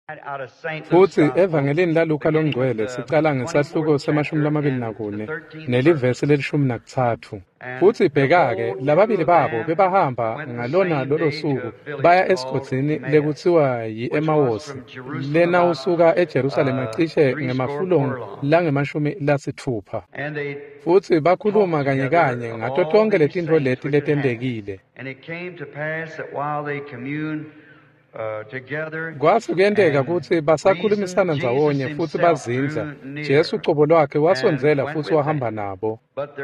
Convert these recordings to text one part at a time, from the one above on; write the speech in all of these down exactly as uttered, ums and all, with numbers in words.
Futhi evangelini laLuka longcwele sicala ngesahluko semashumi lamabili nakune nelivesi lelishumi nakuthathu. Futhi bheka-ke lababili babo bebahamba ngalona lolo suku baya esigodlweni lekuthiwa yi-Emawosi lena usuka eJerusalema cishe ngemafulong langemashumi lasithupha. Futhi bakhuluma kanye kanye ngato tonke letintfo leti letendekile. Kwase kuyenteka ukuthi basakhulumisana ndzawonye futhi bazindla. Jesu uqobo lwakhe wasonzela futhi wahamba nabo.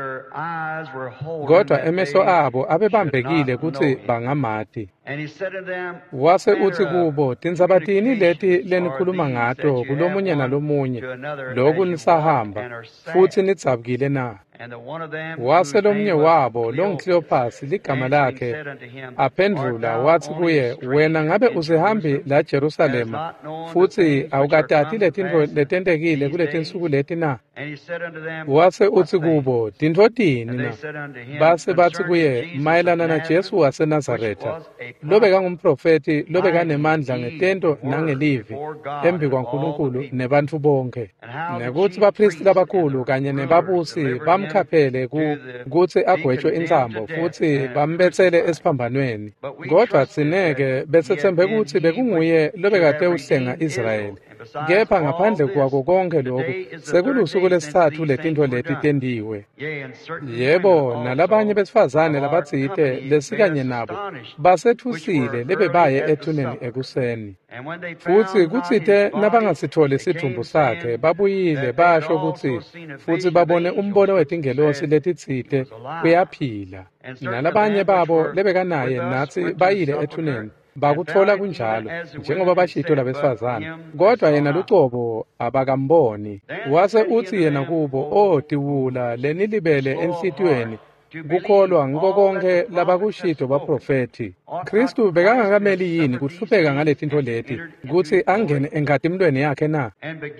Kodwa emehlo abo abebambekile ukuthi bangamati. Wase uthi kubo, tinzabatini leti lenikhuluma ngato kulomunye nalomunye, loku nisahamba, futhi nidzabukile na? Wase lomunye wabo, longu-Cleophas ligama lakhe, aphendula wathi kuye, wena ngabe usehambi la Jerusalema, futhi awukatati letintfo letendekile kuletinsuku leti na? Wase uthi kubo, tintfo tini na? Base bathi kuye, mayelana na Jesu wase Nazaretha, lobeka ngumprofeti, lobeka nemandla ngetento nangelivi, embi kwaNkulunkulu nebantfu bonke. Nekuthi bapristi labakhulu kanye nebabusi bamkhaphele kuthi agwetshwe intambo futhi bambethele esiphambanweni. Kodwa tsineke besethembe ukuthi bekunguye lobekade uhlenga Israyeli. Kepha ngaphandle kwako konke lokhu sekulusuku lesithathu letintfo leti tendiwe. Yebo, nalabanye besifazane labatsite lesikanye nabo basethusile lebebaye ethuneni ekuseni. Futhi kutsite nabangasithole isithumbu sakhe babuyile basho ukuthi futhi babone umbono wetingelosi letitsite uyaphila. Nalabanye babo lebekanaye nathi bayile ethuneni bakuthola kunjalo njengoba bashito labesifazane. Kodwa yena luqobo abakamboni. Wase uthi yena kubo, "Oh tiwula lenilibele enhlitiyweni kukholwa ngiko konke labakushito baprofeti." Kristu bekangakameli yini kuhlupheka ngaletinto leti ukuthi angene engadimlweni yakhe na?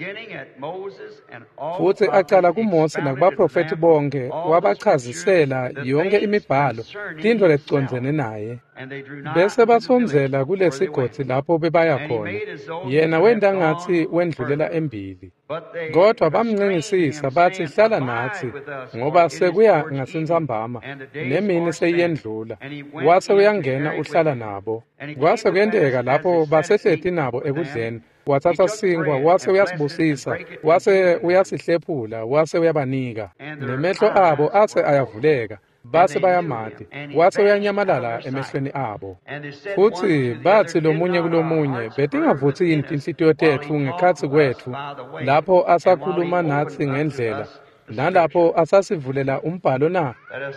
Futhi aqala kuMose nakubaprofeti bonke wabachazisela yonke imibhalo tintfo leticondzene naye. Bese basonzela kulesigodzi lapho bebaya khona. Yena wenda ngathi wendlulela embili. Kodwa bamncengisisa bathi hlala nathi ngoba sekuya ngasentsambama nemini seyendlula. Wase uyangena uhlala nabo. Kwase kuyenteka lapho basehleti nabo ekudleni. Wathatha sinkwa wase uyasibusisa, wase uyasihlephula, wase uyabanika. Nemehlo abo ase ayavuleka. Base bayamati, wase uyanyamalala emehlweni abo. Futhi bathi lomunye kulomunye, betingavuthi yini tinhlitiyo tethu ngekhatsi kwethu, lapho asakhuluma nathi ngendlela, nalapho asasivulela umbhalo na?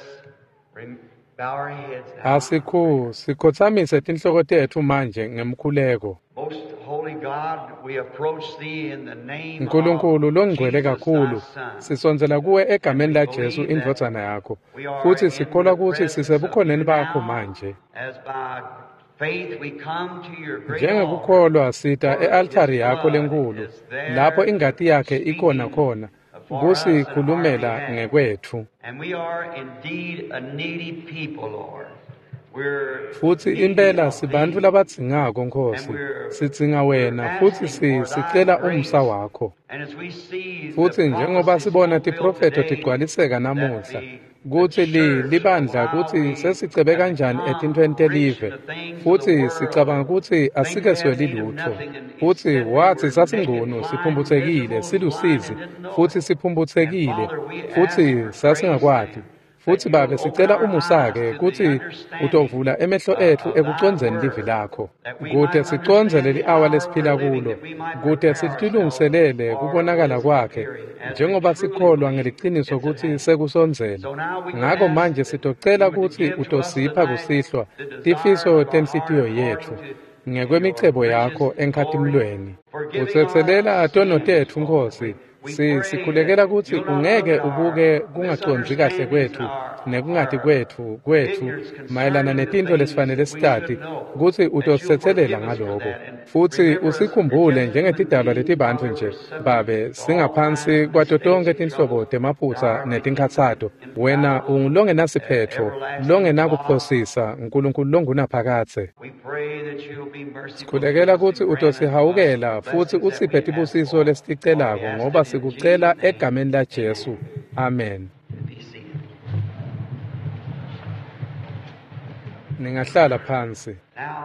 Asikhu sikhotsamise tinhloko tethu manje ngemkhuleko. Nkulunkulu longcwele kakhulu, sisonzela kuwe egameni la Jesu indvodzana yakho, futhi sikholwa ukuthi sisebukhoneni bakho manje. Njengekukholwa sita e-altari yakho lenkulu, lapho ingati yakhe ikhona khona, kusikhulumela ngekwethu. Futhi impela sibantfu labadzingako Nkosi, sidzinga wena futhi sicela umsa wakho. Futhi njengoba sibona tiprofeto tigcwaliseka namuhla, kuthi li libandla kuthi sesicebe kanjani etintweni telive, futhi sicabanga ukuthi asike sweli lutho. Futhi wathi sasingcono siphumbutsekile, silusizi, futhi siphumbutsekile, futhi sasingakwati. Futhi babe sicela umusake ukuthi utovula emehlo ethu ekucondzeni livi lakho, kude siconze leli awa lesiphila kulo, kude sitilungiselele kubonakala kwakhe, njengoba sikholwa ngeliciniso ukuthi sekusonzela. Ngakho manje sitocela ukuthi utosipha kusihlwa tifiso tenhlitiyo yethu ngekwemichebo yakho enkhadimlweni. Utsetselela tono tethu Nkosi, si sikhulekela ukuthi ungeke ubuke kungaconzi kahle kwethu nekungati kwethu kwethu mayelana netinto lesifanele sitati ukuthi utosithethelela ngaloko futhi usikhumbule njengetidalwa letibantu nje babe singaphansi kwato tonke tinhlobo temaphutsa netinkhathato wena ungulongenasiphetho longenakuphosisa uNkulunkulu longunaphakathe sikhulekela ukuthi utosihawukela futhi usiphe tibusiso lesiticelako ngoba sikucela egameni laJesu amen. Ningahlala phansi.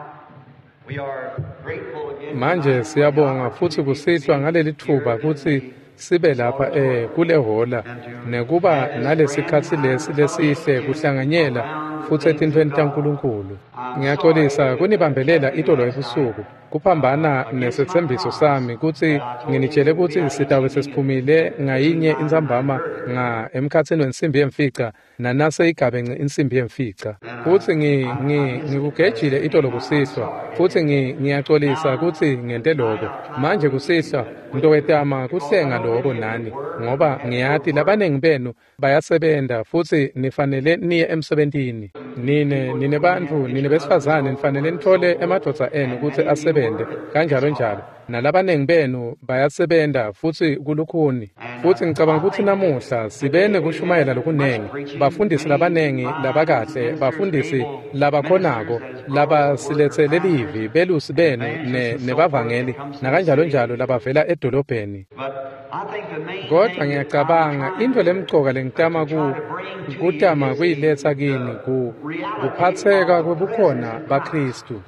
Manje siyabonga futhi kusihlwa ngaleli thuba ukuthi sibe lapha eh kule hola nekuba nalesikhathi lesi lesihle kuhlanganyela futhi etintweni taNkulunkulu. Ngiyaxolisa kunibambelela itolo ebusuku kuphambana nesethembiso sami ukuthi nginitshele ukuthi sitabe sesiphumile ngayinye inzambama nga emkhathini wensimbi yemfica nanase igabe insimbi yemfica futhi ngikugejile itolo kusihlwa futhi ngiyaxolisa ukuthi ngente lokho manje kusihlwa into wetama kuhlenga lokho nani ngoba ngiyathi labanengi benu bayasebenta futhi nifanele niye emsebentini nine nine bantu nine besifazane nifanele nithole emadoda enu ukuthi asebente kanjalo njalo nalabanengi benu bayasebenta futhi kulukhuni futhi ngicabanga ukuthi namuhla sibene kushumayela lokunengi bafundisi labanengi labakahle bafundisi labakhonako laba silethele livi belusi benu nebavangeli nakanjalo njalo labavela edolobheni kodwa ngiyacabanga into lemcoka lengitama ku kutama kuyiletha kini ku kuphatheka kwebukhona baKristu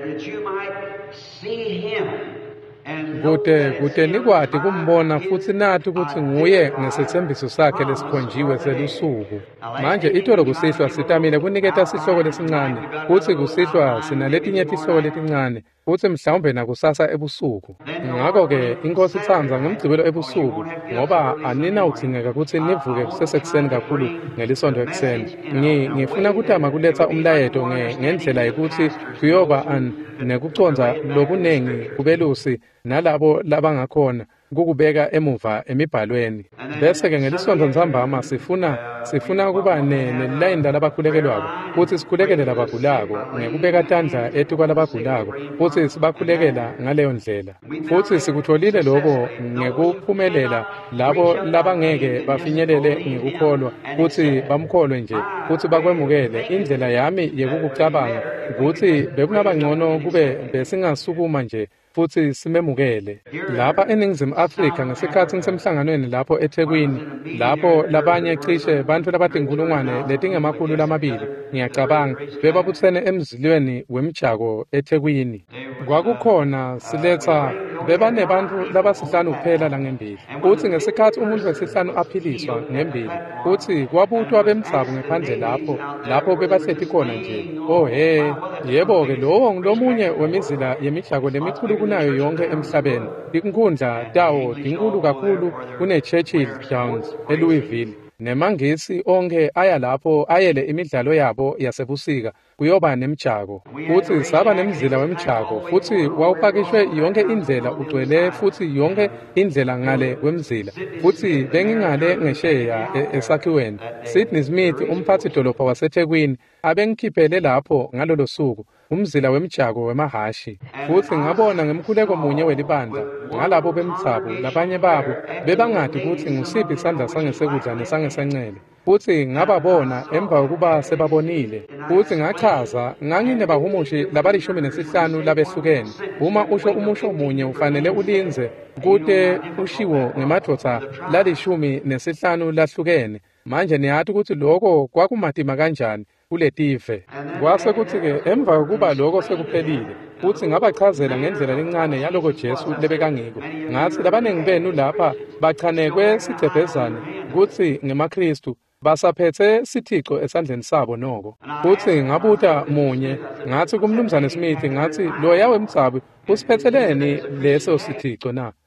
kude kude nikwati kumbona futhi nathi ukuthi nguye ngesethembiso sakhe lesikhonjiwe selusuku manje itolo kusihlwa sitamile kuniketa sihloko lesincane futhi kusihlwa sinaletinye tihloko letincane futhi mhlawumbe nakusasa ebusuku ngakho ke inkosi ithanza ngomgcibelo ebusuku ngoba anina uthingeka ukuthi nivuke kusesekuseni kakhulu ngelisondo ekseni ngifuna kutama kuletha umlayeto ngendlela yokuthi kuyoba nekuconza lokunengi kubelusi nalabo labangakhona kukubeka emuva emibhalweni bese ke ngelisondo nzambama sifuna sifuna ukuba nelayini labakhulekelwako futhi sikhulekele labagulako ngekubeka tandla ethi kwalabagulako futhi sibakhulekela ngaleyo ndlela futhi sikutholile lokho ngekuphumelela labo labangeke bafinyelele ngikukholwa futhi bamkholwe nje futhi bakwemukele indlela yami yekukucabanga ukuthi bekungaba ngcono kube besingasukuma nje futhi simemukele lapha eNingizimu Afrika ngesikhathi ngisemhlanganweni lapho eThekwini lapho labanye cishe bantu labade inkulungwane letingemakhulu lamabili ngiyacabanga bebabuthene emzilweni wemjako eThekwini kwakukhona siletha bebane bantu labasihlanu kuphela la ngembili uthi ngesikhathi umuntu wesihlanu aphiliswa ngembili uthi kwabuthwa bemthabo ngephandle lapho lapho bebasethi khona nje oh he yebo ke lowo ngilomunye wemizila yemijako lemikhulu kunayo yonke emhlabeni inkundla tawo inkulu kakhulu kune Churchill Downs eLouisville nemangisi onke aya lapho ayele imidlalo yabo yasebusika kuyoba nemjako futhi saba nemizila wemjako futhi wawupakishwe yonke indlela ugcwele futhi yonke indlela ngale wemzila futhi bengingale ngesheya esakhiweni Sydney Smith umphathi dolopha waseThekwini abengikhiphele lapho ngalolo suku umzila wemjako wemahashi futhi ngabona ngemkhuleko munye welibandla ngalabo bemthabo labanye babo bebangadi ukuthi ngusiphi isandla sangesekudla nesangesencele futhi ngababona emva kokuba sebabonile futhi ngachaza ngangine bahumushi labalishumi nesihlanu labehlukene uma usho umusho munye ufanele ulinze kude ushiwo ngemadoda lalishumi nesihlanu lahlukene manje niyathi ukuthi lokho kwakumadima kanjani kuletive kwase kuthi ke emva kokuba lokho sekuphelile futhi ngabachazela ngendlela lencane yaloko Jesu lebekangiko ngathi labanengi benu lapha bachanekwe sigcebhezane ukuthi ngemaKristu basaphethe sithixo esandleni sabo noko futhi ngabuta munye ngathi kumnumzane Smith ngathi lo yawe mtsabi usiphetheleni leso sithixo na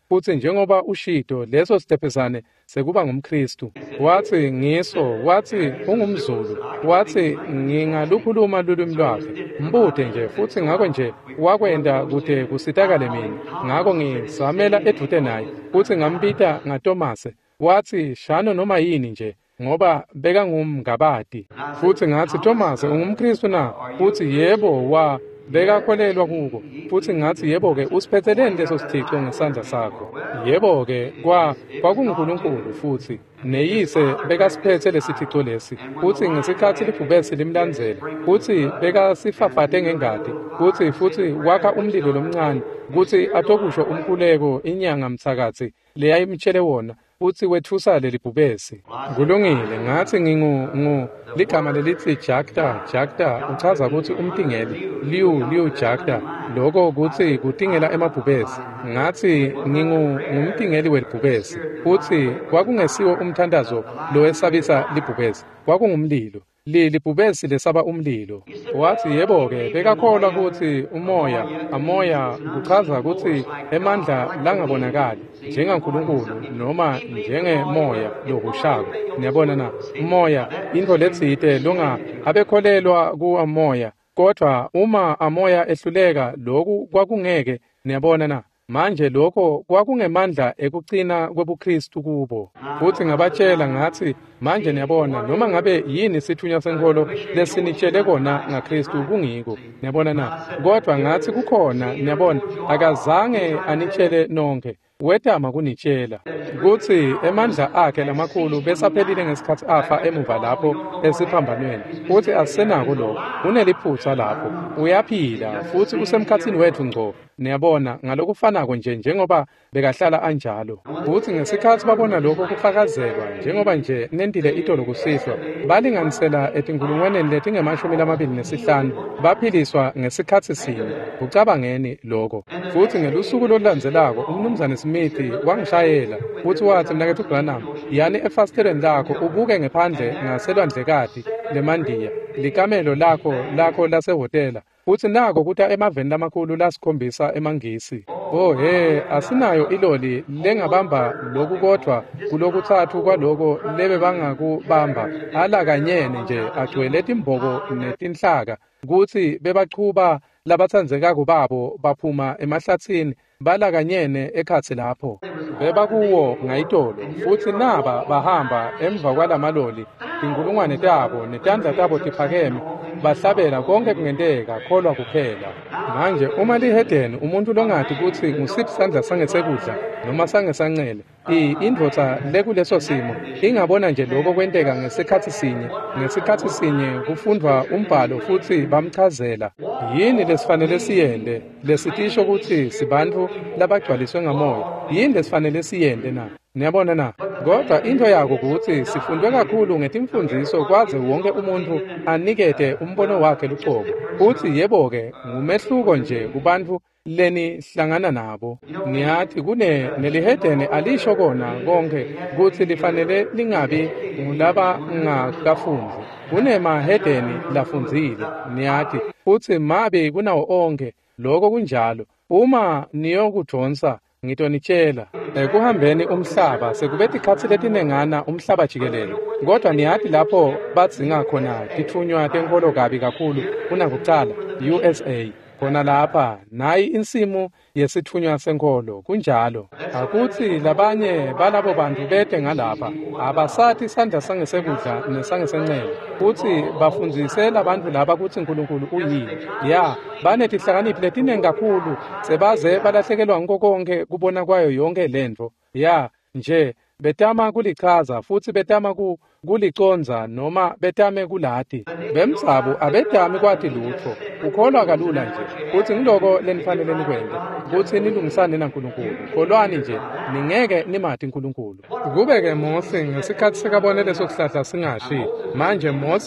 futhi njengoba ushido leso sitephezane sekuba ngumKristu. Wathi ngiso, wathi ungumZulu, wathi ngingalukhuluma lulwimi lwakhe, mbude nje futhi ngakho nje wakwenda kude kusitakale mina. Ngakho ngizamela eduze naye futhi ngambita ngaTomase. Wathi shano noma yini nje ngoba beka ngumngabadi. Futhi ngathi Tomase ungumKristu na? Futhi yebo, wa bekakholelwa kuko. Futhi ngathi yebo-ke usiphetheleni leso sithixo ngesandla sakho. Yebo-ke kwa kwakunguNkulunkulu futhi neyise bekasiphethe lesithixo lesi. Futhi ngesikhathi libhubesi limlandzele futhi bekasifafade ngengadi futhi futhi wakha umlilo lomncane ukuthi atokusho umkhuleko inyanga mthakathi leyayimtshele wona futhi wethusa leli bhubesi. Kulungile ngathi ngingu ngu ligama lelithi Jacta. Jacta uchaza ukuthi umtingeli liu liu Jacta, lokho ukuthi kutingela emabhubesi. Ngathi ngingu ngumtingeli welibhubesi futhi kwakungesiwo umthandazo lowesabisa libhubesi, kwakungumlilo. Leli bhubesi lesaba umlilo. Wathi yebo-ke bekakholwa ukuthi umoya amoya kuchaza ukuthi emandla langabonakali njengaNkulunkulu noma njengemoya lokushaka. Niyabona na, umoya into letsite longa abekholelwa kuamoya, kodwa uma amoya ehluleka lokhu kwakungeke. Niyabona na, manje lokho kwakungemandla ekucina kwebuKristu kubo. Futhi ngabatshela ngathi manje niyabona noma ngabe yini isithunywa senkolo lesinitshele kona ngaKristu kungiko. Niyabona na, kodwa ngathi kukhona, niyabona, akazange anitshele nonke, wetama kunitshela kuthi emandla akhe lamakhulu besaphelile ngesikhathi afa emuva lapho esiphambanweni. Futhi asisenako lokho, uneliphutha lapho, uyaphila futhi usemkhathini wethu ngco. Niyabona ngalokufanako nje njengoba bekahlala anjalo. Futhi ngesikhathi babona lokho kufakazelwa njengoba nje nendile itolo kusihlwa, balinganisela etinkulungwaneni letingemashumi lamabili nesihlanu baphiliswa ngesikhathi sinye. Ucabangeni lokho. Futhi ngelusuku lolulandzelako umnumzane Smith wangishayela futhi wathi mnakethu Branham, yani efasteleni lakho ubuke ngephandle ngaselwandlekati leMandiya likamelo lakho lakho lasehotela. Futhi nako kuta emaveni lamakhulu lasikhombisa emangisi. Oh he, asinayo iloli lengabamba lokhu kodwa kulokuthathu kwaloko lebe bangakubamba alakanyene nje agcwele timboko netinhlaka kuthi bebaqhuba labathandzekako babo baphuma emahlathini balakanyene ekhathi lapho bebakuwo ngayitolo. Futhi naba bahamba emva kwalamaloli inkulungwane tabo netandla tabo tiphakeme bahlabela konke kungenteka kholwa kuphela. Manje uma lihedeni umuntu longathi ukuthi ngusiphi sandla sangesekudla noma sangesancele, indvodza lekuleso simo ingabona nje lokho kwenteka ngesikhathi sinye ngesikhathi sinye kufundwa umbhalo futhi bamchazela yini lesifanele siyende. Lesitisho ukuthi sibantfu labagcwaliswe ngamoya, yini lesifanele siyende na. Niyabona na, kodwa into yako ukuthi sifundwe kakhulu ngetimfundiso kwaze wonke umuntu anikete umbono wakhe lucobo. Futhi yebo-ke ngumehluko nje kubantu leni hlangana nabo. Niyathi kune nelihedeni alisho kona konke ukuthi lifanele lingabi ngulaba ngakafundi. Kunemahedeni lafundzile. Niyathi futhi mabe kunawo onke lokho kunjalo. Uma niyokujonsa ngitonitshela ekuhambeni umhlaba sekubeti khathi letinengana umhlaba jikelele, kodwa niyathi lapho badzinga khona tithunywa tenkolo kabi kakhulu kunakucala U S A khona lapha nayi insimu yesithunywa senkolo kunjalo. Akuthi labanye balabo bantu bete ngalapha abasathi isandla sangesekudla nesangesencele futhi bafundzise labantu laba ukuthi uNkulunkulu uyini. Ya banetihlakaniphi letinengi kakhulu sebaze balahlekelwa ngiko konke kubona kwayo yonke lento. Ya nje betama kulichaza futhi betama ku kuliconza noma betame kulati bemsabo abedami kwathi lutho ukholwa kalula nje futhi ngiloko lenifanele nikwende futhi nilungisane naNkulunkulu. Kholwani nje ningeke nimati uNkulunkulu. Kube ke Mose ngesikhathi sekabone leso sihlahla singashi, manje Mose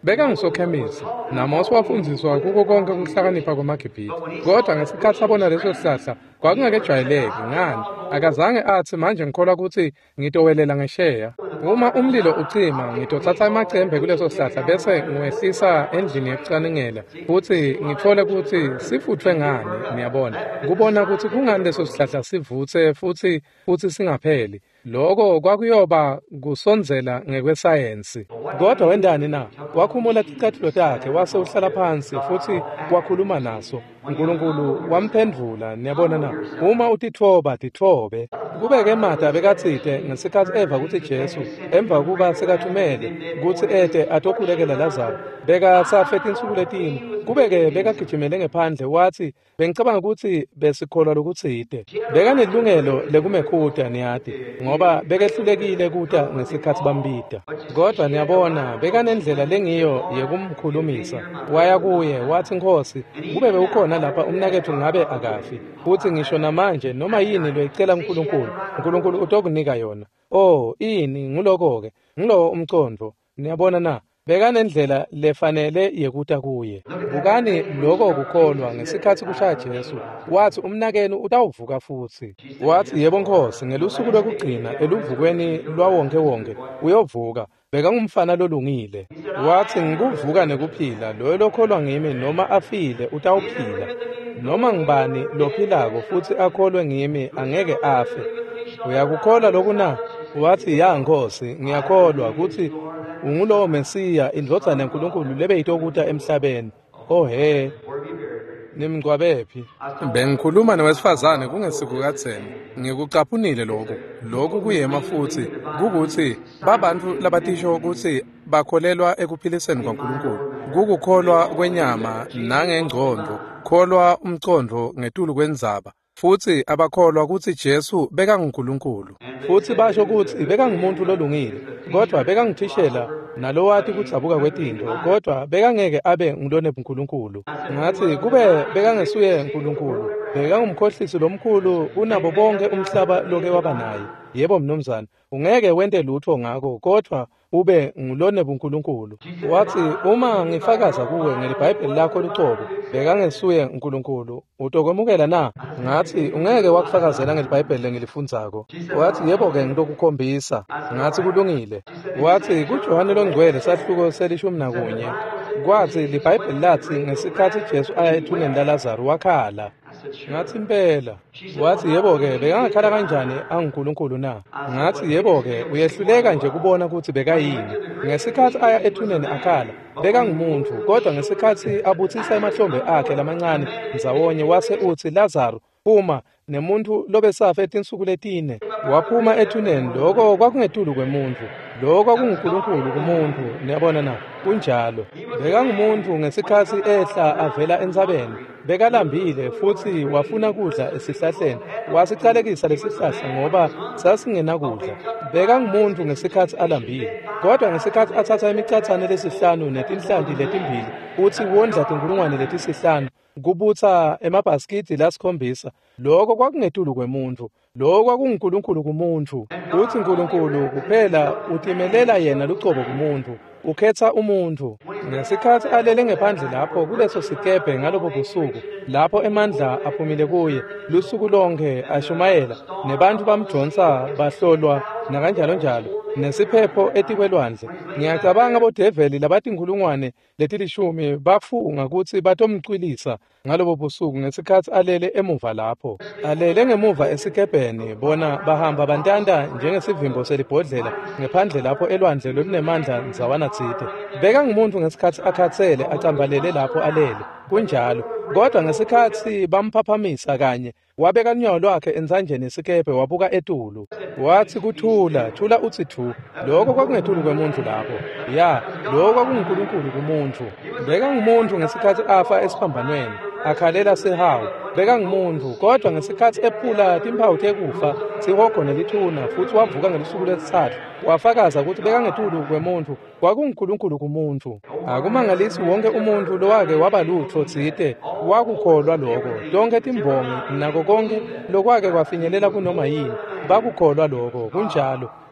bekangisokhemisi naMose wafundziswa kuko konke ukuhlakanipha kwamaGibhithe. Kodwa ngesikhathi sabona leso sihlahla kwakungeke jwayeleke. Ngani? Akazange athi manje ngikholwa ukuthi ngitowelela ngesheya. Uma umlilo ucima ngitothatha amachembe kuleso sihlahla bese ngiwehlisa endlini yokucaningela futhi ngithole ukuthi sifuthwe ngani. Niyabona kubona ukuthi kungani leso sihlahla sivuthe futhi futhi singapheli. Lokho kwakuyoba kusonzela ngekwesayensi. Kodwa wendani na wakhumula icathulo takhe wase uhlala phansi futhi wakhuluma naso. uNkulunkulu wamphendvula. Niyabona na uma utithoba tithobe. Kubeke emada bekathide ngesikhathi eva ukuthi Jesu emva kuba sekathumele ukuthi ede atokhulekela Lazaro beka safethe insuku letini. Kubeke bekagijimele ngephandle wathi bengicabanga ukuthi besikholwa lokuthide. Beka nelungelo lekumekhuda niyati ngoba bekehlulekile kuta ngesikhathi bambida. Kodwa niyabona beka nendlela lengiyo yekumkhulumisa. Waya kuye wathi Nkosi kube bewukhona lapha umnakethu ngabe akafi futhi ngisho namanje noma yini loyicela uNkulunkulu uNkulunkulu utokunika yona. Oh ini nguloko ke ngilo umcondvo. Niyabona na beka nendlela lefanele yekuta kuye. Bukani lokho kukholwa ngesikhathi kushaya Jesu wathi umnakeni utawuvuka futhi. Wathi yebo Nkosi ngelusuku lokugcina eluvukweni lwawonke wonke uyovuka. Beka ngumfana lolungile. Wathi ngikuvuka nekuphila loyo lokholwa ngimi noma afile utawuphila. Noma ngibani lophilako futhi akholwe ngimi angeke afe. Uyakukholwa lokhu na? Wathi ya Nkosi ngiyakholwa ukuthi ungulo Mesiya indvodana yaNkulunkulu lebeyitokuta emhlabeni. Oh he nimngcwabephi? Bengikhuluma nowesifazane kungesiku katheni. Ngikucaphunile lokho. Lokhu kuyema futhi kukuthi babantu labatisho ukuthi bakholelwa ekuphiliseni kwaNkulunkulu. Kukukholwa kwenyama nangengqondo, kholwa umcondvo ngetulu kwendzaba. Futhi abakholwa ukuthi Jesu beka nguNkulunkulu. Futhi basho ukuthi beka ngumuntu lolungile. Kodwa beka ngithishela nalowathi kutsabuka kwetinto. Kodwa beka ngeke abe ngulone uNkulunkulu. Ngathi kube beka ngesuye uNkulunkulu. Beka ngumkhohlisi lomkhulu unabo bonke umhlaba loke waba naye. Yebo mnumzane, ungeke wente lutho ngako kodwa ube ngulone uNkulunkulu. Wathi uma ngifakaza kuwe ngelibhayibheli lakho licobo, beka ngesuye uNkulunkulu. Utokwemukela na? Ngathi ungeke wakufakazela ngelibhayibheli ngilifundzako. Wathi yebo ke ngitokukhombisa. Ngathi kulungile. Wathi kuJohane longcwele sahluko selishumi nakunye. Kwathi libhayibheli lathi ngesikhathi Jesu aya ethuneni laLazaro wakhala. Ngathi impela. Wathi yebo ke bekangakhala kanjani anguNkulunkulu na? Ngathi yebo ke uyehluleka nje kubona ukuthi bekayini. Ngesikhathi aya ethuneni akhala beka ngumuntu kodwa ngesikhathi abuthisa emahlombe akhe lamancane nzawonye wase uthi Lazaro phuma. Nemuntu lobesafethe insuku letine waphuma ethuneni. Lokho kwakungetulu kwemuntu, lokho kwakunguNkulunkulu kumuntu. Niyabona na kunjalo. Beka ngumuntu ngesikhathi ehla avela entsabeni. Bekalambile futhi wafuna kudla esihlahleni. Wasicalekisa lesihlahla ngoba sasingenakudla. Beka ngumuntu ngesikhathi alambile. Kodwa ngesikhathi athatha imicathane lesihlanu netinhlanti letimbili uthi wondla tinkulungwane letisihlanu kubutha emabhaskidi lasikhombisa. Lokho kwakungetulu kwemuntu, lokho kwakunguNkulunkulu kumuntu. Uthi uNkulunkulu kuphela utimelela yena lucobo kumuntu, ukhetha umuntu. Ngesikhathi alele ngephandle lapho kuleso sikebhe ngalobo busuku, lapho emandla aphumile kuye, lusuku lonke ashumayela, nebantu bamjonsa bahlolwa nakanjalo njalo, nesiphepho etikwelwandle. Ngiyacabanga bodeveli labatinkulungwane letilishumi bafunga ukuthi batomcwilisa ngalobo busuku ngesikhathi alele emuva lapho. Alele ngemuva esikebheni bona bahamba bantanda njengesivimbo selibhodlela ngephandle lapho elwandle lolunemandla nzawana tsite. Beka ngumuntu ngesikhathi akhathele acambalele lapho alele. Kunjalo. Kodwa ngesikhathi bamphaphamisa kanye wabeka unyawo lwakhe enzanjeni isikebhe wabuka etulu. Wathi kuthula, thula uthi thu. Lokho kwakungetulu kwemuntu lapho. Ya, lokho kwakunguNkulunkulu kumuntu. Beka ngumuntu ngesikhathi afa esiphambanweni. Akhalela sehawu. Beka ngumuntu kodwa ngesikhathi ephula timpawu tekufa sihogo nelithuna futhi wavuka ngelusuku lwesithathu. Wafakaza ukuthi beka ngetulu kwemuntu kwakunguNkulunkulu kumuntu. Akumangalisi wonke umuntu lowake waba lutho tsite wakukholwa lokho. Donke timbongi nako konke lokwake kwafinyelela kunoma yini bakukholwa lokho. Kunjalo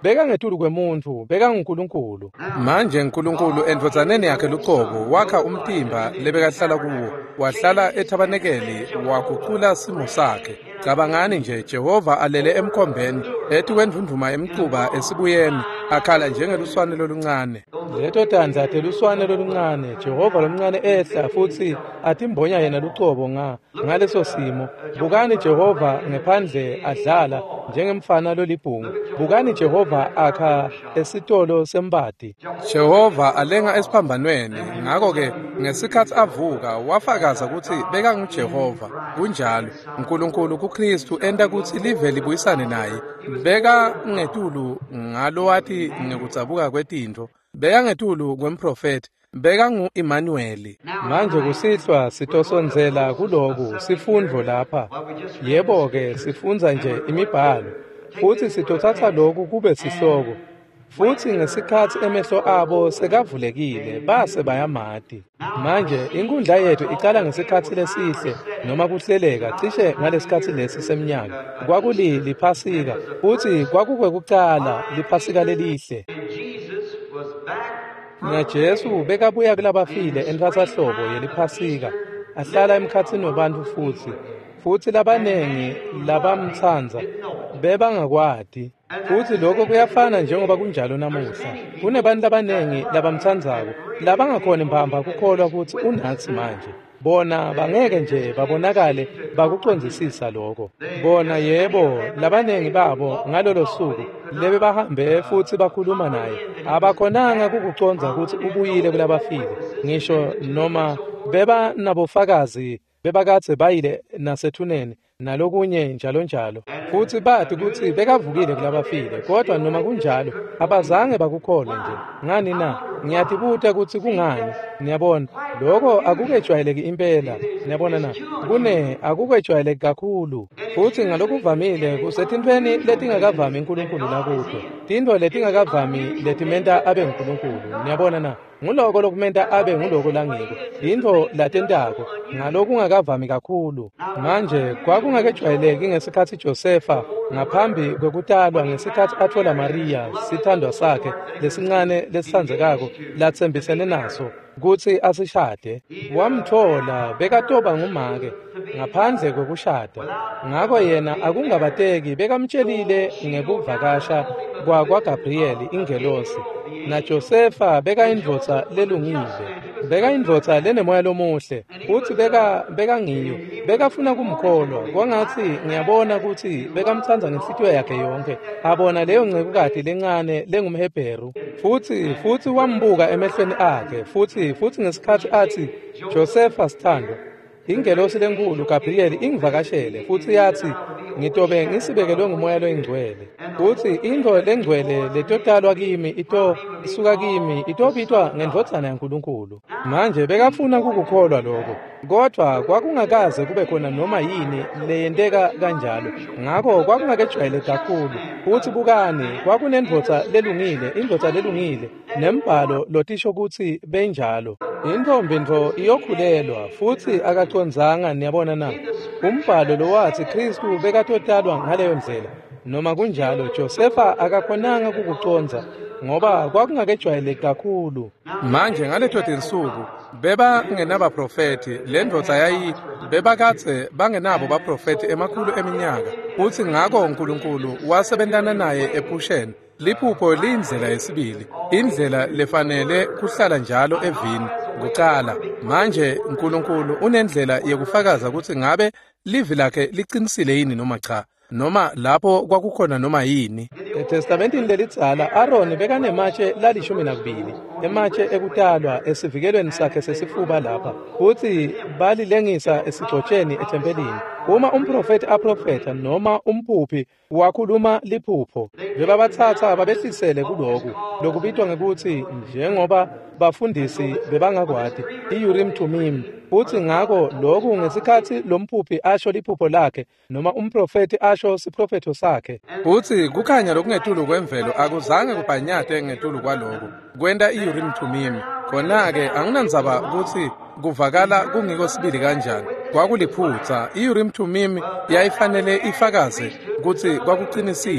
bekangetulu kwemuntu, bekanguNkulunkulu. Manje uNkulunkulu endvodzaneni yakhe luqobo wakha umtimba lebekahlala kuwo, wahlala ethabanekeli waguqula simo sakhe. Cabangani nje, Jehova alele emkhombeni ethi wendvundvuma emquba esibuyeni akhala njengeluswane loluncane. Leto tandla ate luswane loluncane, Jehova lomncane ehla futhi athi imbonya yena luqobo nga ngaleso simo. Bukani Jehova ngephandle adlala njengemfana lolibhungu. Bukani Jehova akha esitolo sembati. Jehova alenga esiphambanweni, ngakho-ke ngesikhathi avuka wafakaza ukuthi bekanguJehova. Kunjalo uNkulunkulu kuKristu enta ukuthi live libuyisane naye. Beka ngetulu ngalo wathi ngekutsabuka kwetintfo, beka ngetulu kwemprofeti, beka ngu-Immanueli. Manje kusihlwa sitosonzela kuloku sifundvo lapha. Yebo-ke sifunza nje imibhalo, futhi sitothatha loku kube sihloko. Futhi ngesikhathi emehlo abo sekavulekile base bayamati. Manje inkundla yethu iqala ngesikhathi lesihle noma kuhleleka cishe ngalesikhathi lesi seminyaka. Kwakuli liphasika futhi kwakukwekucala liphasika lelihle. NaJesu bekabuya kulabafile entwasahlobo yeliphasika, ahlala emkhatsini wabantu futhi futhi labanengi labamtsanza bebangakwati. Futhi lokho kuyafana njengoba kunjalo namuhla. Kunebantu labanengi labamtsandzako labangakhona impamba kukholwa ukuthi unathi manje. Bona bangeke nje babonakale bakucondzisisa lokho. Bona yebo, labanengi babo ngalolo suku lebe bahambe futhi bakhuluma naye abakhonanga kukuconza ukuthi ubuyile kulabafile. Ngisho noma beba nabofakazi bebakathe bayile nasethuneni nalokunye njalo njalo. Futhi bathi ukuthi bekavukile kulabafile, kodwa noma kunjalo abazange bakukholwe nje. Ngani na? Ngiyatibuta ukuthi kungani. Niyabona, lokho akukejwayeleki impela. Niyabona na? Kune akukejwayeleki kakhulu. Futhi ngalokuvamile kusetintweni letingakavami uNkulunkulu lakuto. Tintfo letingakavami letimenta abe uNkulunkulu. Niyabona na? Nguloko lokumenta abe nguloko langiko. Intfo latentako ngalokungakavami kakhulu. Manje kwakungakejwayeleki ngesikhathi Josefa ngaphambi kwekutalwa, ngesikhathi athola Maria sithandwa sakhe lesincane lesithandzekako latsembisene naso kuthi asishade. Wamthola bekatoba ngumake ngaphandle kwekushada. Ngakho yena akungabateki bekamtshelile ngebuvakasha kwa kwaGabriyeli ingelosi. Na Josefa beka indvodza lelungile, beka indvodza lenemoya lomuhle, futhi beka beka ngiyo, bekafuna kumkholwa. Kwangathi ngiyabona ukuthi bekamthandza ngenhlitiyo yakhe yonke. Abona leyo ncekukati lencane lengumHebheru, futhi futhi wambuka emehlweni akhe, futhi futhi ngesikhathi athi Josefa sithandwa, ingelosi lenkulu Gabriyeli ingivakashele futhi yathi ngitobe ngisibekelwe ngumoya loyingcwele. Futhi intfo lengcwele letotalwa kimi ito isuka kimi itobitwa ngendvodzana yaNkulunkulu. Manje bekafuna kukukholwa lokho, kodwa kwakungakaze kube khona noma yini leyenteka kanjalo. Ngakho kwakungakejwayeleki kakhulu. Futhi bukani, kwakunendvodza lelungile, indvodza lelungile nembhalo lotisho ukuthi benjalo. Intfombi ntfo iyokhulelwa futhi akacondzanga. Niyabona na? Umbhalo lo wathi Kristu bekatotalwa ngaleyo ndlela. Noma kunjalo Josefa akakhonanga kukuconza ngoba kwakungakejwayeleki kakhulu. Manje ngaleto tinsuku beba ngenabaprofeti, le ndvodza yayi bebakatse bangenabo baprofeti emakhulu eminyaka. Futhi ngako uNkulunkulu wasebentana naye ePhusheni. Liphupho liyindlela yesibili, indlela lefanele kuhlala njalo evini kuqala. Manje uNkulunkulu unendlela yekufakaza ukuthi ngabe livi lakhe liqinisile yini noma cha, noma lapho kwakukhona noma yini. eTestamentini lelitsala Aaron bekanematshe lalishumi nakubili, ematshe ekutalwa esivikelweni sakhe sesifuba lapha, futhi balilengisa esigcotsheni ethempelini. Uma umprofeti aprofeta noma umphuphi wakhuluma liphupho, bebabathatha babehlisele kuloku lokubitwa ngekuthi njengoba bafundisi bebangakwati i-Urim Thummim. Futhi ngako lokhu ngesikhathi lomphuphi asho liphupho lakhe noma umprofeti asho siprofetho sakhe. Futhi kukhanya lokungetulu kwemvelo akuzange kubhanyate ngetulu kwaloko kwenta i-Urim Thummim. Khona-ke anginandzaba ukuthi kuvakala kungiko sibili kanjani. Kwakuliphutsa. I-Urim Thummim yayifanele ifakaze ukuthi kwakuqinisile.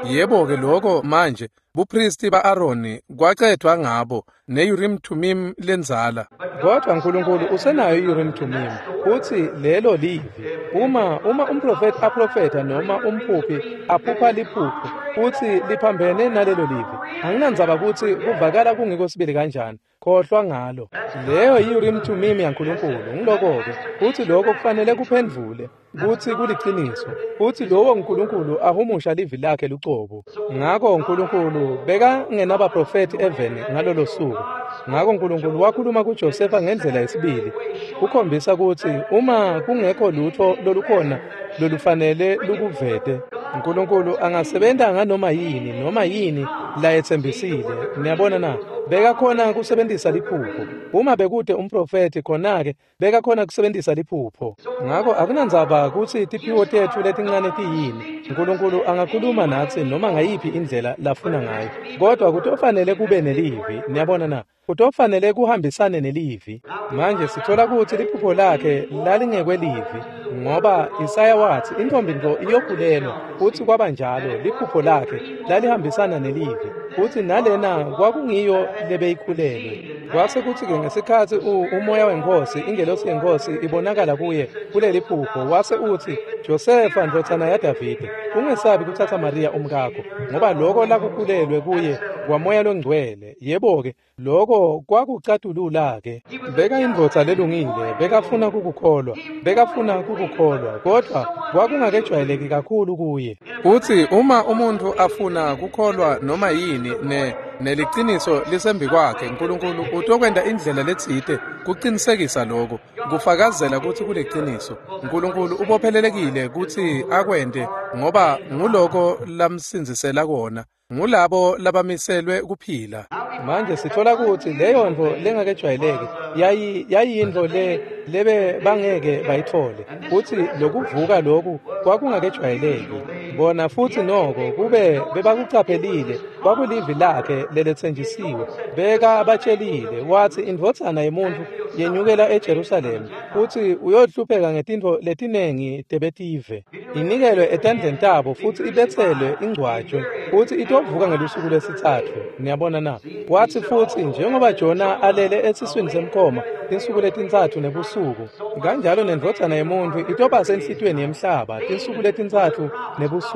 Yebo-ke lokho manje bupristi ba-Aroni kwaqedwa ngabo ne-Urim Thummim lenzala. Kodwa uNkulunkulu usenayo i-Urim Thummim uthi lelo livi uma uma umprofeti aprofeta noma umphuphi aphupha liphupho uthi liphambene nalelo livi, anginandzaba ukuthi kuvakala kungekho sibili kanjani, khohlwa ngalo. Leyo i-Urim Thummim yaNkulunkulu ngiloko-ke uthi lokho kufanele kuphendvule kuthi kuliqiniso, uthi lowo uNkulunkulu ahumusha livi lakhe lucobo. Ngakho uNkulunkulu beka ngenabaprofeti eveni ngalolo suku. Ngakho uNkulunkulu wakhuluma kuJosefa ngendlela yesibili, ukhombisa ukuthi uma kungekho lutho lolukhona lolufanele lukuvete, uNkulunkulu angasebenta nganoma yini noma yini la ethembisile. Niyabona na, beka khona kusebenzisa liphupho. Uma bekude umprofeti khona-ke beka khona kusebenzisa liphupho. Ngakho akunandzaba ukuthi tiphiwo tethu letincane tiyini, uNkulunkulu angakhuluma nathi noma ngayiphi indlela lafuna ngayo. Kodwa kutofanele kube nelivi, niyabona na, kutofanele kuhambisane nelivi. Manje sithola ukuthi liphupho lakhe lalingekwelivi, ngoba Isaya wathi intombi ndo iyokhulelwa, uthi kwaba njalo liphupho lakhe lalihambisana nelivi, uthi nalena kwakungiyo lebeyikhulelwe. Kwase kuthi-ke ngesikhathi umoya wenkosi, ingelosi yenkosi ibonakala kuye kuleli phupho, wase uthi, Josefa ndodana yaDavide, ungesabi kuthatha Maria umkakho, ngoba lokho lakukhulelwe kuye kwamoya longcwele. Yebo-ke lokho kwakucatulula-ke. Beka indvodza lelungile, bekafuna kukukholwa, bekafuna kukukholwa, kodwa kwakungakejwayeleki kakhulu kuye. Uthi uma umuntu afuna kukholwa noma yini ne neliqiniso lisembi kwakhe, uNkulunkulu utokwenda indlela letsite kuqinisekisa lokho, kufakazela ukuthi kuleqiniso. uNkulunkulu ubophelelekile ukuthi akwende ngoba nguloko lamsinzisela kona, ngulabo labamiselwe kuphila. Manje sithola ukuthi leyo nto lengakejwayeleki yayi yayindlo le lebe bangeke bayithole, uthi lokuvuka lokhu kwakungakejwayeleki. Bona futhi noko kube bebakucaphelile kwakulivi lakhe lelethenjisiwe, beka abatshelile wathi indvodzana yemuntu yenyukela eJerusalema, uthi uyodhlupheka ngetinto letinengi tebetive, inikelwe etandleni tabo futhi ibethelwe ingcwatshwe, uthi itovuka ngelusuku lwesithathu. Niyabona na, wathi futhi njengoba Jona alele esiswini semkhoma insuku letintathu nebusuku, kanjalo nendvodzana yemuntu itoba senhlitweni yemhlaba insuku letintathu nebusuku.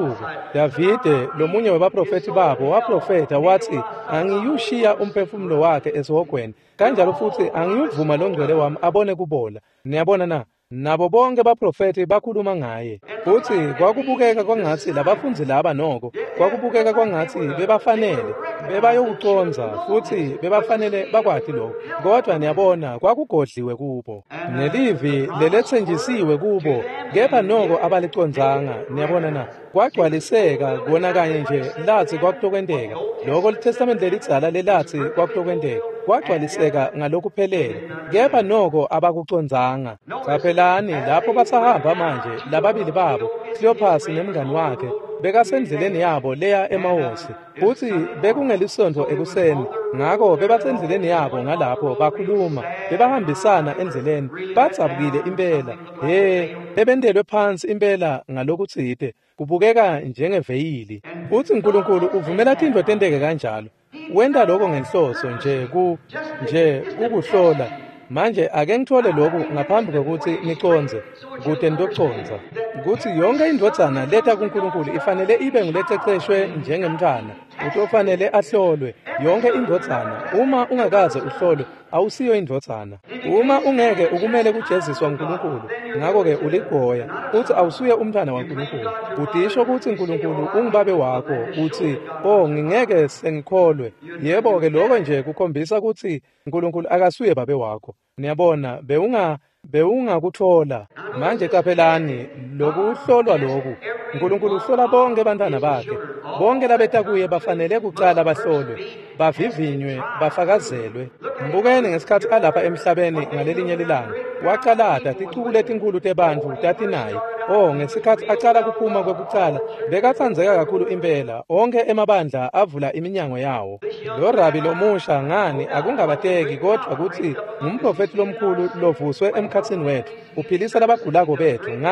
Davide lomunye webaprofeti babo waprofeta wathi, angiyushiya umphefumulo wakhe esihogweni, kanjalo futhi angiyuvuma longcwele wami abone kubola. Niyabona na, nabo bonke baprofeti bakhuluma ngaye. Uthi kwakubukeka kwangathi labafunzi laba noko kwakubukeka kwangathi bebafanele bebayokuconza futhi bebafanele bakwati lokho, kodwa niyabona kwakugodliwe kubo, nelivi lelethenjisiwe kubo, kepha noko abalicondzanga. Niyabona na, kwagcwaliseka kona kanye nje lathi kwakutokwenteka lokho liTestament lelidzala lelathi kwakutokwenteka, kwagcwaliseka ngalokuphelele, kepha noko abakucondzanga. Caphelani lapho basahamba manje lababili babo, Cleopas nemngani wakhe, bekasendleleni yabo leya eMawosi, uthi bekungelisonto ekuseni. Ngakho bebasendleleni yabo ngalapho bakhuluma, bebahambisana endleleni, batsabukile impela, he bebendelwe phansi impela ngalokutsite, kubukeka njengeveyili. Uthi uNkulunkulu uvumela tintfo tenteke kanjalo, wenda lokho ngenhloso nje ku nje ukuhlola. Manje ake ngithole lokhu ngaphambi kokuthi niconze kude nitoconza, ukuthi yonke indvodzana letha kuNkulunkulu ifanele ibe nguleteceshwe njengemntana, utofanele ahlolwe. Yonke indvodzana uma ungakaze uhlolwe awusiyo indvodzana. Uma ungeke ukumele kujeziswa uNkulunkulu, ngakho-ke uligoya, uthi awusuye umntwana waNkulunkulu. Udisho ukuthi uNkulunkulu ungubabe wakho, uthi oh ngingeke sengikholwe. Yebo-ke lokho nje kukhombisa ukuthi uNkulunkulu akasuye babe wakho. Niyabona, bewunga bewungakuthola. Manje caphelani lokuhlolwa lokhu, uNkulunkulu uhlola bonke abantwana bakhe, bonke labeta kuye bafanele kuqala bahlolwe, bavivinywe, bafakazelwe. Mbukeni ngesikhathi alapha emhlabeni ngalelinye lilanga, waqalada ticuku letinkulu tebantfu tati naye. Oh ngesikhathi aqala kuphuma kwekucala bekatsandzeka kakhulu impela, onke emabandla avula iminyango yawo. Lo rabi lomusha ngani akungabateki kodwa ukuthi ngumprofeti lomkhulu lovuswe emkhatsini wethu, uphilisa labagulako bethu ngani,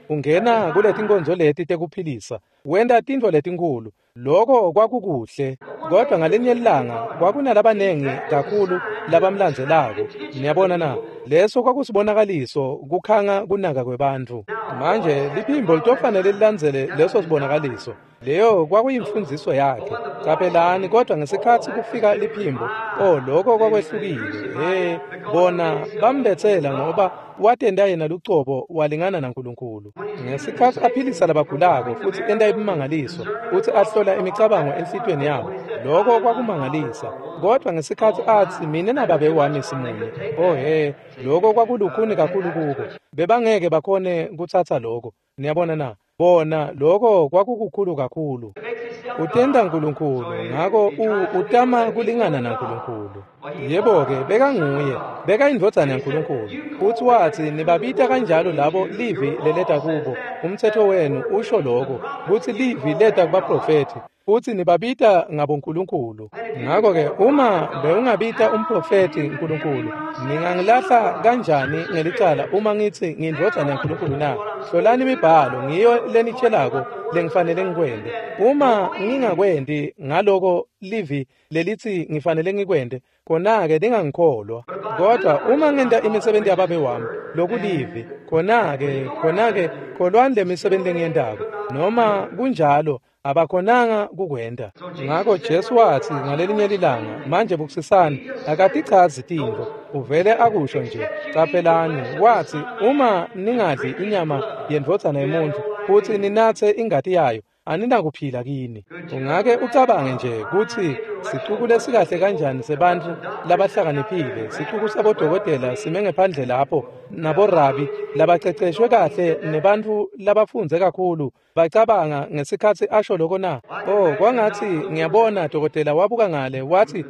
ungena kuleti nkonzo leti tekuphilisa, wenda tintfo letinkulu. Lokho kwakukuhle, kodwa ngalinye ilanga kwakunalabanengi kakhulu labamlandzelako. Niyabona na, leso kwakusibonakaliso kukhanga kunaka kwebantu. Manje liphimbo litofanele lilandzele leso sibonakaliso. Leyo kwakuyimfundiso yakhe. Kapelani kodwa ngesikhathi kufika liphimbo, oh lokho kwakwehlukile. Eh, bona bambetsela ngoba watenda yena lucobo walingana naNkulunkulu. Ngesikhathi aphilisa labagulako futhi enda ibimangaliso, uthi ahlola imicabango enhlitweni yabo. Lokho kwakumangalisa. Kodwa ngesikhathi athi mina nababe wami simunye, oh he, lokho kwakulukhuni kakhulu kubo. Bebangeke bakhone kuthatha lokho. Niyabona na? Bona lokho kwakukukhulu kakhulu. Utenda uNkulunkulu, ngako utama kulingana naNkulunkulu. Yebo-ke beka nguye, beka indvodzana yaNkulunkulu. Uthi wathi nibabita kanjalo labo livi leleta kubo. Umthetho wenu usho lokho, kuthi livi leta kubaprofeti. Uthi nibabita ngaboNkulunkulu. Ngako-ke uma bewungabita umprofeti uNkulunkulu, ningangilahla kanjani ngelicala uma ngithi ngindvodzana yaNkulunkulu na? Hlolani imibhalo, ngiyo lenitshelako lengifanele ngikwende. Uma ngingakwendi ngaloko livi lelithi ngifanele ngikwende, khona-ke ningangikholwa. Kodwa uma ngenta imisebenzi yababe wami, loku livi, khona-ke, khona-ke, kholwani le misebenzi engiyendako. Noma kunjalo, abakhonanga kukwenda. Ngako Jesu wathi ngalelinye ilanga, manje bukusisani akatichazi tintfo, uvele akusho nje. Capelani, wathi uma ningadli inyama yendvodzana yomuntu futhi ninathe ingati yayo, aninakuphila kini. Ungake ucabange nje kuthi sicuku lesikahle kanjani sebantu labahlakaniphile, sicuku sabodokotela sime ngephandle lapho, naborabi labaceceshwe kahle nebantu labafunze kakhulu bacabanga ngesikhathi asho lokho na. Oh, kwangathi ngiyabona dokotela wabuka ngale wathi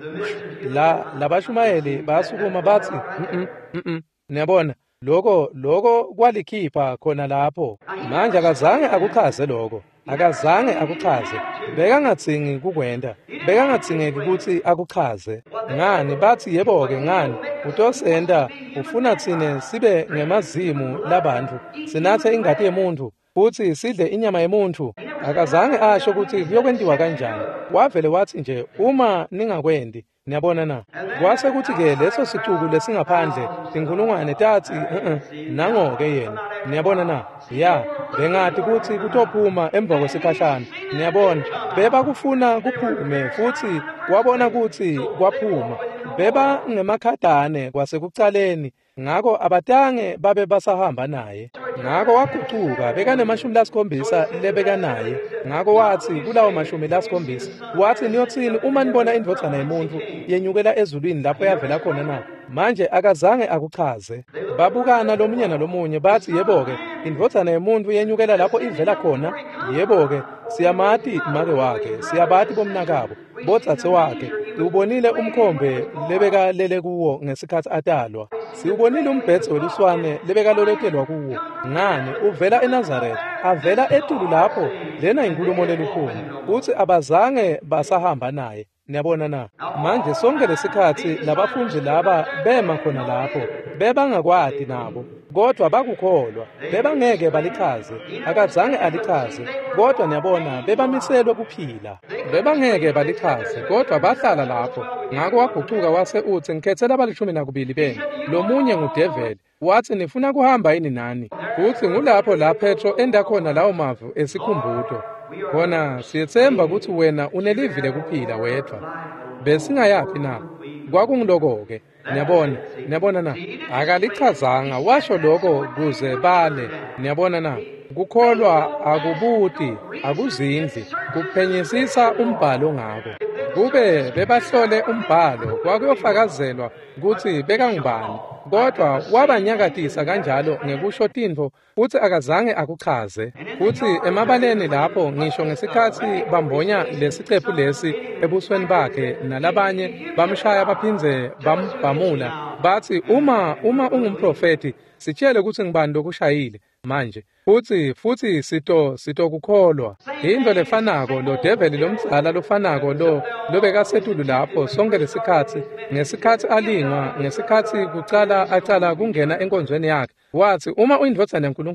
la labashumayeli basukuma bathi mhm mhm niyabona lokho lokho kwalikhipha khona lapho. Manje akazange akuchaze lokho, akazange akuchaze. Bekangadzingi kukwenda, bekangadingeki ukuthi akuchaze. Ngani bathi yebo-ke ngani utosenda ufuna thine sibe ngemazimu labantu, sinathe ingati yemuntu futhi sidle inyama yemuntu. Akazange asho ukuthi kuyokwendiwa kanjani. Wavele wathi nje uma ningakwendi. Niyabona na? Kwase kuthi-ke leso sicuku lesingaphandle tinkulungwane tathi nango-ke yena. Niyabona na? Ya, bengati ukuthi kutophuma emva kwesikhahlana. Niyabona, beba kufuna kuphume futhi wabona ukuthi kwaphuma. Beba ngemakhadane kwasekucaleni, ngako abatange babe basahamba naye. Ngako wagucuka bekanemashumi lasikhombisa lebeka naye. Ngako wathi kulawo mashumi lasikhombisa, wathi niyothini uma nibona indvodzana yomuntu yenyukela ezulwini lapho yavela khona na? Manje akazange akuchaze. Babukana lomunye nalomunye bathi yebo-ke indvodzana yomuntu yenyukela lapho ivela khona. Yebo-ke siyamati make wakhe, siyabati bomnakabo, bodzathe wakhe. Siwubonile umkhombe lebeka lele kuwo ngesikhathi atalwa. Siwubonile umbhedzo weluswane lebeka lolekelwa kuwo. Ngani uvela eNazaretha, avela etulu lapho. Lena inkulumo lelukhuni. Uthi abazange basahamba naye. Niyabona na? Manje sonke lesikhathi labafundi laba bema khona lapho, bebangakwadi nabo, kodwa bakukholwa, bebangeke balichaze, akazange alichaze, kodwa niyabona bebamiselwe kuphila. Bebangeke balichaze, kodwa bahlala lapho. Ngako wagucuka wase uthi ngikhethela abalishumi nakubili benu, lomunye ngudeveli. Wathi nifuna kuhamba yini nani? Futhi ngulapho la Petro enda khona lawo mavu esikhumbuto. Khona siyethemba ukuthi wena unelivile kuphila wedwa. Besingayapi na? Kwakungiloko-ke. Niyabona, niyabona na? Akalichazanga washo lokho kuze bale. Niyabona na? Kukholwa akubuti, akuzindli, kuphenyisisa umbhalo ngako. Kube bebahlole umbhalo kwakuyofakazelwa ukuthi bekangubani. Kodwa wabanyakatisa kanjalo ngekusho tintfo futhi akazange akuchaze. Futhi emabaleni lapho ngisho ngesikhathi bambonya lesicephu lesi ebusweni bakhe nalabanye bamshaya baphinze bambhamula bathi uma uma ungumprofeti sitshele ukuthi ngibani lokushayile manje. Futhi futhi sito sito kukholwa into lefanako lo devil lomzala lofanako lo lobekasetulu lapho sonke lesikhathi ngesikhathi alingwa ngesikhathi kucala acala kungena enkonzweni yakhe wathi uma uyindvodzana yaNkulunkulu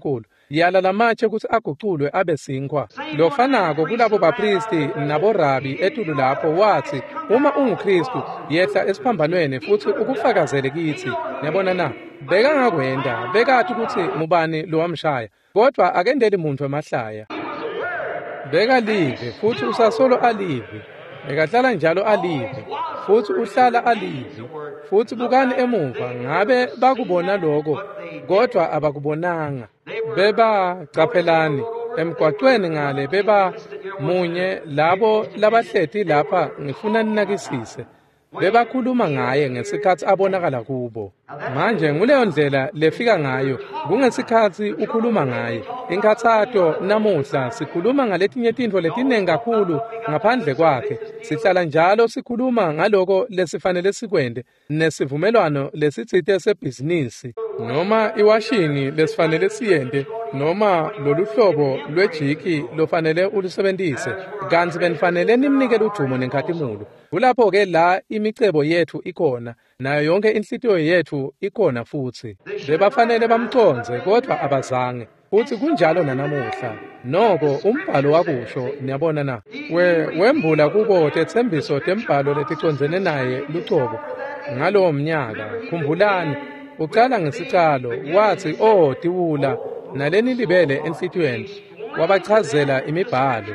yala lamatshe ukuthi aguculwe abe sinkwa. Lofanako kulabo bapristi naborabi etulu lapho wathi uma unguKristu yehla esiphambanweni futhi ukufakazele kithi. Yabona na, beka ngakwenda bekathi ukuthi ngubani lo wamshaya kodwa akendeli muntu emahlaya. Beka live futhi usasolo alive, bekahlala njalo alive futhi uhlala alive futhi bukani emuva ngabe bakubona lokho kodwa abakubonanga. Beba caphelani emgwaqweni ngale beba munye labo labahlethi lapha ngifuna ninakisise. Bebakhuluma ngaye ngesikhathi abonakala kubo. Manje nguleyo ndlela lefika ngayo kungesikhathi ukhuluma ngaye. Inkathato namuhla sikhuluma ngaletinye tintfo letinengi kakhulu ngaphandle kwakhe. Sihlala njalo sikhuluma ngaloko lesifanele sikwende nesivumelwano lesitsite sebhizinisi noma iwashini lesifanele siyende noma lolu hlobo lwejiki lofanele ulusebenzise kanti benifanele nimnikele udumo nenkathimulu. Kulapho ke la imicebo yethu ikhona nayo yonke inhlitiyo yethu ikhona futhi. Bebafanele bamconze kodwa abazange. Futhi kunjalo nanamuhla. Noko umbhalo wakusho niyabona na. We wembula kubo tethembiso tembhalo leticonzene naye lucobo. Ngalowo mnyaka khumbulani uqala ngesicalo wathi oh tiwula naleni libele enhlitiyweni wabachazela imibhalo.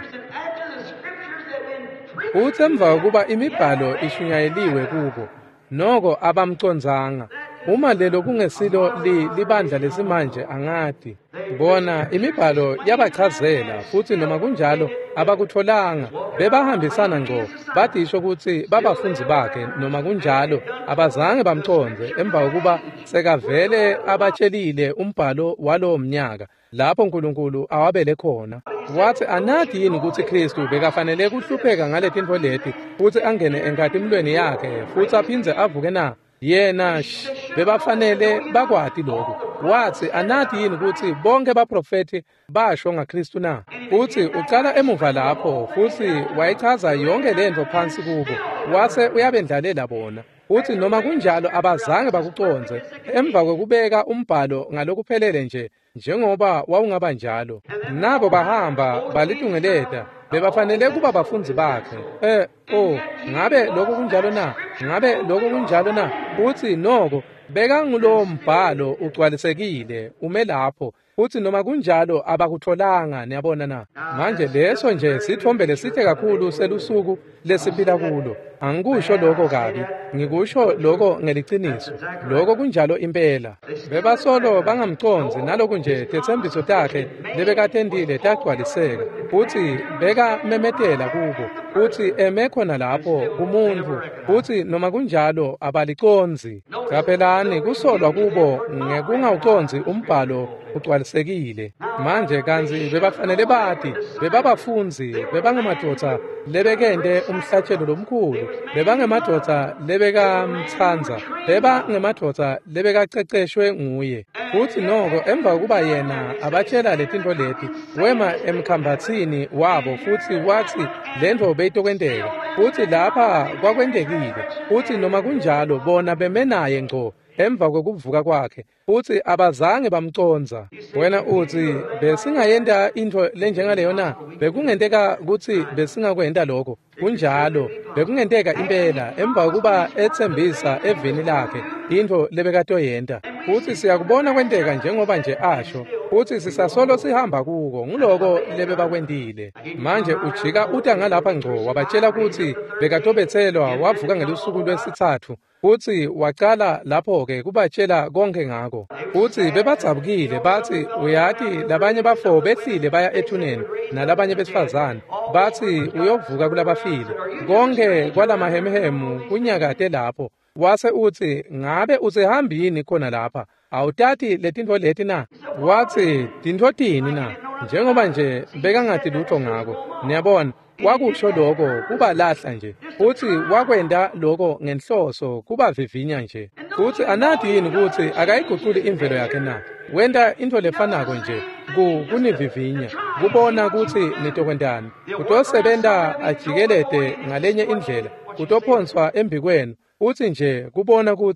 Uthi emva kuba imibhalo ishunyayeliwe kubo noko abamconzanga. Uma lelo kungesilo li libandla lesimanje angadi. Bona imibhalo yabachazela futhi noma kunjalo abakutholanga bebahambisana ngco badisho ukuthi babafunzi bakhe noma kunjalo abazange bamconze emva kokuba sekavele abatshelile umbhalo walo mnyaka lapho uNkulunkulu awabele khona. Wathi anadi yini ukuthi Kristu bekafanele kuhlupheka ngaletinto leti futhi angene enkathimlweni yakhe futhi aphindze avuke na. Yena bebafanele bakwati lokho. Wathi anadi yini ukuthi bonke baprofeti basho ngaKristu na. Futhi uqala emuva lapho futhi wayichaza yonke lento phansi kubo. Wase uyabendlalela bona. Futhi noma kunjalo abazange bakuconze emva kokubeka umbhalo ngalokuphelele nje njengoba wawungaba njalo. Nabo bahamba balitungeleta bebafanele kuba bafunzi bakhe. Eh oh ngabe lokho kunjalo na? Ngabe lokho kunjalo na? Uthi noko beka ngulo mbhalo ugcwalisekile ume lapho. Futhi noma kunjalo abakutholanga niyabona na. Manje leso nje sithombe lesithe kakhulu selusuku lesiphila kulo. Angikusho lokho kabi, ngikusho lokho ngeliqiniso. Lokho kunjalo impela. Bebasolo bangamconzi naloku nje tethembiso takhe lebekathendile tagcwaliseka. Futhi beka memetela kubo. Futhi emekhona lapho kumuntu. Futhi noma kunjalo abaliconzi. Caphelani kusolwa kubo ngekungawuconzi umbhalo ugcwalisekile. Manje kanzi bebafanele bathi bebabafunzi bebangamadoda lebekende umhlatshelo lomkhulu bebangemadoda lebekamthanza bebangemadoda lebekaceceshwe nguye. Futhi noko emva kuba yena abatshela letinto leti wema emkhambathini wabo futhi wathi lento beyitokwendeka futhi lapha kwakwendekile. Futhi noma kunjalo bona bemenaye ngco emva kokuvuka kwakhe futhi abazange bamconza. Wena uthi besingayenda into lenjengaleyo na bekungenteka ukuthi besingakwenda lokho. Kunjalo bekungenteka impela emva kokuba ethembisa evini lakhe into lebekatoyenda. Futhi siyakubona kwenteka njengoba nje asho futhi sisasolo sihamba kuko nguloko lebe bakwendile. Manje ujika uta ngalapha ngco wabatshela ukuthi bekatobethelwa wavuka ngelusuku lwesithathu. Futhi waqala lapho ke kubatshela konke ngako. Futhi bebathapukile bathi uyathi labanye bafo behlile baya ethuneni nalabanye besifazane bathi uyovuka kulabafile. Konke kwalamahemhemu kunyakade lapho. Wase uthi ngabe usehambini khona lapha awutati letinto leti na. Wathi tinto tini na njengoba nje bekangati lutho ngako. Niyabona wakusho lokho kuba lahla nje futhi wakwenda lokho ngenhloso kuba vivinya nje. Futhi anadi yini ukuthi akayiguquli imvelo yakhe na. Wenda into lefanako nje ku kunivivinya kubona ukuthi nitokwendani kutosebenza ajikelede ngalenye indlela kutophonswa embikwenu. Uthi nje kubona ukuthi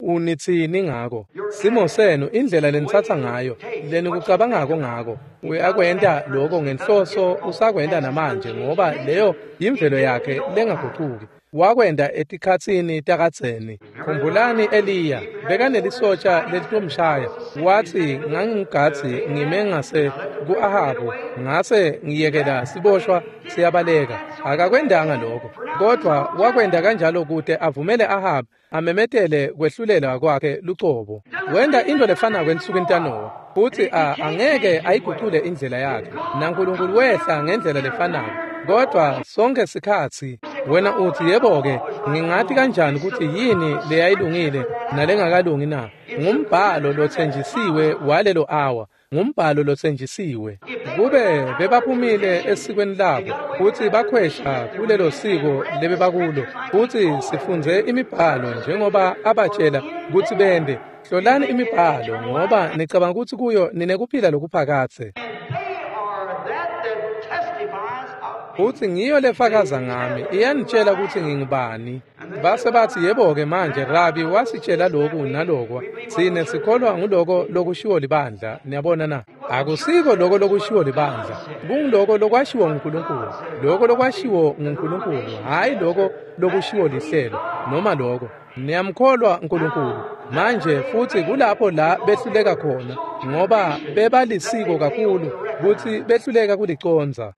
unithini ngako simo senu indlela lenithatha ngayo lenikucabangako ngako uyakwenda lokho ngenhloso usakwenda namanje ngoba leyo imvelo yakhe lengaguquki wakwenda etikhatsini takadzeni khumbulani Eliya bekanelisotsha lelitomshaya wathi ngangingadzi ngime ngase ku-Ahabu ngase ngiyekela siboshwa siyabaleka akakwendanga lokho kodwa wakwenda kanjalo kude avumele Ahabu amemetele kwehlulela kwakhe lucobo wenda into lefana kwensukwini taNowa futhi angeke ayigucule indlela yakhe naNkulunkulu wehla ngendlela lefanayo kodwa sonke sikhatsi wena uthi yebo-ke ngingathi kanjani ukuthi yini leyayilungile nalengakalungi na ngumbhalo lothenjisiwe walelo awa ngumbhalo lothenjisiwe kube bebaphumile esikweni labo futhi bakhwesha kulelo siko lebebakulo futhi sifunze imibhalo njengoba abatshela ukuthi bende hlolani imibhalo ngoba nicabanga ukuthi kuyo ninekuphila lokuphakathe futhi ngiyo lefakaza ngami iyanitshela ukuthi ngingubani base bathi yebo-ke manje Rabi wasitshela lokhu nalokwa sine sikholwa nguloko lokushiwo libandla niyabona na akusiko loko lokushiwo libandla kungiloko lokwashiwo nguNkulunkulu loko lokwashiwo nguNkulunkulu hayi loko lokushiwo lihlelo noma loko niyamkholwa uNkulunkulu manje futhi kulapho la behluleka khona ngoba bebalisiko kakhulu ukuthi behluleka kuliconza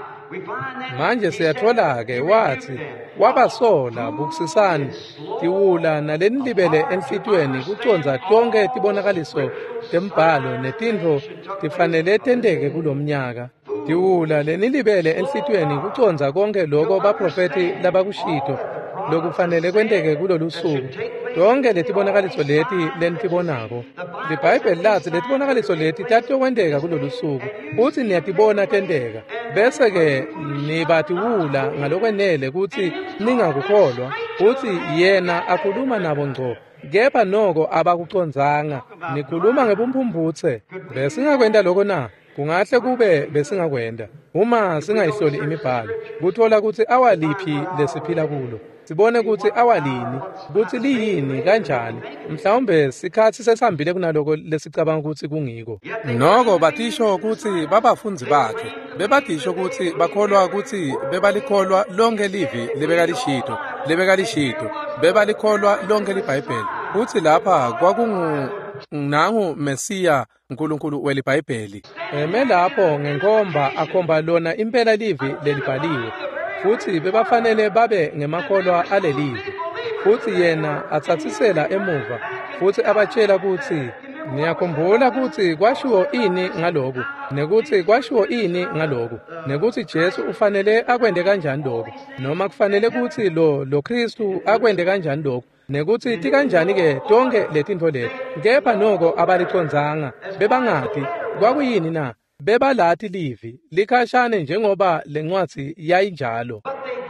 manje siyathola-ke wathi wabasola bukusisani tiwula nalenilibele enhlitweni kuconza tonke tibonakaliso tembhalo netintfo tifanele tenteke kulo mnyaka tiwula lenilibele enhlitweni kuconza konke loko baprofeti labakushito lokufanele kwenteke kulolu suku tonke letibonakaliso leti lenitibonako libhayibheli lathi letibonakaliso leti tatiokwenteka kulolu suku uthi niyatibona tenteka bese-ke nibatiwula ngalokwenele kuthi ningakukholwa uthi yena akhuluma nabo ngco kepha noko abakucondzanga nikhuluma ngebumphumbuthe besingakwenda lokho na kungahle kube besingakwenda uma singayihloli imibhalo kuthola ukuthi awaliphi lesiphila kulo sibone ukuthi awalini ukuthi liyini kanjani mhlawumbe sikhathi sesihambile kunaloko lesicabanga ukuthi kungiko noko batisho ukuthi babafunzi bakhe bebatisho ukuthi bakholwa ukuthi bebalikholwa lonke livi lebekalishito lebekalishito bebalikholwa lonke libhayibheli uthi lapha kwakungu nangu Mesiya uNkulunkulu welibhayibheli eme lapho ngenkomba akhomba lona impela livi lelibhaliwe futhi bebafanele babe ngemakholwa alelivi futhi yena athathisela emuva futhi abatshela ukuthi niyakhumbula ukuthi kwashiwo ini ngaloku nekuthi kwashiwo ini ngaloku nekuthi Jesu ufanele akwende kanjani lokho noma kufanele ukuthi lo lo Kristu akwende kanjani lokho nekuthi tikanjani-ke tonke letintfo leti kepha noko abalicondzanga bebangati kwakuyini na bebalati livi likhashane njengoba lencwadzi yayinjalo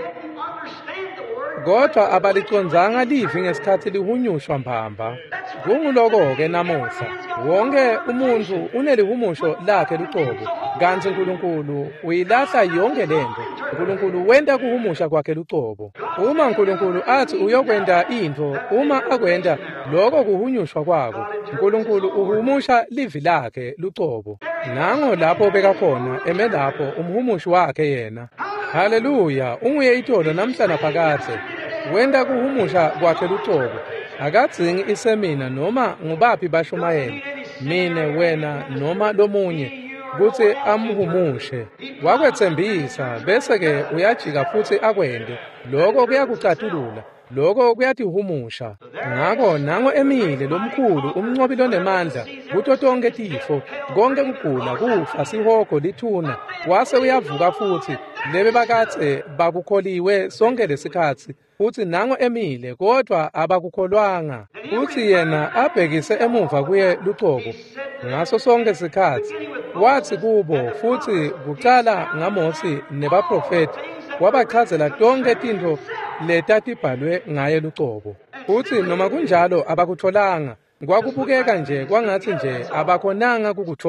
kodwa abalicondzanga livi ngesikhathi lihunyushwa mbamba kunguloko-ke namuhla wonke umuntu unelihumusho lakhe lucobo kanti uNkulunkulu uyilahla yonke lento uNkulunkulu wenda kuhumusha kwakhe lucobo uma uNkulunkulu athi uyokwenda into uma akwenda lokho kuhunyushwa kwako uNkulunkulu uhumusha livi lakhe lucobo nango lapho bekakhona eme lapho umhumushi wakhe yena haleluya unguye itolo namhla naphakade wenda kuhumusha kwakhe lucobo akadzingi isemina noma ngubaphi bashumayeli mine wena noma lomunye kuthi amhumushe wakwethembisa bese-ke uyajika futhi akwende lokho kuyakucatulula lokho kuyatihumusha ngako nango emile lomkhulu umncobi lonemandla kuto tonke tifo konke kugula kufa sihogo lithuna wase uyavuka futhi lebe bakathe bakukholiwe sonke lesikhathi futhi nango emile kodwa abakukholwanga futhi yena abhekise emuva kuye lucobo ngaso sonke isikhathi wathi kubo futhi kuqala ngaMosi nebaprofeti wabachazela tonke tintfo letatibhalwe ngaye lucobo futhi noma kunjalo abakutholanga kwakubukeka nje kwangathi nje abakhonanga kukuthola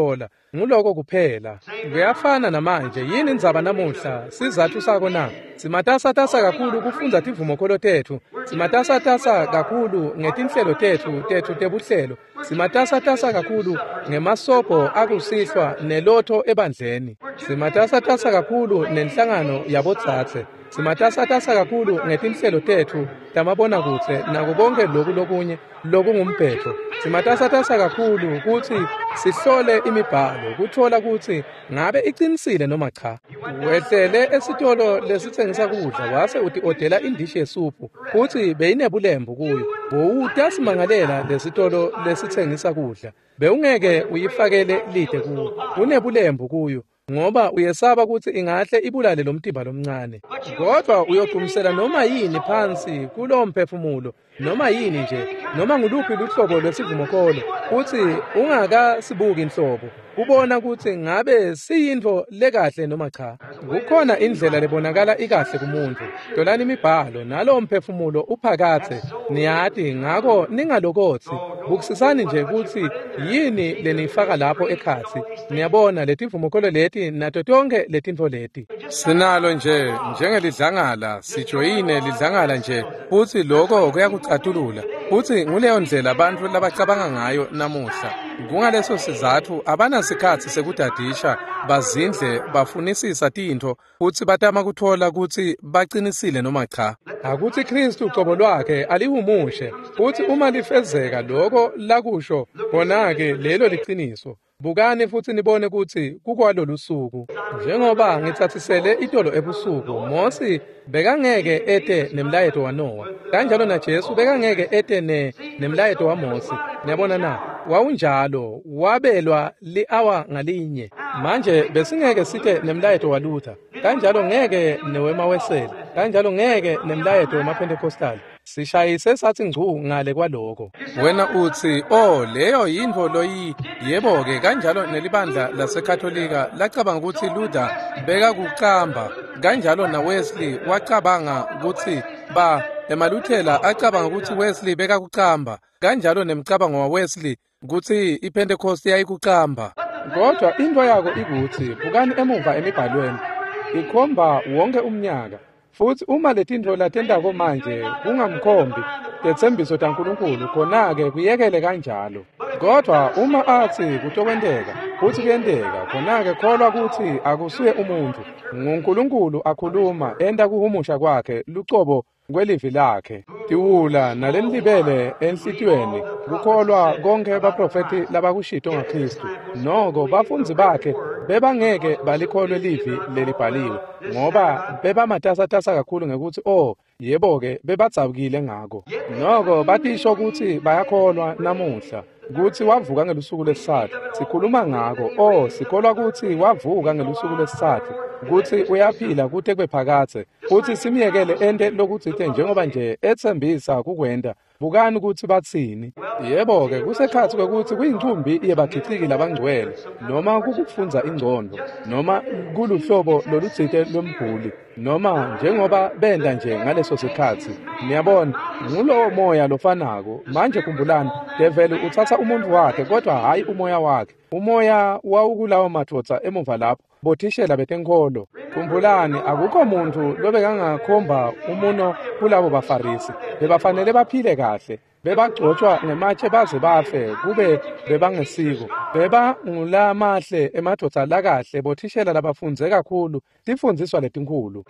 nguloko kuphela. Kuyafana namanje, yini indzaba namuhla? Sizathu sakho na? Simatasatasa kakhulu kufundza tivumokholo tethu. Simatasatasa kakhulu ngetinhlelo tethu tethu tebuhlelo. Simatasatasa kakhulu ngemasobho akusihlwa nelotho ebandleni. Simatasatasa kakhulu nenhlangano yabodzatse. Simatasatasa kakhulu ngetinhlelo tethu tamabona kutse nako konke loku lokunye lokungumphetho. Simatasatasa kakhulu ukuthi sihlole imibhalo kuthola ukuthi ngabe iqinisile noma cha. Wehlele esitolo lesitsengisa kudla wase uti odela indishi yesuphu futhi beyinebulembu kuyo. Bowutasimangala lesitolo lesitsengisa kudla. Bewungeke uyifakele lide kuyo. Unebulembu kuyo. Ngoba uyesaba ukuthi ingahle ibulale lo mtimba lomncane. Kodwa uyoqumisela noma yini phansi kulo mphefumulo, noma yini nje, noma nguluphi luhlobo lwesivumokholo, uthi ungakasibuki inhlobo, ubona ukuthi ngabe siyinto lekahle noma cha. Kukhona indlela lebonakala ikahle kumuntu. Dolani imibhalo nalo mphefumulo uphakathe, niyati ngako ningalokotsi. Bukusisani nje ukuthi yini lenifaka lapho ekhathi. Niyabona letivumokholo leti nato tonke letinto leti. Sinalo nje njengelidlangala, sijoyine lidlangala nje, futhi lokho kuyakucathulula. Futhi nguleyo ndlela abantu labacabanga ngayo namuhla. Kungaleso sizathu abanasikhathi sekudadisha, bazindle, bafunisisa tinto, futhi batama kuthola ukuthi baqinisile noma cha. Akuthi Kristu uqobo lwakhe alihumushe, futhi uma lifezeka lokho lakusho, bonake lelo liqiniso. Bukani futhi nibone ukuthi kukwalolu suku. Njengoba ngithathisele itolo ebusuku, Mose bekangeke ete nemlayeto waNoah. Kanjalo na Jesu bekangeke ete ne nemlayeto waMose. Niyabona na? Wawunjalo, wabelwa li-hour ngalinye. Manje besingeke sithe nemlayeto waLuther. Kanjalo ngeke newemawesela. Kanjalo ngeke nemlayeto wamaPentecostal. Sishayise sathi ngcu ngale kwaloko. Wena uthi, oh leyo yinto loyi, yebo-ke kanjalo nelibandla laseKatholika lacabanga ukuthi Luther beka kuqamba. Kanjalo na Wesley wacabanga ukuthi ba emaluthela acabanga ukuthi Wesley beka kuqamba. Kanjalo nemcabango wa Wesley ukuthi iPentecost yayikuqamba. Kodwa into yako ikuthi bukani emuva emibhalweni ikhomba wonke umnyaka. Futhi uma letinto latendako manje kungamkhombi tethembiso taNkulunkulu, khona-ke kuyekele kanjalo. Kodwa uma athi kutokwenteka futhi kuyenteka, khona-ke kholwa ukuthi akusuye umuntu, nguNkulunkulu akhuluma enda kuhumusha kwakhe lucobo kwelivi lakhe. Tiwula nalenilibele enhlitweni kukholwa konke abaprofeti labakushito ngaKristu. Noko bafundzi bakhe bebangeke balikholwe livi lelibhaliwe ngoba bebamatasatasa kakhulu ngekuthi oh yebo-ke bebadzabukile ngako. Noko batisho ukuthi bayakholwa namuhla kuthi wavuka ngelusuku lesithathu. Sikhuluma ngako, oh sikholwa ukuthi wavuka ngelusuku lesithathu, kuthi uyaphila kude kwephakathe, futhi simyekele ente lokuthi njengoba nje ethembisa kukwenda. Bukani ukuthi bathini. Yebo-ke kusekhathi kwekuthi kuyinqumbi yebagciciki labangcwele, noma kukufunza ingcondo, noma kuluhlobo lolutsite lwembuli, noma njengoba benda nje ngaleso sikhathi. Niyabona, ngulowo moya lofanako. Manje khumbulani, develi uthatha umuntu wakhe kodwa hayi umoya wakhe. Umoya wawukulawo madvodza emuva lapho bothishela betenkolo. Khumbulani, akukho muntu lobekangakhomba umuno kulabo baFarisi. Bebafanele baphile kahle, bebagcotshwa ngematshe baze bafe, kube bebangesiko. Beba ngulamahle emadvodza lakahle bothishela labafunze kakhulu tifundziswa letinkulu.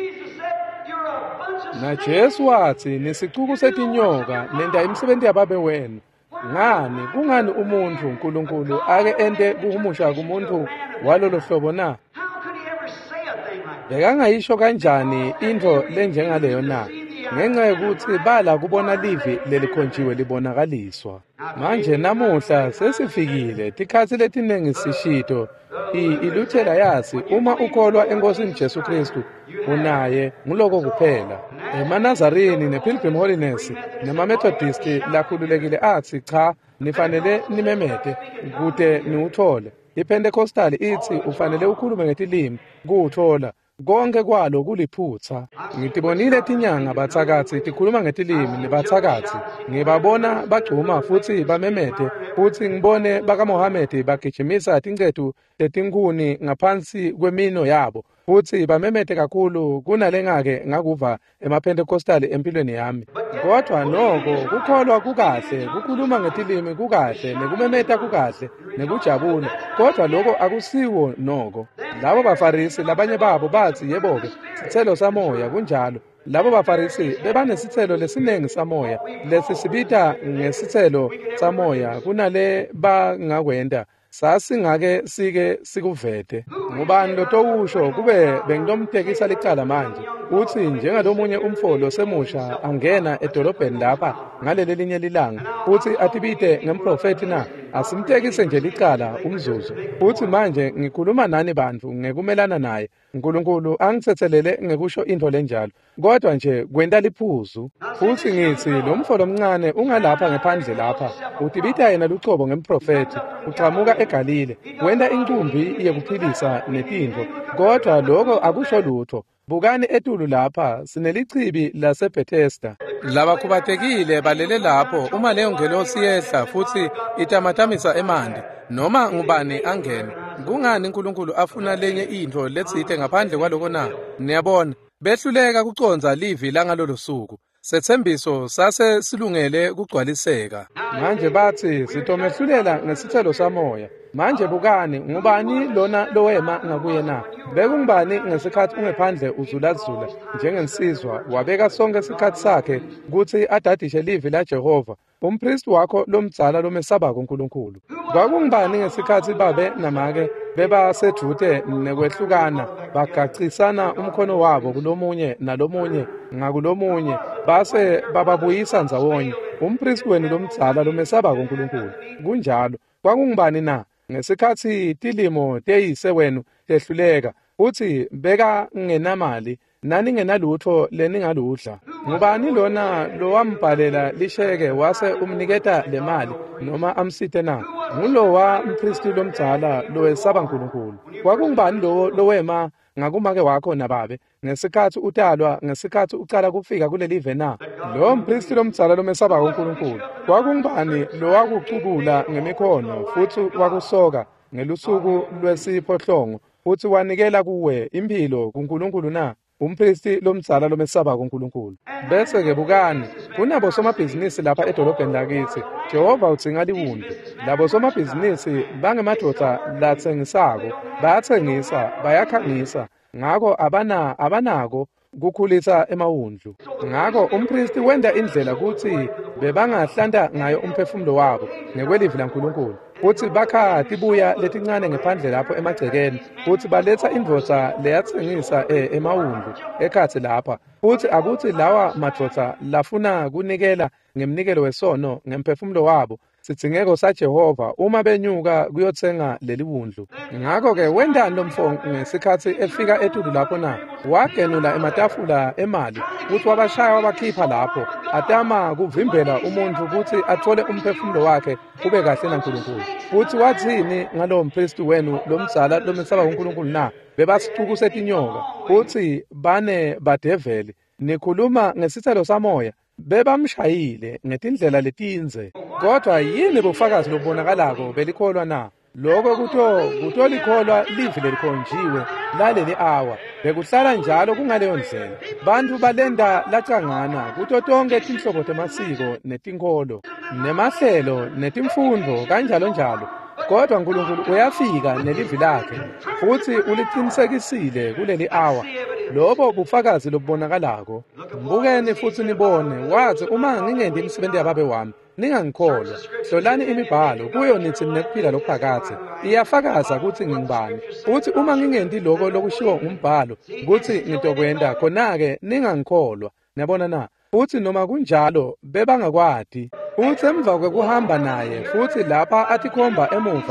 Na Jesu wathi nesicuku setinyoka nenda imsebenti yababe wenu. Ngani kungani umuntu uNkulunkulu ake ente kuhumusha kumuntu walolo hlobo na? Bekangayisho kanjani into lenjengaleyo na? Ngenxa yokuthi bala kubona livi lelikhonjiwe libonakaliswa. Manje namuhla sesifikile tikhathi letinengi sishito iluthela yazi uma ukholwa enkosini Jesu Kristu unaye nguloko kuphela. EmaNazarini nePilgrim Holiness nemaMethodist lakhululekile athi cha nifanele nimemete kude niuthole. iPentecostal ithi ufanele ukhulume ngetilimi kuuthola konke kwalo kuliphutha. Ngitibonile tinyanga bathakathi tikhuluma ngetilimi nebathakathi, ngibabona bagcuma futhi bamemete, futhi ngibone bakaMohammed bagijimisa tingcedu tetinkuni ngaphansi kwemino yabo, futhi bamemete kakhulu kunalengake ngakuva emaPentecostal empilweni yami. Kodwa noko kukholwa kukahle, kukhuluma ngetilimi kukahle, nekumemeta kukahle, nekujabula, kodwa lokho akusiwo noko. Labo baFarisi labanye babo bathi yebo-ke sithelo samoya kunjalo. Labo baFarisi bebanesithelo lesinengi samoya, lesisibita ngesithelo samoya kunale bangakwenda. Sasingake sike sikuvete. Ngubani lotowusho kube benginomtekisa licala manje. Uthi njengalomunye umfolo semusha angena edolobheni lapha ngaleli linye lilanga. Uthi atibite ngemprofeti na asimtekise nje licala umzuzu. Uthi manje ngikhuluma nani bantu ngekumelana naye. uNkulunkulu angithethelele ngekusho into lenjalo. Kodwa nje kwenda liphuzu. Futhi ngithi lo mfolo omncane ungalapha ngephandle lapha. Utibita yena lucobo ngemprofeti. Uchamuka eGalile. Wenda inkumbi yekuphilisa netinto. Kodwa lokho akusho lutho. Bukani etulu lapha sinelichibi laseBethesda. Labakhubatekile balele lapho uma leyo ngelosi yehla futhi itamatamisa emandi noma ngubani angene. Kungani uNkulunkulu afuna lenye into letsite ngaphandle kwaloko na? Niyabona behluleka kuconza livi langalolo suku. Sethembiso sase silungele kugcwaliseka. Manje bathi sitomehlulela ngesithelo samoya. Manje bukani ngubani lona lowema ngakuyena? Bekungubani ngesikhathi ungephandle uzulazula njengensizwa wabeka sonke isikhathi sakhe ukuthi adadishe livi laJehova. Umpriest wakho lomdzala lomesabako uNkulunkulu. Kwakungubani ngesikhathi babe namake beba sejute nekwehlukana bagacisana umkhono wabo kulomunye nalomunye ngakulomunye base bababuyisa ndzawonye. Umpriest wenu lomdzala lomesabako uNkulunkulu. Kunjalo kwakungubani na? Ngesikhathi tilimo teyise wenu tehluleka uthi beka ngenamali nani ngenalutho leningaludla. Ngubani lona lowambhalela lisheke wase umniketa le mali noma amsite na? Ngulowa mpristi lomdzala lowesaba uNkulunkulu. Kwakungubani lo lowema ngakumake wakho nababe ngesikhathi utalwa ngesikhathi ucala kufika kuleli live na? Lo mpristi lomdzala lomesaba uNkulunkulu. Kwakungubani lowakucubula ngemikhono futhi wakusoka ngelusuku lwesiphohlongo futhi wanikela kuwe impilo kuNkulunkulu na? Umpristi lomdzala lomesaba uNkulunkulu. Bese ke bukani kunabo somabhizinisi lapha edolobheni lakithi. Jehova utsinga liwundi. Labo somabhizinisi bangemadoda latsengisako, bayathengisa, bayakhangisa. Ngakho abana abanako kukhulisa emawundlu. Ngakho umpristi wenda indlela ukuthi bebangahlanda ngayo umphefumulo wabo ngekwelivi laNkulunkulu. Futhi bakha tibuya letincane ngephandle lapho emagcekeni. Futhi baletha indvodza leyathengisa emawundlu ekhathi lapha. Futhi akuthi lawa madoda lafuna kunikela ngemnikelo wesono ngemphefumulo wabo sithingeko saJehova uma benyuka kuyothenga leli wundlu. Ngakho ke wendani lomfo ngesikhathi efika etulu lapho na? Wagenula ematafula emali futhi wabashaya wabakhipha lapho. Atama kuvimbela umuntu ukuthi athole umphefumulo wakhe kube kahle naNkulunkulu. Futhi wathini ngalo mpristi wenu lomdzala lomesaba uNkulunkulu na? Bebasithuku setinyoka futhi bane badeveli. Nikhuluma ngesithelo samoya. Bebamshayile ngetindlela letinze. Kodwa yini bufakazi lobonakalako belikholwa na? Lokho kutho kutolikholwa livi lelikhonjiwe laleli awa. Bekuhlala njalo kungaleyo ndlela. Bantu balenda lacangana kuto tonke tinhlobo temasiko netinkolo nemahlelo netimfundo kanjalo njalo. Kodwa uNkulunkulu uyafika nelivi lakhe futhi uliqinisekisile kuleli awa. Lobo bufakazi lobonakalako. Mbukeni futhi nibone wathi uma ngingendi imisebenzi yababe wami ningangikholwa. Hlolani imibhalo kuyo nithi nekuphila lokuphakathe. Iyafakaza ukuthi ngingubani. Futhi uma ngingendi lokho lokushiwo umbhalo ukuthi ngitokwenda khona-ke ningangikholwa. Niyabona na? Futhi noma kunjalo bebangakwadi. Futhi emva kwekuhamba naye futhi lapha atikhomba emuva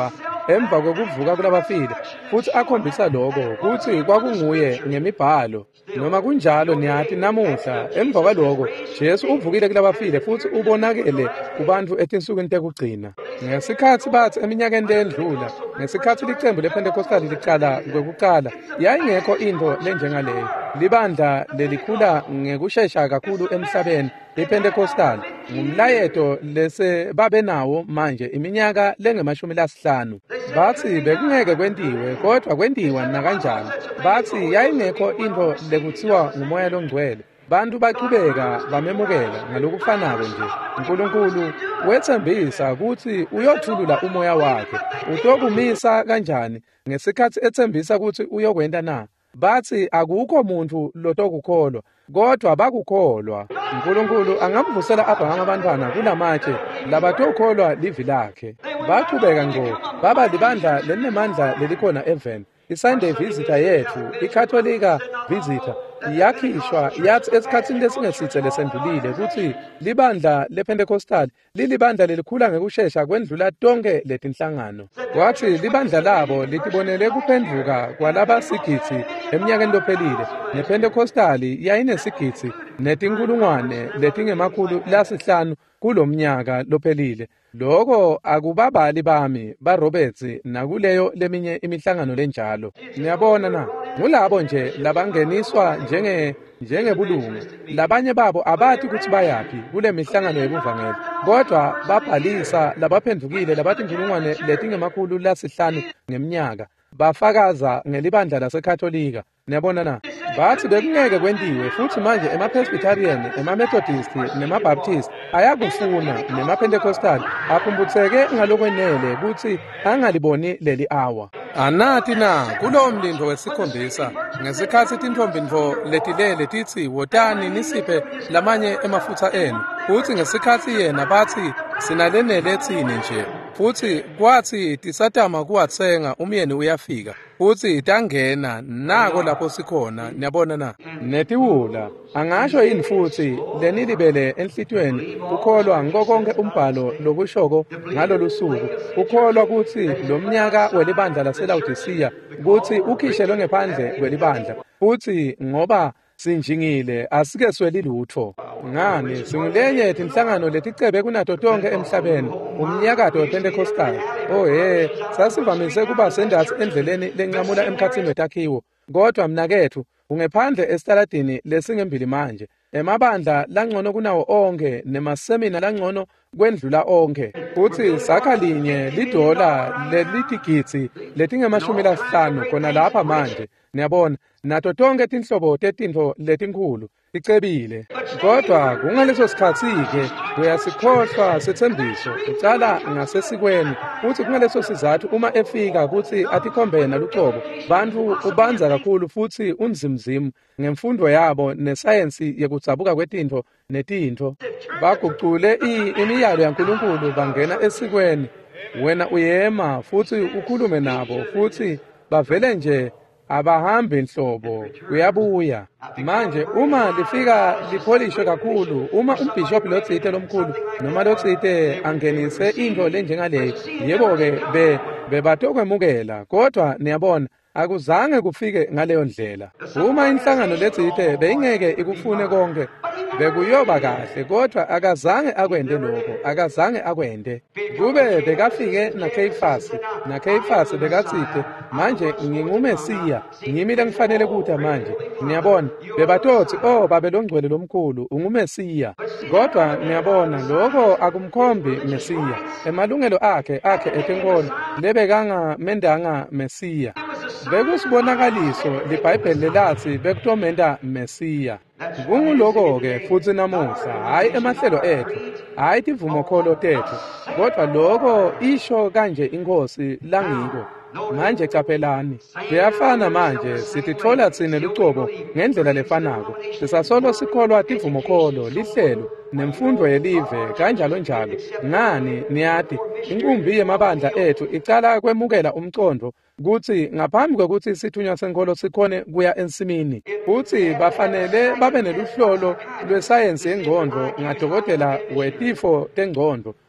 emva kokuvuka kulabafile futhi akhombisa lokho ukuthi kwakunguye ngemibhalo. Noma kunjalo niyathi namuhla emva kwalokho Jesu uvukile kulabafile futhi ubonakele kubantu etinsukwini tekugcina. Ngesikhathi bathi eminyakeni endlula, ngesikhathi licembu lePentecost liqala kwekuqala, yayingekho into lenjengaleyo. Libandla lelikhula ngekusheshsha kakhulu emhlabeni. iPentecostal ngumlayeto lese babenawo manje iminyaka lengemashumi lasihlanu. Bathi bekungeke kwentiwe kodwa kwentiwa nakanjani. Bathi yayingekho into lekuthiwa ngumoya longcwele. Bantu baqhubeka bamemukela ngalokufanako nje. uNkulunkulu wethembisa ukuthi uyothulula umoya wakhe. Utokumisa kanjani ngesikhathi ethembisa ukuthi uyokwenda na. Bathi akukho umuntu lotokukholwa kodwa bakukholwa. uNkulunkulu angamvusela Abraham abantwana kulamatshe labatokholwa livi lakhe. Baqhubeka ngo baba libandla lenemandla lelikhona eVen. iSunday visitor yethu iCatholika visitor yakhishwa yathi esikhathini lesingesithe lesendlulile ukuthi libandla lePentecostal lilibandla lelikhula ngekusheshsha kwendlula tonke letinhlangano. Kwathi libandla labo litibonele kuphenduka kwalaba sigitsi eminyakeni lophelile. nePentecostal yayinesigitsi netinkulungwane letingemakhulu lasihlanu kulomnyaka lophelile. Lokho akubabali bami baRoberts nakuleyo leminye imihlangano lenjalo. Niyabona na, ngulabo nje labangeniswa njenge njengebulungu. Labanye babo abathi ukuthi bayapi kule mihlangano yebuvangeli, kodwa babhalisa labaphendukile labathi inkulungwane letingemakhulu lasihlanu ngeminyaka. Bafakaza ngelibandla laseCatholika. Niyabona na, bathi bekungeke kwentiwe futhi manje emaPresbyterian, emaMethodist nemabaptist ayakufuna nemaPentecostal aphumbutheke ngalokwenele ukuthi angaliboni leli awa. Anathi na kulowo mlindo wesikhombisa ngesikhathi tintombindvo letilele tithi wotani nisiphe lamanye emafutha enu, futhi ngesikhathi yena bathi sinalenele ethini nje, futhi kwathi tisatama kuwatsenga umyeni uyafika, futhi tangena nako lapho sikhona. Niyabona na, netiwula angasho yini futhi lenilibele enhlitweni ukholwa ngokonke umbhalo lokushoko ngalolu suku. Ukholwa ukuthi lo mnyaka welibandla laseLaodicea ukuthi ukhishelwe ngaphandle kwelibandla, futhi ngoba sinjingile asike sweli lutho. Ngani singulenye tinhlangano leticebe kunato tonke emhlabeni umnyakato wePentecostal. Oh he, sasivamise kuba sendathi endleleni lenqamula emkhathini wetakhiwo, kodwa mnakethu ungephandle esitaladini lesingembili manje. Emabandla langcono kunawo onke nemasemina langcono kwendlula onke. Futhi sakha linye lidola lelitigitsi letingemashumi lasihlanu khona lapha manje. Niyabona nato tonke tinhlobo tetintfo letinkulu icebile, kodwa kungaleso sikhathi-ke uyasikhohlwa sethembiso ucala ngasesikweni. Futhi kungaleso sizathu uma efika ukuthi atikhombe nalucobo bantu ubanza kakhulu futhi unzimzimu ngemfundo yabo nesayensi yekudzabuka kwetintfo netintfo. Bagucule imiyalo yaNkulunkulu bangena esikweni. Wena uyema futhi ukhulume nabo futhi bavele nje abahambi inhlobo uyabuya. Manje uma lifika lipholishwe kakhulu, uma umbishop lotsite lomkhulu noma lotsite angenise into lenjengaleyo, yebo-ke be bebatokwemukela, kodwa niyabona akuzange kufike ngaleyo ndlela. Uma inhlangano letsite beyingeke ikufune konke bekuyoba kahle, kodwa akazange akwende lokho, akazange akwende. Kube bekafike naKeifasi, naKeifasi bekatsite manje ngingumesiya, ngimi lengifanele kuthi manje. Niyabona bebatothi oh babelongcwele lomkhulu ungumesiya, kodwa niyabona lokho akumkhombi mesiya. Emalungelo akhe akhe etenkolo lebekanga mendanga mesiya. Bekusibonakaliso liBhayibheli lelathi bekutomenda mesiya. Kunguloko-ke futhi namuhla, hayi emahlelo ethu, hayi tivumokholo tethu, kodwa lokho isho kanje inkosi langiko. Manje capelani, kuyafana manje sitithola tsine lucobo ngendlela lefanako. Sisasolo sikholwa tivumokholo, lihlelo, nemfundo yelive, kanjalo njalo. Ngani niyati inkumbi yemabandla ethu icala kwemukela umcondo kuthi ngaphambi kokuthi sithunywa senkolo sikhone kuya ensimini, futhi bafanele babe neluhlolo lwesayensi yengqondo ngadokotela wetifo tengqondo.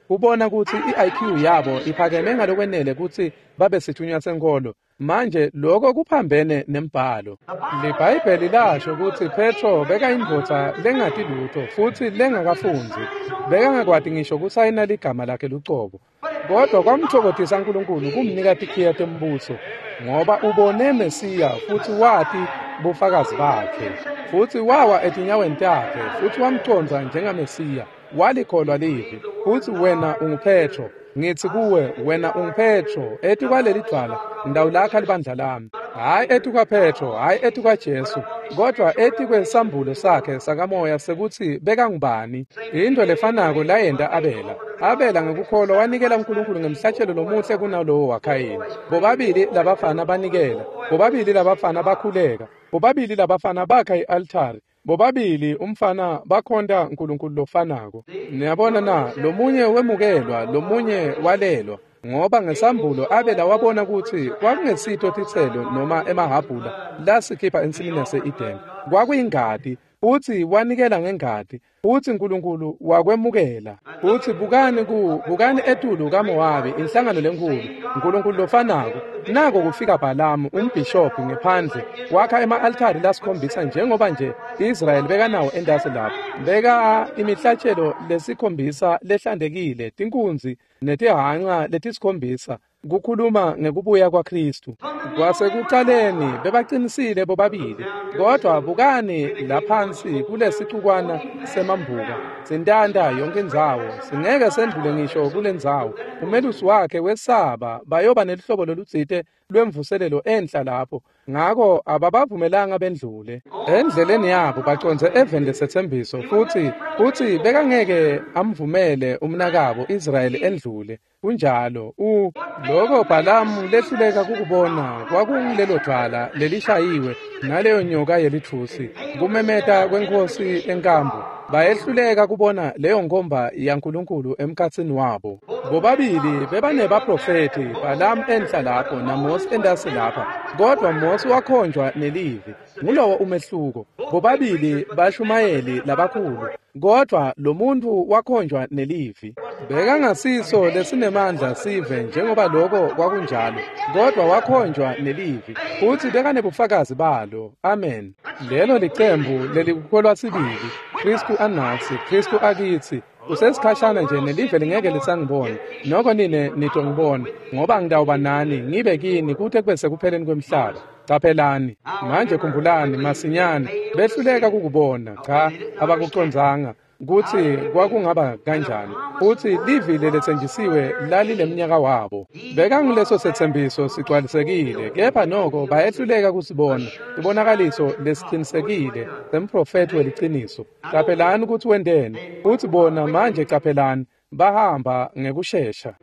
ubona ukuthi i-I Q yabo iphakeme ngalokwenele ukuthi babe sithunywa senkolo. Manje lokho kuphambene nembhalo. LeBhayibheli lasho ukuthi Petro bekayindvodza lengati lutho futhi lengakafunzi. Bekangakwati ngisho kusayina ligama lakhe lucobo. Kodwa kwamthokothisa uNkulunkulu kumnika tikhiya tembuso ngoba ubone Mesiya futhi wathi bufakazi bakhe. Futhi wawa etinyaweni takhe futhi wamconza njengaMesiya. Walikholwa livi futhi wena unguPetro. Ngithi kuwe wena unguPetro ethi kwaleli dwala ndawo lakha libandla lami. Hayi ethi kwaPetro, hayi ethi kwaJesu, kodwa ethi kwesambulo sakhe sakamoya sekuthi beka ngubani. Into lefanako layenda Abela. Abela ngekukholwa wanikela uNkulunkulu ngemhlatshelo lomuhle kunalowo waKhayini. Bobabili labafana banikela, bobabili labafana bakhuleka, bobabili labafana bakha i-altari. Bobabili umfana bakhonda uNkulunkulu lofanako. Niyabona na, lomunye wemukelwa, lomunye walelwa. Ngoba ngesambulo Abela wabona ukuthi kwakungesitho tithelo noma emahabhula lasikhipha ensimini yase-Edeni. Kwakuyingadi, uthi wanikela ngengadi, uthi uNkulunkulu wakwemukela. Uthi bukani ku bukani etulu kaMowabi inhlangano lenkulu, uNkulunkulu lofanako. Nako kufika Balamu umbhishophi ngephandle wakha ema-altari lasikhombisa njengoba nje Israyeli bekanawo endase lapho. Beka imihlatshelo lesikhombisa lehlandekile, tinkunzi netihanqa letisikhombisa. Kukhuluma ngekubuya kwaKristu. Kwasekuqaleni bebaqinisile bobabili, kodwa bukani laphansi kulesicukwana semambuka sintanda yonke indzawo, singeke sendlule ngisho kule ndzawo. Umelusi wakhe wesaba bayoba nelihlobo lolutsite lwemvuselelo enhla lapho, ngako ababavumelanga bendlule. Endleleni yabo baconze eveni lesethembiso futhi futhi bekangeke amvumele umnakabo Israyeli endlule. Kunjalo u lokho Balamu lehluleka kukubona kwakungilelo dwala lelishayiwe naleyo nyoka yelithusi kumemeta kwenkosi enkambo. Bayehluleka kubona leyo ngomba yaNkulunkulu emkhatsini wabo. Bobabili bebane baprofeti, Balamu enhla lapho naMosi endase lapha, kodwa Mosi wakhonjwa nelivi. Ngulowo umehluko. Bobabili bashumayeli labakhulu, kodwa lo muntu wakhonjwa nelivi. Bekangasiso lesinemandla sive njengoba lokho kwakunjalo, kodwa wakhonjwa nelivi futhi bekanebufakazi balo. Amen. Lelo licembu lelikukholwa sibili, Kristu anasi, Kristu akithi. Usesikhashana nje nelive lingeke lisangibona, noko nine nito ngibona, ngoba ngidawuba nani ngibe kini kuthe kube sekupheleni kwemhlaba. Qaphelani manje, khumbulani masinyane behluleka kukubona, cha abakuconzanga kuthi kwakungaba kanjani, futhi livile lethenjisiwe lalile mnyaka wabo. Bekangileso sethembiso sigcwalisekile, kepha noko bayehluleka kusibona ibonakaliso lesiqinisekile semprofeti weliciniso. Qaphelani ukuthi wendeni, futhi bona manje qaphelani bahamba ngekushesha.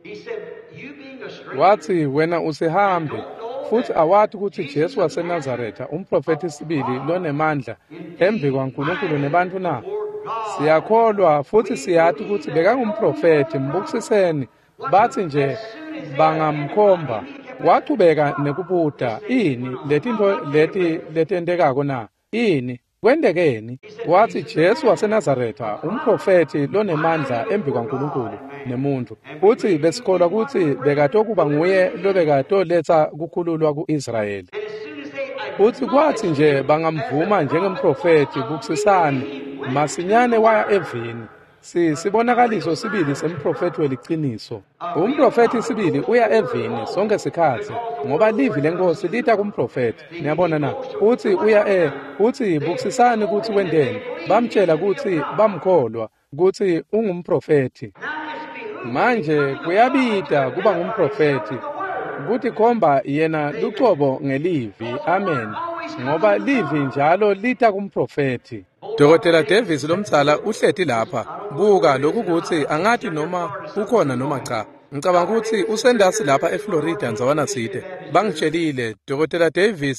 Wathi wena usihambe futhi awathi ukuthi Jesu waseNazaretha umprofeti sibili lonemandla embi kwaNkulunkulu nebantu na. Siyakholwa futhi siyathi ukuthi bekangumprofeti, mbukisiseni. Bathi nje bangamkhomba. Waqhubeka nekubuda, ini letinto leti letendekako na, ini kwendekeni. Wathi Jesu waseNazaretha umprofeti lonemandla embi kwaNkulunkulu nemuntu, futhi besikholwa ukuthi bekatokuba nguye lobekatoletha kukhululwa ku-Israyeli. Futhi kwathi nje bangamvuma njengemprofeti, bukisisani masinyane waya evini. Si sibonakaliso sibili semprofeti weliciniso. Umprofeti sibili uya evini sonke sikhathi ngoba livi lenkosi lita kumprofeti. Niyabona na? Uthi uya e, uthi bukisisani ukuthi wendeni. Bamtshela ukuthi bamkholwa ukuthi ungumprofeti. Manje kuyabida kuba ngumprofeti. Kuthi khomba yena lucobo ngelivi. Amen. Ngoba livi njalo lita kumprofeti. Dokotela Davis lomtsala uhleti lapha. Buka lokhu ukuthi angathi noma ukhona noma cha. Ngicabanga ukuthi usendasi lapha eFlorida nzawana side. Bangitshelile Dokotela Davis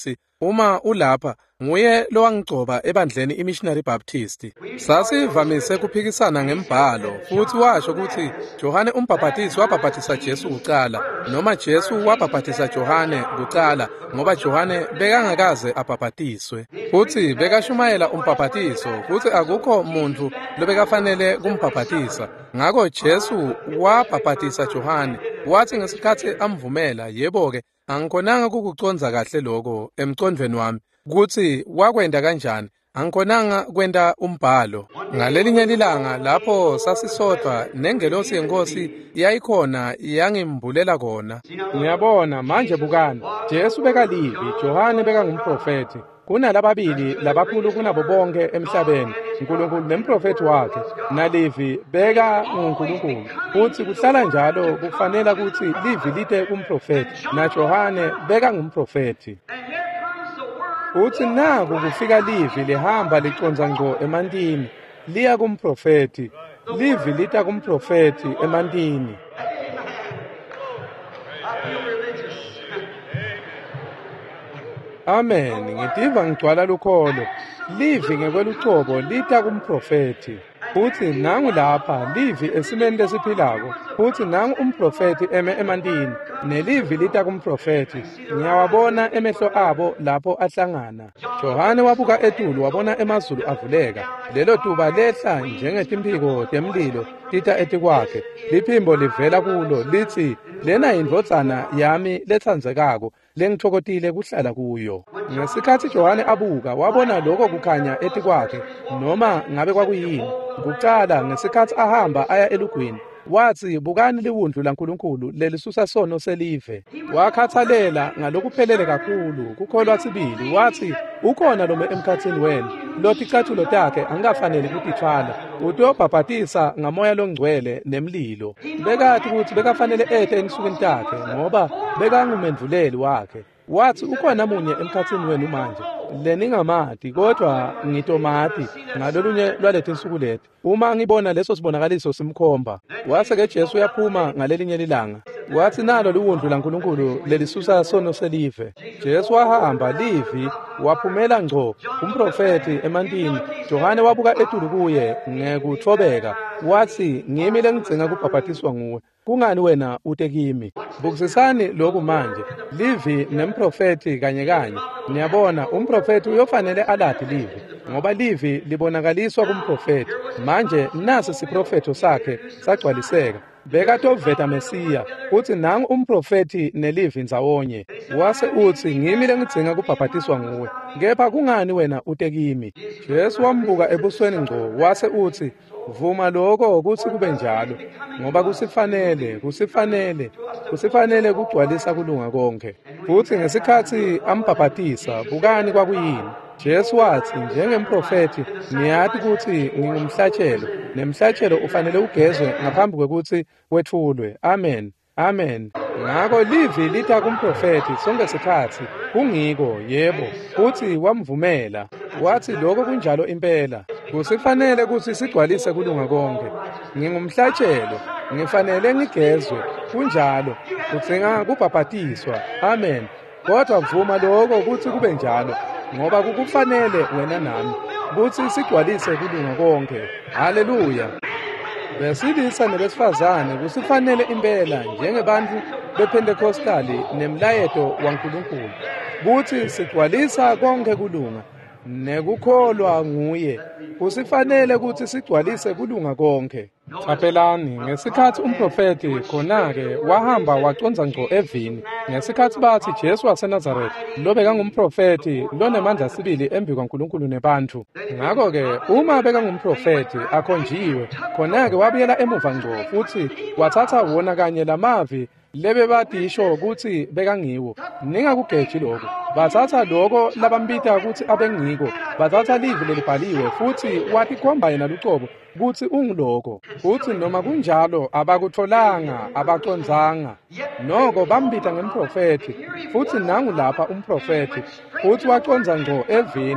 uma ulapha nguye lowangigcoba ebandleni iMissionary Baptist. Sasivamise kuphikisana ngembhalo futhi washo ukuthi Johane umbhaphatisi wabhaphathisa Jesu kuqala noma Jesu wabhaphathisa Johane kuqala ngoba Johane bekangakaze abhaphathiswe. Futhi bekashumayela umbhaphathiso futhi akukho umuntu lobekafanele kumbhaphathisa. Ngakho Jesu wabhaphathisa Johane. Wathi ngesikhathi amvumela, yebo-ke angikhonanga kukuconza kahle lokho emcondweni wami ukuthi wakwenda kanjani. Angikhonanga kwenda umbhalo. Ngalelinye ilanga lapho sasisodwa nengelosi yenkosi yayikhona yangimbulela khona. Ngiyabona manje bukani, Jesu bekalivi, Johane bekangumprofeti. Kunalababili labakhulu kunabo bonke emhlabeni, uNkulunkulu nemprofeti wakhe. Nalivi beka nguNkulunkulu. Futhi kuhlala njalo kufanele ukuthi livi lite kumprofeti, na Johane beka ngumprofeti. Uthi naku kufika livi lihamba liconza ngco emantini, liya kumprofeti, livi lita kumprofeti emantini. Amen. Ngidiva ngigcwala lukholo. Livi ngekwelucobo lita kumprofeti. Futhi nangu lapha livi esimeni lesiphilako. Futhi nangu umprofeti eme emantini. Nelivi lita kumprofeti. Ngiyawabona emehlo abo lapho ahlangana. Johane wabuka etulu wabona emazulu avuleka. Lelo tuba lehla njengetimphiko temlilo tita etikwakhe. Liphimbo livela kulo lithi, lena indvodzana yami lethandzekako lengithokotile kuhlala kuyo. Ngesikhathi Johane abuka wabona lokho kukhanya etikwakhe noma ngabe kwakuyini. Kuqala ngesikhathi ahamba aya elugwini wathi bukani liwundlu laNkulunkulu lelisusa sono selive. Wakhathalela ngalokuphelele kakhulu kukholwa sibili wathi ukhona lo emkhathini wena lothi icathulo takhe angikafanele ukutithwala utobhaphathisa ngamoya longcwele nemlilo. Bekathi ukuthi bekafanele ethe enisukeni takhe ngoba bekangumendvuleli wakhe. Wathi ukhona munye emkhathini wenu manje leningamati kodwa ngitomati ngalolunye lwaleti insuku leti. Uma ngibona leso sibonakaliso simkhomba. Wase ke Jesu yaphuma ngalelinye ilanga. Wathi nalo liwundlu laNkulunkulu lelisusa sono selive. Jesu wahamba livi waphumela ngco umprofeti emantini. Johane wabuka etulu kuye ngekuthobeka. Wathi ngimi lengidzinga kubhaphathiswa nguwe. Kungani wena ute kimi? Bukisisani lokhu manje. Livi nemprofeti kanye kanye. Niyabona umprofeti uyofanele alathi livi ngoba livi libonakaliswa kumprofeti. Manje nasi siprofeto sakhe sagcwaliseka. Bekatoveta Mesiya uthi nangu umprofeti nelivi nzawonye. Wase uthi ngimi lengidzinga kubhaphathiswa nguwe. Kepha kungani wena ute kimi? Jesu wambuka ebusweni ngco wase uthi vuma lokho ukuthi kube njalo ngoba kusifanele kusifanele kusifanele kugcwalisa kulunga konke. Futhi ngesikhathi ambhaphathisa bukani kwakuyini. Jesu wathi njengemprofeti niyathi ukuthi ngingumhlatshelo nemhlatshelo ufanele ugezwe ngaphambi kwekuthi wethulwe. Amen. Amen. Ngakho livi litha kumprofeti sonke sikhathi kungiko yebo futhi wamvumela. Wathi lokho kunjalo impela kusifanele ukuthi sigcwalise kulunga konke. Ngingumhlatshelo ngifanele ngigezwe kunjalo udzinga kubhaphathiswa. Amen. Kodwa vuma lokho ukuthi kube njalo ngoba kukufanele wena nami ukuthi sigcwalise kulunga konke. Haleluya. Besilisa nebesifazane kusifanele impela njengebantu bePentekostali nemlayeto waNkulunkulu kuthi sigcwalisa konke kulunga nekukholwa nguye. Kusifanele ukuthi sigcwalise kulunga konke. Capelani ngesikhathi umprofeti khona-ke wahamba waconza ngco evini ngesikhathi bathi Jesu waseNazaretha lo bekangumprofeti lonemandla sibili embi kwaNkulunkulu nebantu. Ngakho-ke uma bekangumprofeti akhonjiwe khona-ke wabuyela emuva ngco futhi wathatha wona kanye lamavi lebe badisho ukuthi bekangiwo. Ningakugeji lokho. Bathatha lokho labambita ukuthi abengiko. Bathatha livi lelibhaliwe futhi wathi khomba yena lucobo kuthi ungiloko. Uthi noma kunjalo abakutholanga abaconzanga noko bambita ngemprofeti futhi nangu lapha umprofeti futhi waconza ngco evini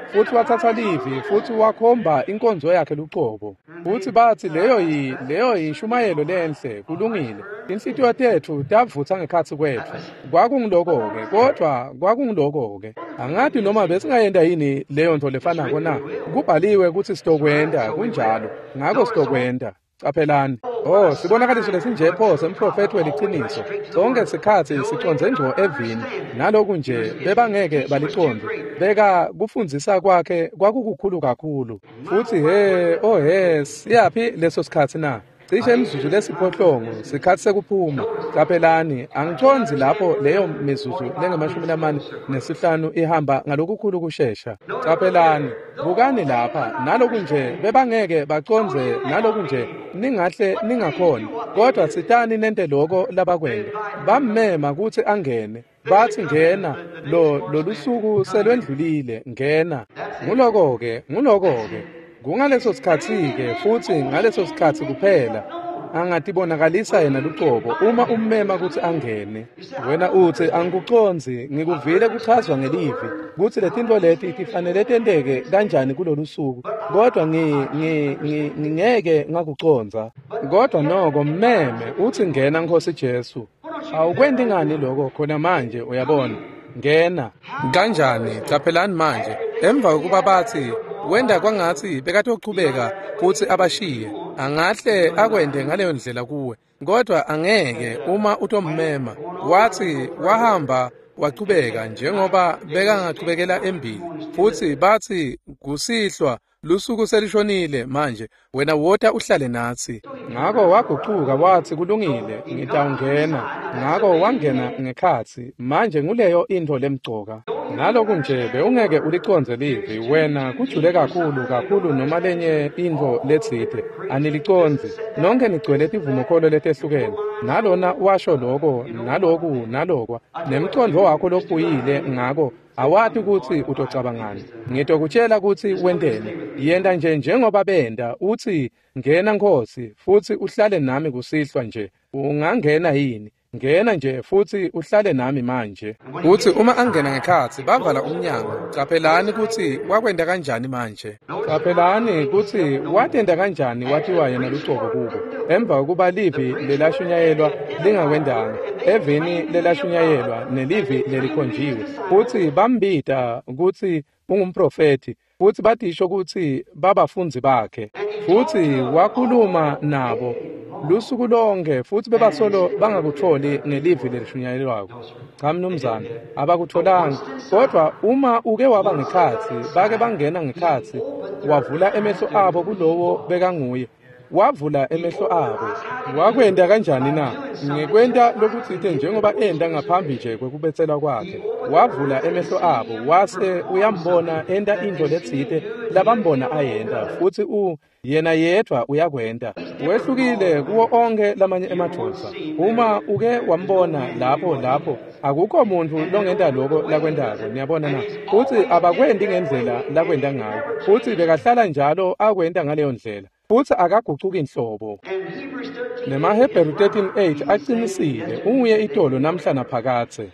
futhi wathatha livi futhi wakhomba inkonzo yakhe luqobo. Futhi bathi leyo yi leyo yishumayelo lenhle kulungile. Inhlitiyo tethu davutha ngekhathi kwethu. Kwakungiloko-ke kodwa kwakungiloko-ke. Angathi noma besingayenda yini leyo nto lefanako na. Kubhaliwe ukuthi sitokwenda kunjalo. Ngakho sitokwenda. Qaphelani. Oh, sibonakaliso lesinje pho semprofeti weliqiniso. Sonke isikhathi siconze ngco evini. Naloku nje bebangeke baliconde. Beka kufundzisa kwakhe kwakukukhulu kakhulu. Futhi he, oh yes, siyapi leso sikhathi na. Cishe imizuzu lesiphohlongo sikhathi sekuphuma. Qaphelani, angiconzi lapho leyo mizuzu lengamashumi amane nesihlanu ihamba ngalokukhulu kushesha. Qaphelani, bukani lapha naloku nje bebangeke baconze naloku nje ningahle ningakhona. Kodwa sitani nente lokho labakwenda. Bammema ukuthi angene. Bathi ngena lo lolusuku selwendlulile ngena. Nguloko-ke, nguloko-ke. Kungaleso sikhathi ke futhi ngaleso sikhathi kuphela angatibonakalisa yena luqobo uma ummema ukuthi angene. Wena uthi angikuconzi ngikuvile kuchazwa ngelivi ukuthi letinto leti kufanele tenteke kanjani kulolu suku kodwa ngi ngeke ngakuconza. Kodwa noko mmeme uthi ngena Nkosi Jesu. Awukwendi ngani lokho khona manje uyabona. Ngena kanjani qaphelani manje emva kokuba bathi wenda kwangathi bekatochubeka futhi abashiye angahle akwende ngaleyo ndlela kuwe kodwa angeke uma utommema wathi wahamba wachubeka njengoba bekangachubekela embili futhi bathi kusihlwa lusuku selishonile manje wena wota uhlale nathi. Ngakho waguquka wathi kulungile ngitawungena. Ngakho wangena ngekhathi manje nguleyo into lemgcoka. Naloku nje bewungeke uliconze livi wena kujule kakhulu kakhulu noma lenye into letsite aniliconzi nonke nigcwele tivumokholo letehlukene nalona washo lokho naloku nalokwa nemcondo wakho lopuyile ngako awati ukuthi utocabangani. Ngitokutshela ukuthi wendene yenda nje njengoba benda uthi ngena Nkosi futhi uhlale nami kusihlwa nje ungangena yini. Ngena nje futhi uhlale nami manje. Uthi uma angena ngekhathi bavala umnyango. Qaphelani ukuthi wakwenda kanjani manje. Qaphelani ukuthi watenda kanjani wathiwa yena luqobo kubo. Emva kokuba livi lelashunyayelwa lingakwendanga. Evini lelashunyayelwa nelivi lelikhonjiwe. Futhi bambita ukuthi ungumprofeti. Futhi batisho ukuthi babafunzi bakhe. Futhi wakhuluma nabo lusuku lonke futhi bebasolo bangakutholi ngelivi lelishunyayelwako. Cha mnumzana abakutholanga kodwa uma uke waba ngekhathi bake bangena ngekhathi wavula emehlo abo kulowo bekanguye. Wavula emehlo abo. Wakwenda kanjani na? Ngekwenda lokuthi njengoba enda ngaphambi nje kwekubethela kwakhe. Wavula emehlo abo wase uyambona enda into letsite labambona ayenda futhi u yena yedwa uyakwenda. Wehlukile kuwo onke lamanye emadoda. Uma uke wambona lapho lapho akukho umuntu longenda lokho lakwendako niyabona na. Futhi abakwendi ngendlela lakwenda ngayo. Futhi bekahlala njalo akwenda ngaleyo ndlela. Futhi akagucuki inhlobo. NemaHebheru thirteen eight aqinisile uye itolo namhla naphakathe.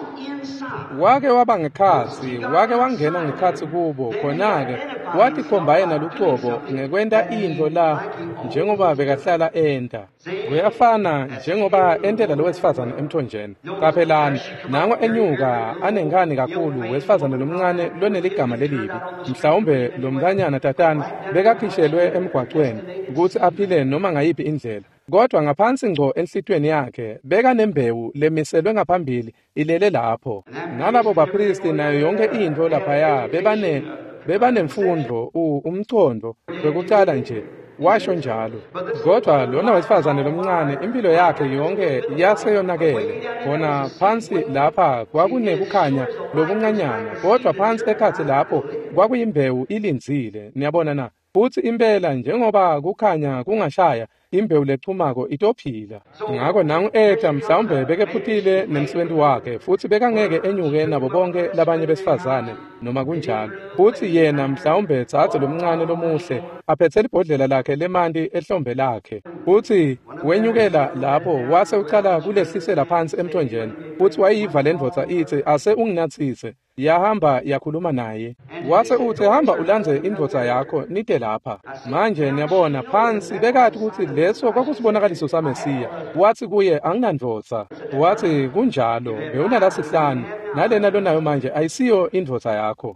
Wake waba ngekhathi wake wangena ngekhathi kubo khona-ke wathi khomba yena luqobo ngekwenda into la njengoba bekahlala enta. Uyafana njengoba entela lo wesifazane emthonjeni. Qaphelani nango enyuka anengane kakhulu wesifazane lomncane loneligama lelibi mhlawumbe lo mntanyana tatana bekakhishelwe emgwaqweni ukuthi aphile noma ngayiphi indlela. Kodwa ngaphansi ngco enhlitweni yakhe beka nembewu lemiselwe ngaphambili ilele lapho. Nalabo bapristi nayo yonke into laphaya bebane bebanemfundo umcondo bekucala nje washo njalo. Kodwa lona wesifazane lomncane impilo yakhe yonke yaseyonakele. Khona phansi lapha kwakunekukhanya lokuncanyana kodwa phansi ekhathi lapho kwakuyimbewu ilinzile. Niyabona na? Futhi impela njengoba kukhanya kungashaya imbewu lechumako itophila. Ngakho nangu etha mhlawumbe bekephuthile nemsebenzi wakhe futhi bekangeke enyuke nabo bonke labanye besifazane noma kunjalo. Futhi yena mhlawumbe thathe lomncane lomuhle aphethe ibhodlela lakhe lemanti ehlombe lakhe. Futhi wenyukela lapho wase uqala kulehlisela phansi emthonjeni futhi wayiva le ndvodza ithi ase unginathise. Yahamba yakhuluma naye wase uthi hamba ulandze indvodza yakho nide lapha. Manje niyabona phansi bekathi ukuthi leso kwakusibonakaliso saMesiya. Wathi kuye anginandvodza. Wathi kunjalo bewunala sihlanu nalena lonayo manje ayisiyo indvodza yakho.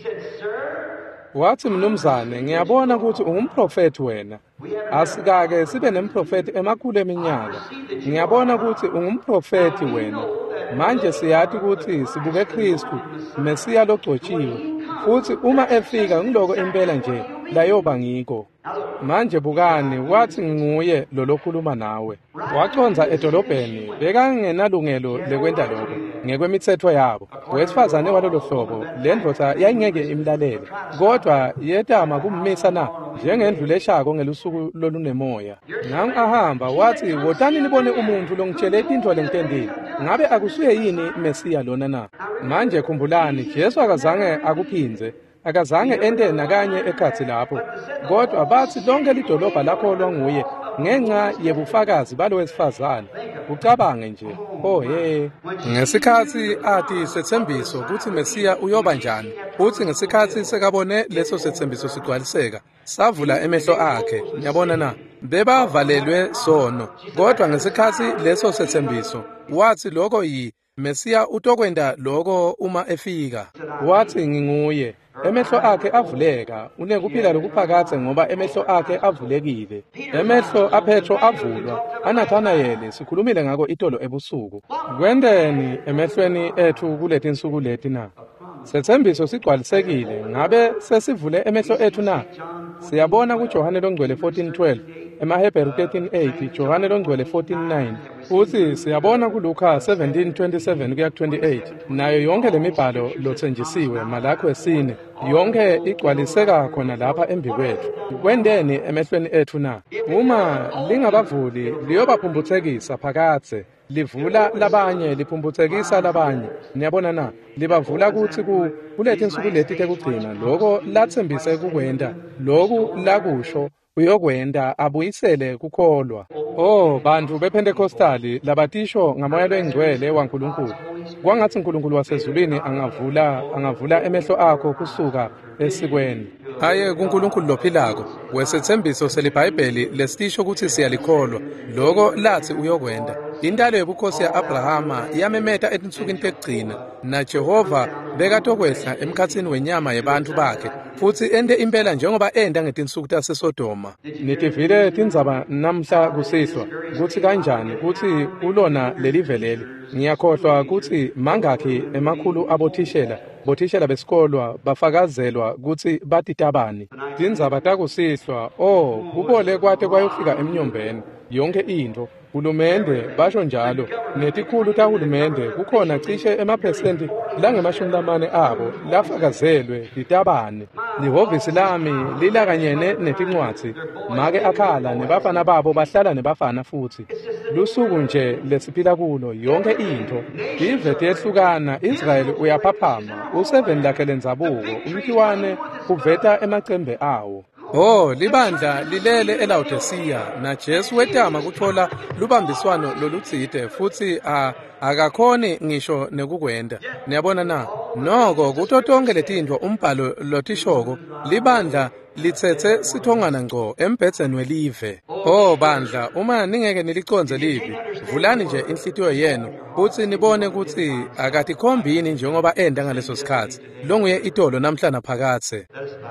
Wathi mnumzane ngiyabona ukuthi ungumprofeti wena. Asikake sibe nemprofeti emakhulu eminyaka. Ngiyabona ukuthi ungumprofeti wena. Manje siyathi ukuthi sibuke Kristu Mesiya logcotshiwe futhi uma efika ngiloko impela nje layoba ngiko. Manje bukani wathi nguye lo lokhuluma nawe. Waconza edolobheni bekangenalungelo lekwenta lokho ngekwemithetho yabo. Wesifazane walolo hlobo le ndvodza yayingeke imlalele kodwa yetama kummisa na njengendlu leshako ngelusuku lolunemoya. Nangu ahamba wathi wotani nibone umuntu longitshele into lenkendile. Ngabe akusuye yini Mesiya lona na? Manje khumbulani Jesu akazange akuphinze. Akazange ende nakanye ekhathi lapho kodwa bathi lonke lidolobha lakholwa nguye ngenxa yebufakazi balo wesifazane. Ucabange nje oh hey ngesikhathi athi sethembiso ukuthi Mesiya uyoba njani futhi ngesikhathi sekabone leso sethembiso sigcwaliseka savula emehlo akhe. Ngiyabona na bebavalelwe sono kodwa ngesikhathi leso sethembiso wathi lokho yi Mesiya utokwenda lokho uma efika. Wathi nginguye. Emehlo akhe avuleka unekuphila lokuphakathe ngoba emehlo akhe avulekile. Emehlo aPetro avulwa. Anathanaeli sikhulumile ngako itolo ebusuku. Kwendeni emehlweni ethu kuleti insuku leti na? Sethembiso sigcwalisekile ngabe sesivule emehlo ethu na? Siyabona kuJohane longcwele fourteen twelve, emaHebheru thirteen eight, Johane longcwele fourteen nine, futhi siyabona kuLuka seventeen twenty-seven kuya twenty-eight. Nayo yonke lemibhalo lothenjisiwe Malaki wesine yonke igcwaliseka khona lapha embi kwethu. Kwendeni emehlweni ethu na? Uma lingabavuli liyobaphumbutsekisa phakathe. Livula labanye liphumbuthekisa labanye. Niyabona na libavula kuthi ku kulethi insuku leti tekugcina lokho lathembise kukwenda lokhu lakusho uyokwenda abuyisele kukholwa. Oh bantu bePentekostali labatisho ngamoya lwengcwele waNkulunkulu. Kwangathi uNkulunkulu wasezulwini angavula angavula emehlo akho kusuka esikweni. Haye kuNkulunkulu lophilako wesethembiso selibhayibheli lesisho ukuthi siyalikholwa lokho lathi uyokwenda. Indalo yobukhosi ya-Abrahama yamemeta etinsukwini tekugcina na Jehova bekatokwehla emkhathini wenyama yebantu bakhe futhi ende impela njengoba enda ngetinsuku taseSodoma. Nitivile tindzaba namhla kusihlwa kuthi kanjani kuthi kulona lelive leli. Ngiyakhohlwa kuthi mangakhi emakhulu abothishela bothishela besikolwa bafakazelwa kuthi batitabani. Tindzaba takusihlwa oh kubole kwate kwayofika emnyombeni yonke into. Hulumende basho njalo netikhulu tahulumende kukhona cishe emaphesenti langemashumi lamane abo lafakazelwe litabane. Lihhovisi lami lilakanyene netincwadzi make akhala nebafana babo bahlala nebafana futhi. Lusuku nje lesiphila kulo yonke into ive tehlukana. Israel uyaphaphama useven lakhe lendzabuko umtiwane uveta emacembe awo. Oh libandla lilele eLaodicea na Jesu wetama kuthola lubambiswano lolutsite futhi a akakhoni ngisho nekukwenda. Niyabona na noko kuto tonke letintfo umbhalo lotishoko libandla litsethe sithongana ngco embhedzeni welive. Oh bandla uma ningeke niliconze livi vulani nje inhlitiyo yenu futhi nibone ukuthi akatikhombini njengoba enda ngaleso sikhathi longuye itolo namhlanje phakathe.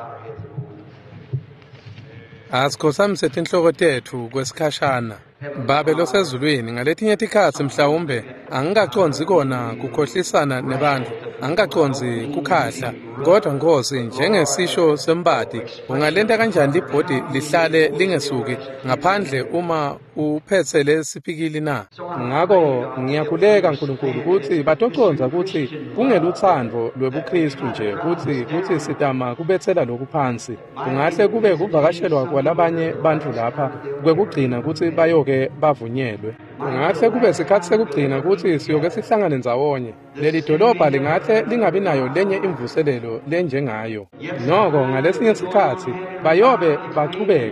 Asikhosamse tinhloko tethu kwesikhashana. Babe losezulwini ngaletinye tikhatsi mhlawumbe angikaconzi kona kukhohlisana nebantu angikaconzi kukhahla kodwa Nkosi njengesisho sembati ungalenta kanjani libhodi lihlale lingesuki ngaphandle uma uphethe lesipikili na. Ngakho ngiyakhuleka uNkulunkulu ukuthi batoconza ukuthi kungeluthando lwebuKristu nje ukuthi ukuthi sitama kubethela lokhu phansi. Kungahle kube kuvakashelwa kwalabanye bantu lapha kwekugcina ukuthi bayoke bavunyelwe. Kungahle kube sikhathi sekugcina ukuthi siyoke sihlangane ndzawonye. Leli dolobha lingahle lingabi nayo lenye imvuselelo lenjengayo. Noko ngalesinye isikhathi bayobe baqhubeka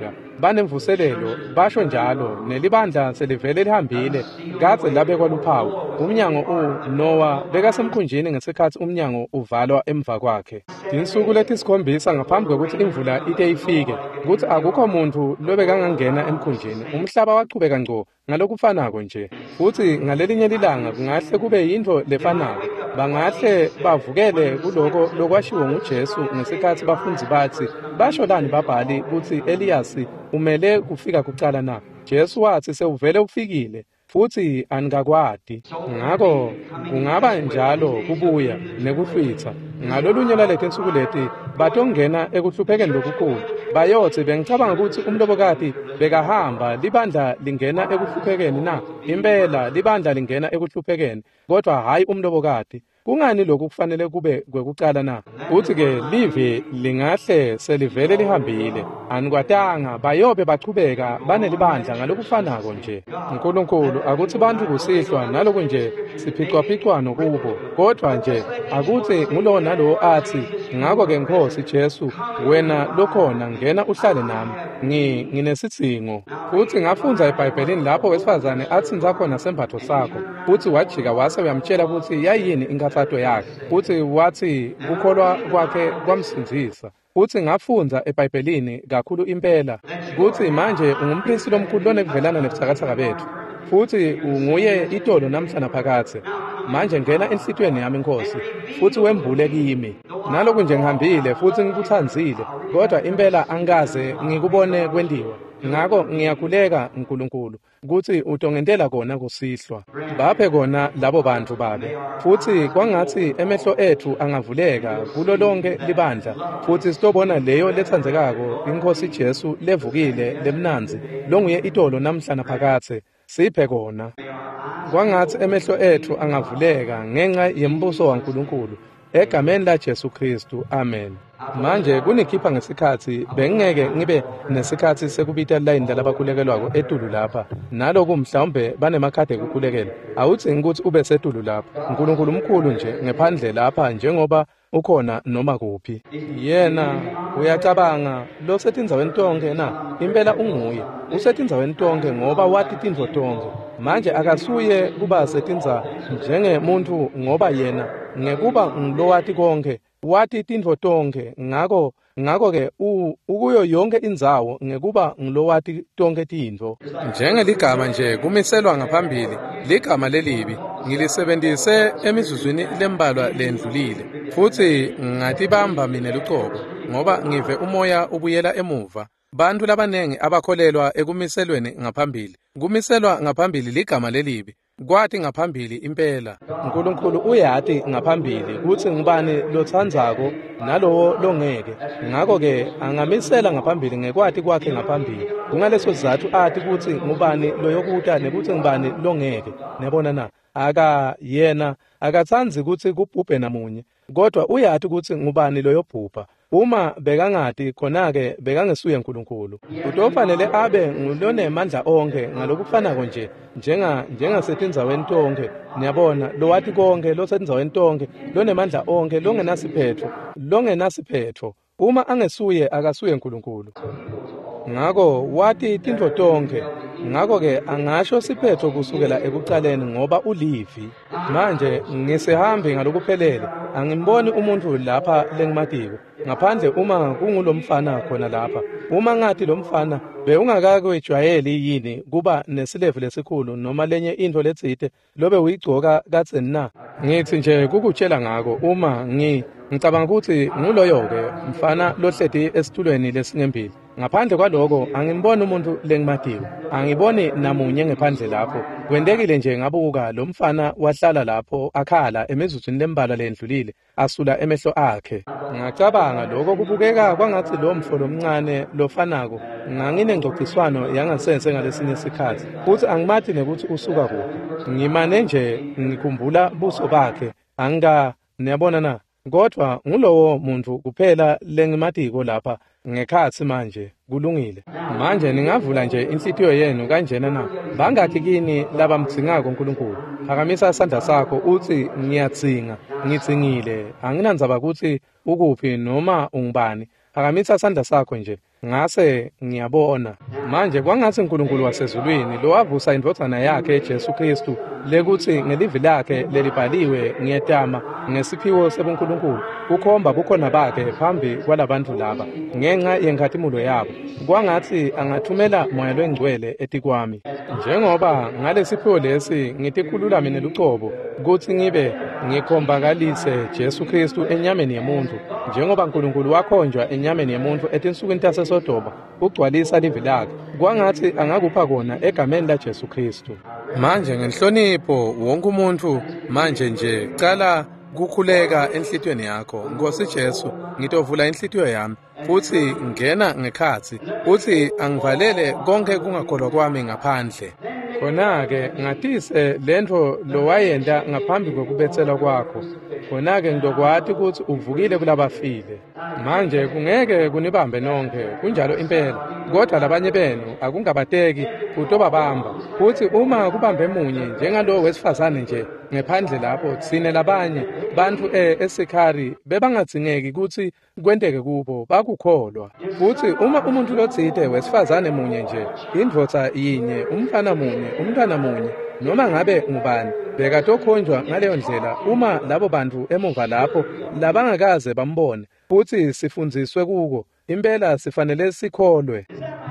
banemvuselelo basho njalo nelibandla selivele lihambile kadze labekwa luphawu umnyango u Noah bekasemkhunjini ngesikhathi umnyango uvalwa emva kwakhe insuku letisikhombisa ngaphambi kokuthi imvula ite ifike ukuthi akukho muntu lobekangangena emkhunjini umhlaba waqhubeka ngco ngalokufanako nje futhi ngalelinye ilanga kungahle kube yinto lefanako bangahle bavukele kuloko lokwashiwo nguJesu ngesikhathi bafundzi bathi basho lani babhali ukuthi Eliyasi umele kufika kuqala na Jesu wathi sewuvele ufikile futhi anikakwadi ngakho kungaba njalo kubuya nekuhlwitha ngalolunye laleti insuku leti batongena ekuhluphekeni lokukhulu bayothi bengicabanga ukuthi umlobokati bekahamba libandla lingena ekuhluphekeni na impela libandla lingena ekuhluphekeni kodwa hayi umlobokati kungani lokhu kufanele kube kwekuqala na uthi ke live lingahle selivele lihambile anikwatanga bayobe baqhubeka banelibandla ngalokufanako nje uNkulunkulu akuthi bantu kusihlwa naloku nje siphicwaphicwa nokubo kodwa nje akuthi ngulo nalo athi ngakho ke Nkosi Jesu wena lokhona ngena uhlale nami ngi nginesidingo futhi ngafunda eBhayibhelini lapho wesifazane athi nzakhona sembatho sakho futhi wajika wase uyamtshela ukuthi yayini inkathato yakhe futhi wathi kukholwa kwakhe kwamsinzisa futhi ngafunda eBhayibhelini kakhulu impela ukuthi manje ungumphristi lomkhulu lonekuvelana nebuthakathaka bethu futhi unguye itolo namhla naphakathe manje ngena enhlitweni yami Nkosi futhi wembule kimi naloku nje ngihambile futhi ngikuthanzile kodwa impela angikaze ngikubone kwendiwa ngakho ngiyakhuleka uNkulunkulu ukuthi utongentela kona kusihlwa baphe kona labo bantu babe futhi kwangathi emehlo ethu angavuleka kulo lonke libandla futhi sitobona leyo lethanzekako iNkosi Jesu levukile lemnanzi longuye itolo namhla naphakathe siphe kona kwangathi emehlo ethu angavuleka ngenxa yembuso waNkulunkulu egameni la Jesu Kristu amen manje kunikhipha ngesikhathi bengeke ngibe nesikhathi sekubita line lalabakulekelwako etulu lapha naloku mhlawumbe banemakhadi ekukhulekela awuthi ngikuthi ube setulu lapha uNkulunkulu umkhulu nje ngephandle lapha njengoba ukhona noma kuphi yena uyacabanga lo setindzaweni tonke na impela unguye usetindzaweni tonke ngoba wathi tindvo tonke manje akasuye kuba setindza njengemuntu ngoba yena ngekuba ngilowati konke wathi tindvo tonke ngakho ngakho ke ukuyo yonke indzawo ngekuba ngilowati tonke tindvo njengeligama nje kumiselwa ngaphambili ligama lelibi ngilisebenzise emizuzwini lembalwa lendlulile futhi ngatibamba mina lucobo ngoba ngive umoya ubuyela emuva bantu labanengi abakholelwa ekumiselweni ngaphambili kumiselwa ngaphambili ligama lelibi kwathi ngaphambili impela uNkulunkulu uyathi ngaphambili kuthi ngibani lothandzako nalowo longeke ngakho ke angamisela ngaphambili ngekwathi kwakhe ngaphambili kungaleso sizathu athi kuthi ngubani loyokuta nekuthi ngibani longeke nebona na aka yena akathandzi ukuthi kubhubhe namunye kodwa uyathi ukuthi ngubani loyobhubha uma bekangati khona-ke bekangesuye uNkulunkulu utofanele abe ngulonemandla onke ngalokufanako nje njenga njengasetindzaweni tonke niyabona lo wathi konke lo setindzaweni tonke lonemandla onke longenasiphetho longenasiphetho uma angesuye akasuye uNkulunkulu ngakho wathi tindvo tonke ngakho ke angasho siphetho kusukela ekuqaleni ngoba ulivi manje ngisehambi ngalokuphelele angimboni umuntu lapha lengimatiko ngaphandle uma kungulomfana khona lapha uma ngathi lomfana beungakakwejwayeli yini kuba nesilevu lesikhulu noma lenye into letsite lobe uyigcoka katseni na ngithi nje kukutshela ngako uma ngi ngicabanga ukuthi nguloyo-ke mfana lohleti esitulweni lesingembili ngaphandle kwaloko angimboni umuntu lengimatiko angiboni namunye ngephandle lapho kwendekile nje ngabuka lo mfana wahlala lapho akhala emizuzwini lembalwa lendlulile asula emehlo akhe ngacabanga lokho kubukeka kwangathi lo mfolo omncane lofanako nganginengxoxiswano yangasense ngalesinye isikhathi futhi angimathi nekuthi usuka kuphi ngimane nje ngikhumbula buso bakhe anga niyabona na kodwa ngulowo muntu kuphela lengimatiko lapha ngekhathi manje kulungile manje ningavula nje inhlitiyo yenu kanjena na bangakhi kini labamdzingako uNkulunkulu phakamisa isandla sakho uthi ngiyadzinga ngitsingile anginandzaba ukuthi ukuphi noma ungubani phakamisa isandla sakho nje ngase ngiyabona manje kwangathi uNkulunkulu wasezulwini lo wavusa indodana yakhe Jesu Kristu lekuthi ngelivi lakhe lelibhaliwe ngiyetama ngesiphiwo sebuNkulunkulu ukhomba bukhona bakhe phambi kwalabantu laba ngenxa yenkathimulo yabo kwangathi angathumela moya lwengcwele etikwami njengoba ngalesiphiwo lesi ngitikhulula mina lucobo ukuthi ngibe ngikhombakalise Jesu Kristu enyameni yemuntu njengoba uNkulunkulu wakhonjwa enyameni yemuntu etinsukwini taseSodoma ugcwalisa livi lakhe kwangathi angakupha kona egameni la Jesu Kristu manje ngenhlonipho wonke umuntu manje nje cala kukhuleka enhlitweni yakho Nkosi Jesu ngitovula inhlitiyo yami futhi ngena ngekhathi futhi angivalele konke kungakholwa kwami ngaphandle khona-ke ngatise lento lowayenda ngaphambi kokubethelwa kwakho khona-ke ngizokwati ukuthi uvukile kulabafile manje kungeke kunibambe nonke kunjalo impela kodwa labanye benu akungabateki utobabamba futhi uma kubambe munye njengalo wesifazane nje ngephandle lapho thine labanye bantu eSikhari bebangadzingeki ukuthi kwenteke kubo bakukholwa futhi uma umuntu lotsite wesifazane munye nje indvodza yinye umfana munye umntwana munye noma ngabe ngubani bekatokhonjwa ngaleyo ndlela uma labo bantu emuva lapho labangakaze bambone futhi sifundziswe kuko impela sifanele sikholwe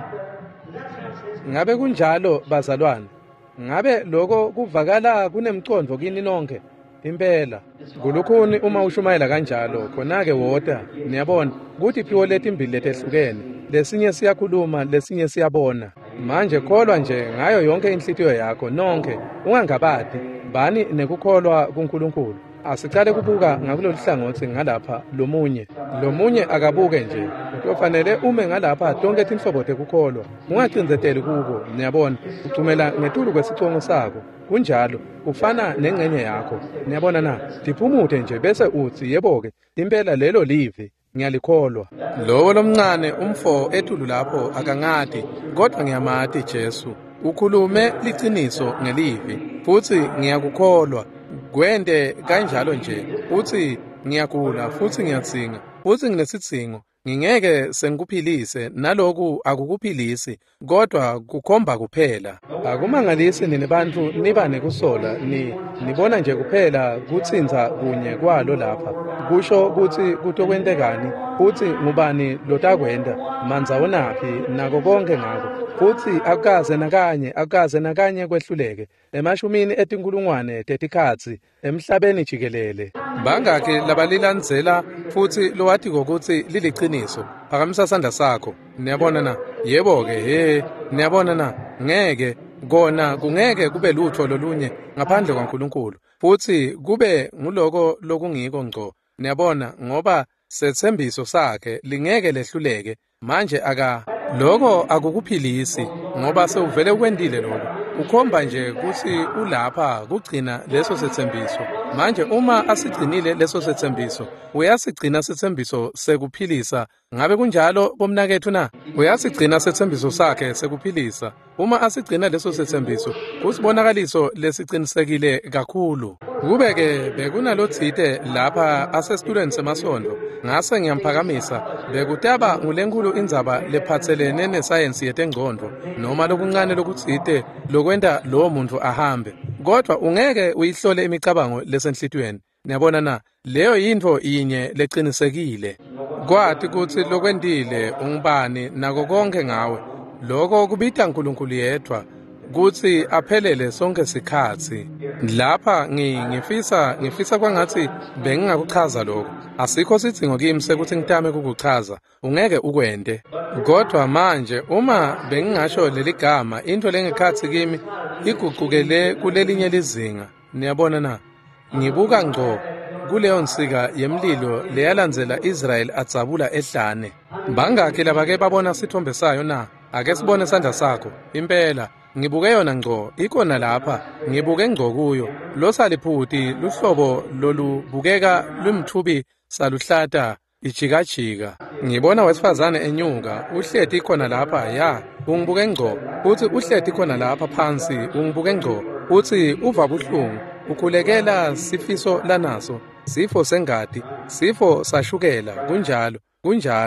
ngabe kunjalo bazalwane ngabe lokho kuvakala kunemcondvo kini nonke impela kulukhuni uma ushumayela kanjalo khona-ke woda niyabona ukuthi iphiwo letimbili letehlukene lesinye siyakhuluma lesinye siyabona manje kholwa nje ngayo yonke inhlitiyo yakho nonke ungangabadi bani nekukholwa kuNkulunkulu asicale kubuka ngakulolu hlangothi ngalapha lomunye lomunye akabuke nje kufanele ume ngalapha tonke tinhlobo tekukholwa ungacinzeteli kuko niyabona ucumela ngetulu kwesicongo sakho kunjalo ufana nengcenye yakho niyabona na tiphumute nje bese uthi yebo-ke impela lelo livi ngiyalikholwa lowo lomncane umfo etulu lapho akangadi kodwa ngiyamati Jesu ukhulume liciniso ngelivi futhi ngiyakukholwa kwende kanjalo nje uthi ngiyagula futhi ngiyadzinga futhi nginesitsingo ngingeke sengikuphilise naloku akukuphilisi kodwa kukhomba kuphela akumangalisi nini bantu niba nekusola ni nibona nje kuphela kutsinza kunye kwalo lapha kusho ukuthi kutokwentekani futhi ngubani lotakwenda manza wonaphi nako konke ngako futhi akukaze nakanye akukaze nakanye kwehluleke emashumini etinkulungwane tetikhatsi emhlabeni jikelele bangaki labalilandzela futhi lowathi kokuthi liliciniso phakamisa sandla sakho niyabona na yebo-ke he niyabona na ngeke kona kungeke kube lutho lolunye ngaphandle kwaNkulunkulu futhi kube nguloko lokungiko ngco niyabona ngoba sethembiso sakhe lingeke lehluleke manje aka lokho akukuphilisi ngoba sewuvele ukwendile lokho ukhomba nje ukuthi ulapha kugcina leso sethembiso manje uma asigcinile leso sethembiso uyasigcina sethembiso sekuphilisa ngabe kunjalo bomnakethu na uyasigcina sethembiso sakhe sekuphilisa uma asigcina leso sethembiso usibonakaliso lesicinisekile kakhulu kube-ke bekunalotsite lapha asesitulweni semasondo ngase ngiyamphakamisa bekutaba ngulenkulu indzaba lephatselene nesayensi yetengcondo noma lokuncane lokutsite lokwenta lowo muntu ahambe kodwa ungeke uyihlole imicabango lesenhlitweni niyabona na leyo yintfo yinye lecinisekile kwathi ukuthi lokwendile ungubani nako konke ngawe lokho kubita uNkulunkulu yedwa kuthi aphelele sonke sikhathi lapha ngifisa ngifisa kwangathi bengingakuchaza lokho asikho sidingo kimi sekuthi ngitame kukuchaza ungeke ukwende kodwa manje uma bengingasho leli gama into lengekhathi kimi iguqukele kulelinye lizinga niyabona na ngibuka ngco kuleyo nsika yemlilo leyalandzela Israel adzabula ehlane bangaki labake babona sithombe sayo na ake sibone sandla sakho impela ngibuke yona ngco ikona lapha ngibuke ngco kuyo lo saliphuti luhlobo lolubukeka lumthubi saluhlata ijikajika ngibona wesifazane enyuka uhleti khona lapha ya ungibuke ngco uthi uhleti khona lapha phansi ungibuke ngco uthi uva buhlungu ukhulekela sifiso lanaso sifo sengadi sifo sashukela kunjalo kunjalo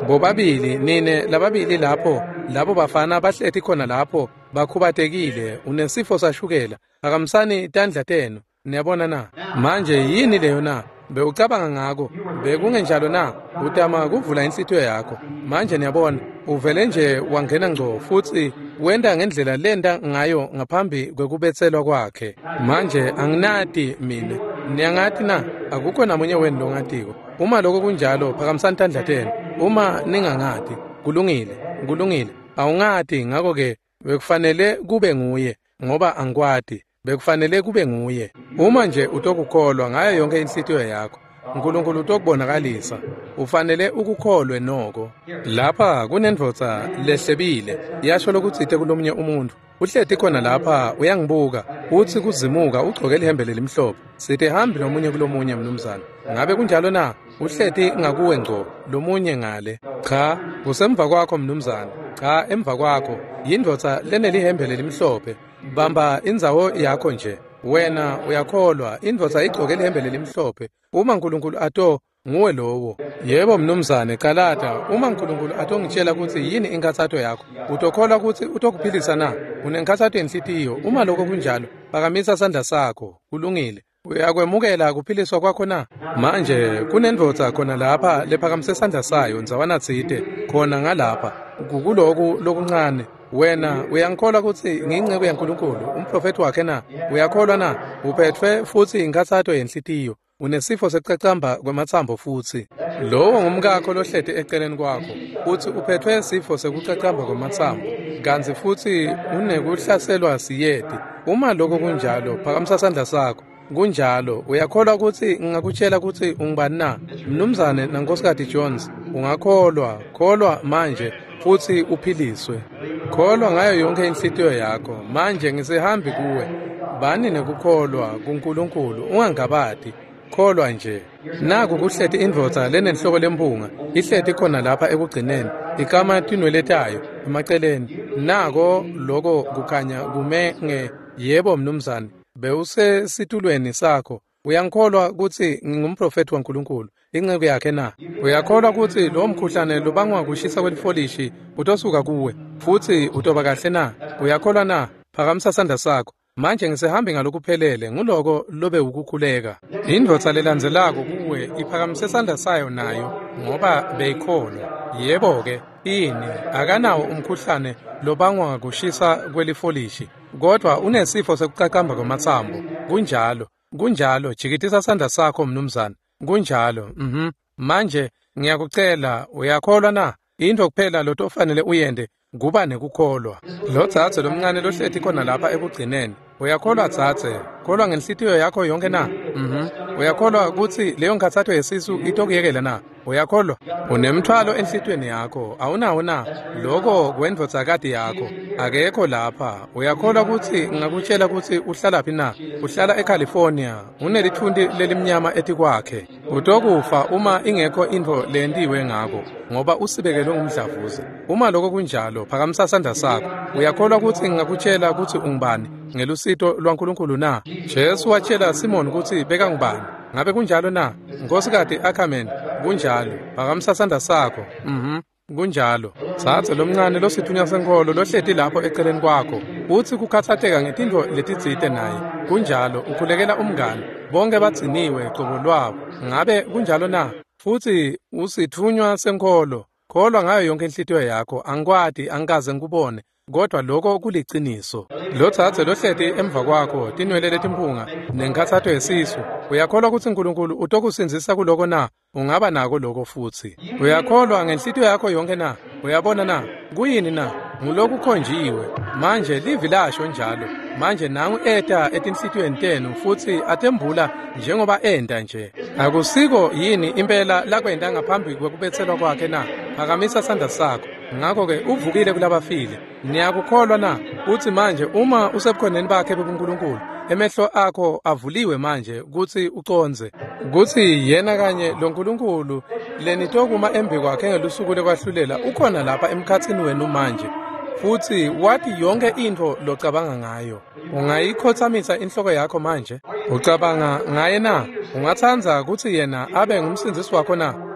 bobabili nine lababili lapho labo bafana bahlethi khona lapho bakhubatekile unesifo sashukela akamsani tandla teno niyabona na manje yini leyo na bewucabanga ngako bekungenjalo na utama kuvula inhlithiyo yakho manje niyabona uvele nje wangena ngco futhi wenda ngendlela lenda ngayo ngaphambi kwekubethelwa kwakhe manje anginati mina niyangathi na akukho namunye wenu longatiko uma lokho kunjalo phakamisani tandla tenu uma ningangati kulungile kulungile awungati ngako ke bekufanele kube nguye ngoba angikwati bekufanele kube nguye uma nje utokukholwa ngayo yonke inhlithiyo yakho uNkulunkulu utokubonakalisa ufanele ukukholwe noko lapha kunendvodza lehlebile yasho lokutsite kulomunye umuntu uhlethi khona lapha uyangibuka uthi kuzimuka ugcoke lihembe lelimhlophe sithi hambi nomunye kulomunye mnumzana ngabe kunjalo na uhlethi ngakuwe ngco lomunye ngale cha kusemva kwakho mnumzana cha emva kwakho yindvodza lenelihembe lelimhlophe bamba indzawo yakho nje wena uyakholwa indvodza igcoke lihembe lelimhlophe uma uNkulunkulu ato nguwe lowo yebo mnumzane kalata uma uNkulunkulu atongitshela ukuthi yini inkathatho yakho utokholwa ukuthi utokuphilisa na unenkathatho enhlitiyo uma lokho kunjalo phakamisa sandla sakho kulungile uyakwemukela kuphiliswa kwakho na manje kunendvodza khona lapha lephakamise sandla sayo nzawana tsite khona ngalapha kukuloku lokuncane wena uyangikholwa ukuthi ngiyinceku yaNkulunkulu umprofeti wakhe na uyakholwa na uphethwe futhi inkathatho yenhlitiyo unesifo secacamba kwemathambo futhi lowo ngumkakho lohlethi eceleni kwakho uthi uphethwe isifo sekucacamba kwemathambo kanzi futhi unekuhlaselwa siyeti uma lokho kunjalo phakamisa sandla sakho kunjalo uyakholwa ukuthi ngingakutshela ukuthi ungibani na mnumzane nankosikazi Jones ungakholwa kholwa manje futhi uphiliswe kholwa ngayo yonke inhlitiyo yakho manje ngisehambi kuwe bani nekukholwa kuNkulunkulu ungangabati kholwa nje naku kuhlethi indvodza lenenhloko lempunga ihlethi khona lapha ekugcineni ikama tinweletayo emaceleni nako lokho kukhanya kumenge yebo mnumzane bewuse situlweni sakho uyangikholwa ukuthi ngingumprofeti waNkulunkulu inceku yakhe na uyakholwa ukuthi lo mkhuhlane lobangwa kushisa kwelifolishi utosuka kuwe futhi utoba kahle na uyakholwa na phakamisa sandla sakho manje ngisehambi ngalokuphelele nguloko lobe ukukhuleka indvodza lelandzelako kuwe iphakamise sandla sayo nayo ngoba beyikholwa yebo ke ini akanawo umkhuhlane lobangwa kushisa kwelifolishi kodwa unesifo sekucacamba kwamathambo kunjalo kunjalo jikitisa sandla sakho mnumzana kunjalo mhm manje ngiyakucela uyakholwa na into kuphela lo tofanele uyende kuba nekukholwa lo dzathe lomncane lohlethi khona lapha ekugcineni uyakholwa dzathe kholwa ngenhlitiyo yakho yonke na mhm uyakholwa ukuthi leyo nkathatho yesisu itokuyekela na uyakholwa unemthwalo enhlitweni yakho awunawo na lokho kwendvodzakati yakho akekho lapha uyakholwa ukuthi ngakutshela ukuthi uhlala phi na uhlala eCalifornia unelithundi lelimnyama ethi kwakhe utokufa uma ingekho into lentiwe ngako ngoba usibekelwe ngumdlavuza uma lokho kunjalo phakamisa sandla sakho uyakholwa ukuthi ngakutshela ukuthi ungibani ngelusito lwaNkulunkulu na Jesu watshela Simon ukuthi beka ngibani ngabe kunjalo na nkosikazi Ackerman kunjalo phakamisa sandla sakho mhm kunjalo sathe lomncane losithunya senkolo lohlethi lapho eceleni kwakho uthi kukhathatheka ngetinto letitsite naye kunjalo ukhulekela umngane bonke bagciniwe qobo lwabo ngabe kunjalo na futhi usithunywa senkolo kholwa ngayo yonke inhlitiyo yakho angikwadi angikaze ngikubone kodwa lokho kuliciniso lo thathe lohlethi emva kwakho tinwele letimpunga nenkathatho yesisu uyakholwa ukuthi uNkulunkulu utokusinzisa kuloko na ungaba nako lokho futhi uyakholwa ngenhlitiyo yakho yonke na uyabona na kuyini na nguloku khonjiwe manje livi lasho njalo manje nangu eta etinhlitiyweni tenu futhi atembula njengoba enda nje akusiko yini impela lakwenda ngaphambi kwekubethelwa kwakhe na phakamisa sandla sakho ngakho ke uvukile kulabafile niyakukholwa na uthi manje uma usebukhoneni bakhe bobuNkulunkulu emehlo akho avuliwe manje ukuthi uconze ukuthi yena kanye lo nkulunkulu lenitokuma embi kwakhe ngelusuku lekwahlulela ukhona lapha emkhathini wenu manje futhi wathi yonke into locabanga ngayo ungayikhothamisa inhloko yakho manje ucabanga ngaye na ungathanza ukuthi yena abe ngumsindisi wakho na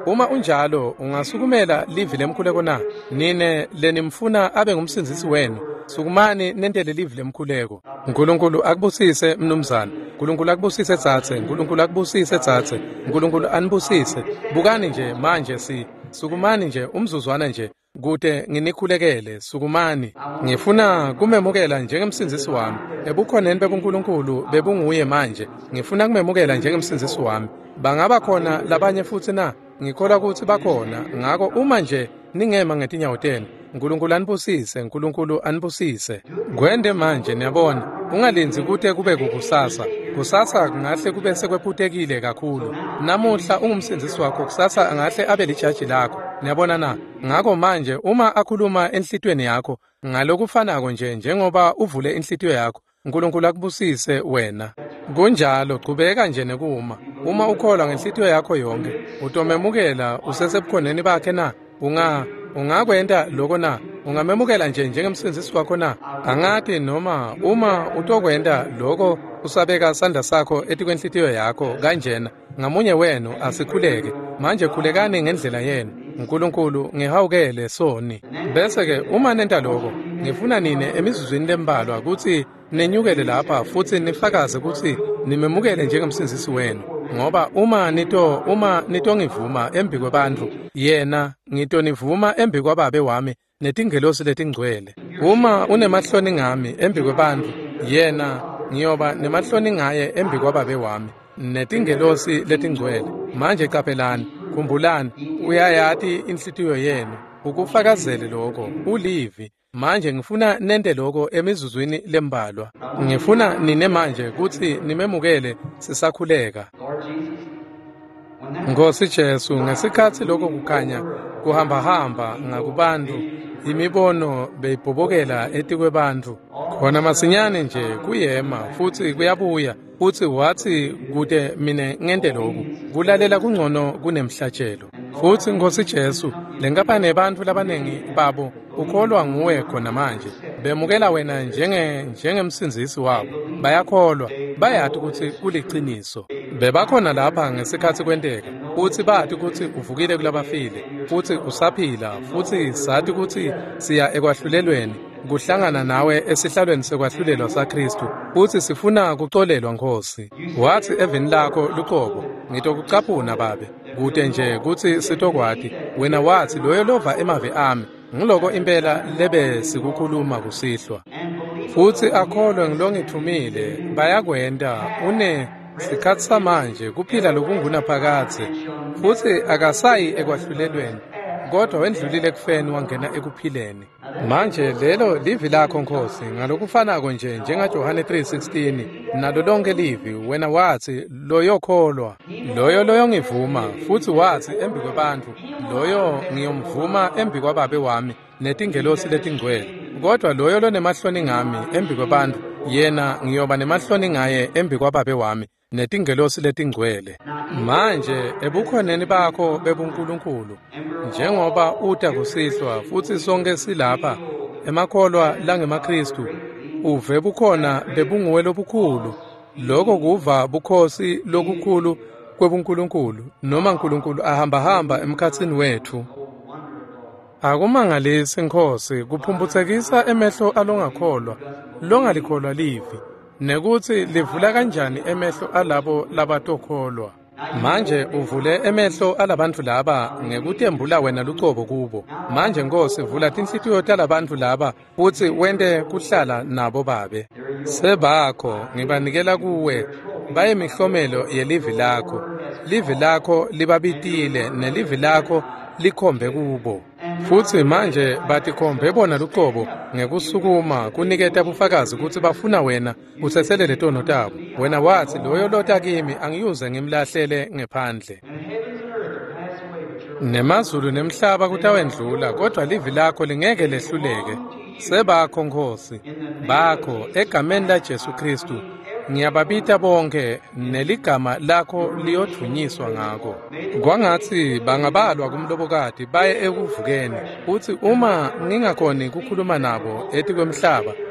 uma unjalo ungasukumela livi lemkhuleko na nine lenimfuna abe ngumsindisi wenu sukumani nentele livi lemkhuleko. uNkulunkulu akubusise mnumzana, uNkulunkulu akubusise dzadze, uNkulunkulu akubusise dzadze, uNkulunkulu anibusise. Bukani nje manje si sukumani nje umzuzwana nje kude nginikhulekele. Sukumani ngifuna kumemukela njengemsindisi wami ebukhoneni bebuNkulunkulu bebunguye manje. Ngifuna kumemukela njengemsindisi wami. Bangaba khona labanye futhi na ngikholwa ukuthi bakhona. Ngakho uma nje ningema ngetinyawo tenu uNkulunkulu anibusise, uNkulunkulu anibusise. Gwende manje niyabona ungalenzi kude kube kukusasa. Kusasa kungahle kube sekwephutekile kakhulu. Namuhla ungumsindisi wakho, kusasa angahle abe lijaji lakho. Niyabona na? Ngakho manje uma akhuluma enhlitweni yakho ngalokufanako nje njengoba uvule inhlitiyo yakho, uNkulunkulu akubusise wena. Kunjalo qhubeka nje nekuma. Uma ukholwa ngenhlitiyo yakho yonke utomemukela usesebukhoneni bakhe na unga ungakwenda lokho na ungamemukela nje njengemsindisi wakho na. Angathi noma uma utokwenda lokho usabeka sandla sakho etikwenhlitiyo yakho kanjena ngamunye wenu asikhuleke manje khulekani ngendlela yenu. uNkulunkulu ngihawukele soni. Bese ke uma nenta lokho ngifuna nine emizuzwini lembalwa ukuthi nenyukele lapha futhi nifakaze ukuthi nimemukele njengemsindisi wenu. Ngoba uma nito uma nitongivuma embi kwabantu yena ngitonivuma embi kwababe wami netingelosi letingcwele. Uma unemahloni ngami embi kwabantu yena ngiyoba nemahloni ngaye embi kwababe wami netingelosi letingcwele. Manje qaphelani, khumbulani, uyayati inhlitiyo yenu ukufakazele lokho ulivi. Manje ngifuna nende lokho emizuzwini lembalwa. Ngifuna nine manje ukuthi nimemukele sisakhuleka. Nkosi Jesu, ngesikhathi lokho kukhanya kuhamba hamba ngakubantu, imibono beyibhobokela etikwebantu. Khona masinyane nje kuyema futhi kuyabuya uthi wathi kude mine ngente lokhu kulalela kungcono kunemhlatshelo. Futhi Nkosi Jesu, lenkaphane abantu labanengi babo ukholwa nguwe khona manje bemukela wena njenge njengemsindisi wabo. Bayakholwa bayathi ukuthi kuliqiniso. Bebakhona lapha ngesikhathi kwenteka uthi bathi ukuthi uvukile kulabafile futhi usaphila futhi sathi ukuthi siya ekwahlulelweni kuhlangana nawe esihlalweni sekwahlulelwa saKristu uthi sifuna kuxolelwa Nkosi. Wathi eveni lakho luqobo ngitokucaphuna babe kude nje kuthi sitokwati wena wathi loyo lova emave ami ngiloko impela lebe sikukhuluma kusihlwa. Futhi akholwe ngilongithumile bayakwenda une sikhathi samanje kuphila lokunguna phakathi futhi akasayi ekwahlulelweni kodwa wendlulile kufeni wangena ekuphileni. Manje lelo livi lakho Nkosi ngalokufanako nje njengaJohane three sixteen nalo lonke livi wena wathi loyo kholwa loyo loyo ngivuma futhi wathi embi kwabantu loyo ngiyomvuma embi kwababe wami netingelosi letingcwele. Kodwa loyo lonemahloni ngami embi kwabantu yena ngiyoba nemahloni ngaye embi kwababe wami netingelosi letingcwele. Manje ebukhoneni bakho bebuNkulunkulu njengoba uta kusihlwa futhi sonke silapha emakholwa langemaKristu uve bukhona bebunguwe lobukhulu lokho kuva bukhosi lokukhulu kwebuNkulunkulu noma uNkulunkulu ahamba hamba emkhatsini wethu. Akumangalisi Nkosi kuphumbuthekisa emehlo alongakholwa longalikholwa livi nekuthi livula kanjani emehlo alabo labatokholwa. Manje uvule emehlo alabantu laba ngekutembula wena lucobo kubo. Manje Nkosi vula tinhlitiyo talabantu laba uthi wende kuhlala nabo babe. Sebakho ngibanikela kuwe baye mihlomelo yelivi lakho. Livi lakho libabitile nelivi lakho likhombe kubo. Futhi manje batikhombe bona lucobo ngekusukuma kuniketa bufakazi ukuthi bafuna wena uthethelele tono tabo. Wena wathi loyo lota kimi angiyuze ngimlahlele ngephandle. Nemazulu nemhlaba kutawendlula kodwa livi lakho lingeke lehluleke. Sebakho Nkosi bakho egameni la Jesu Kristu ngiyababita bonke neligama lakho liyothunyiswa ngako. Kwangathi bangabalwa kumlobokati baye ekuvukeni uthi uma ngingakhoni ukukhuluma nabo eti kwemhlaba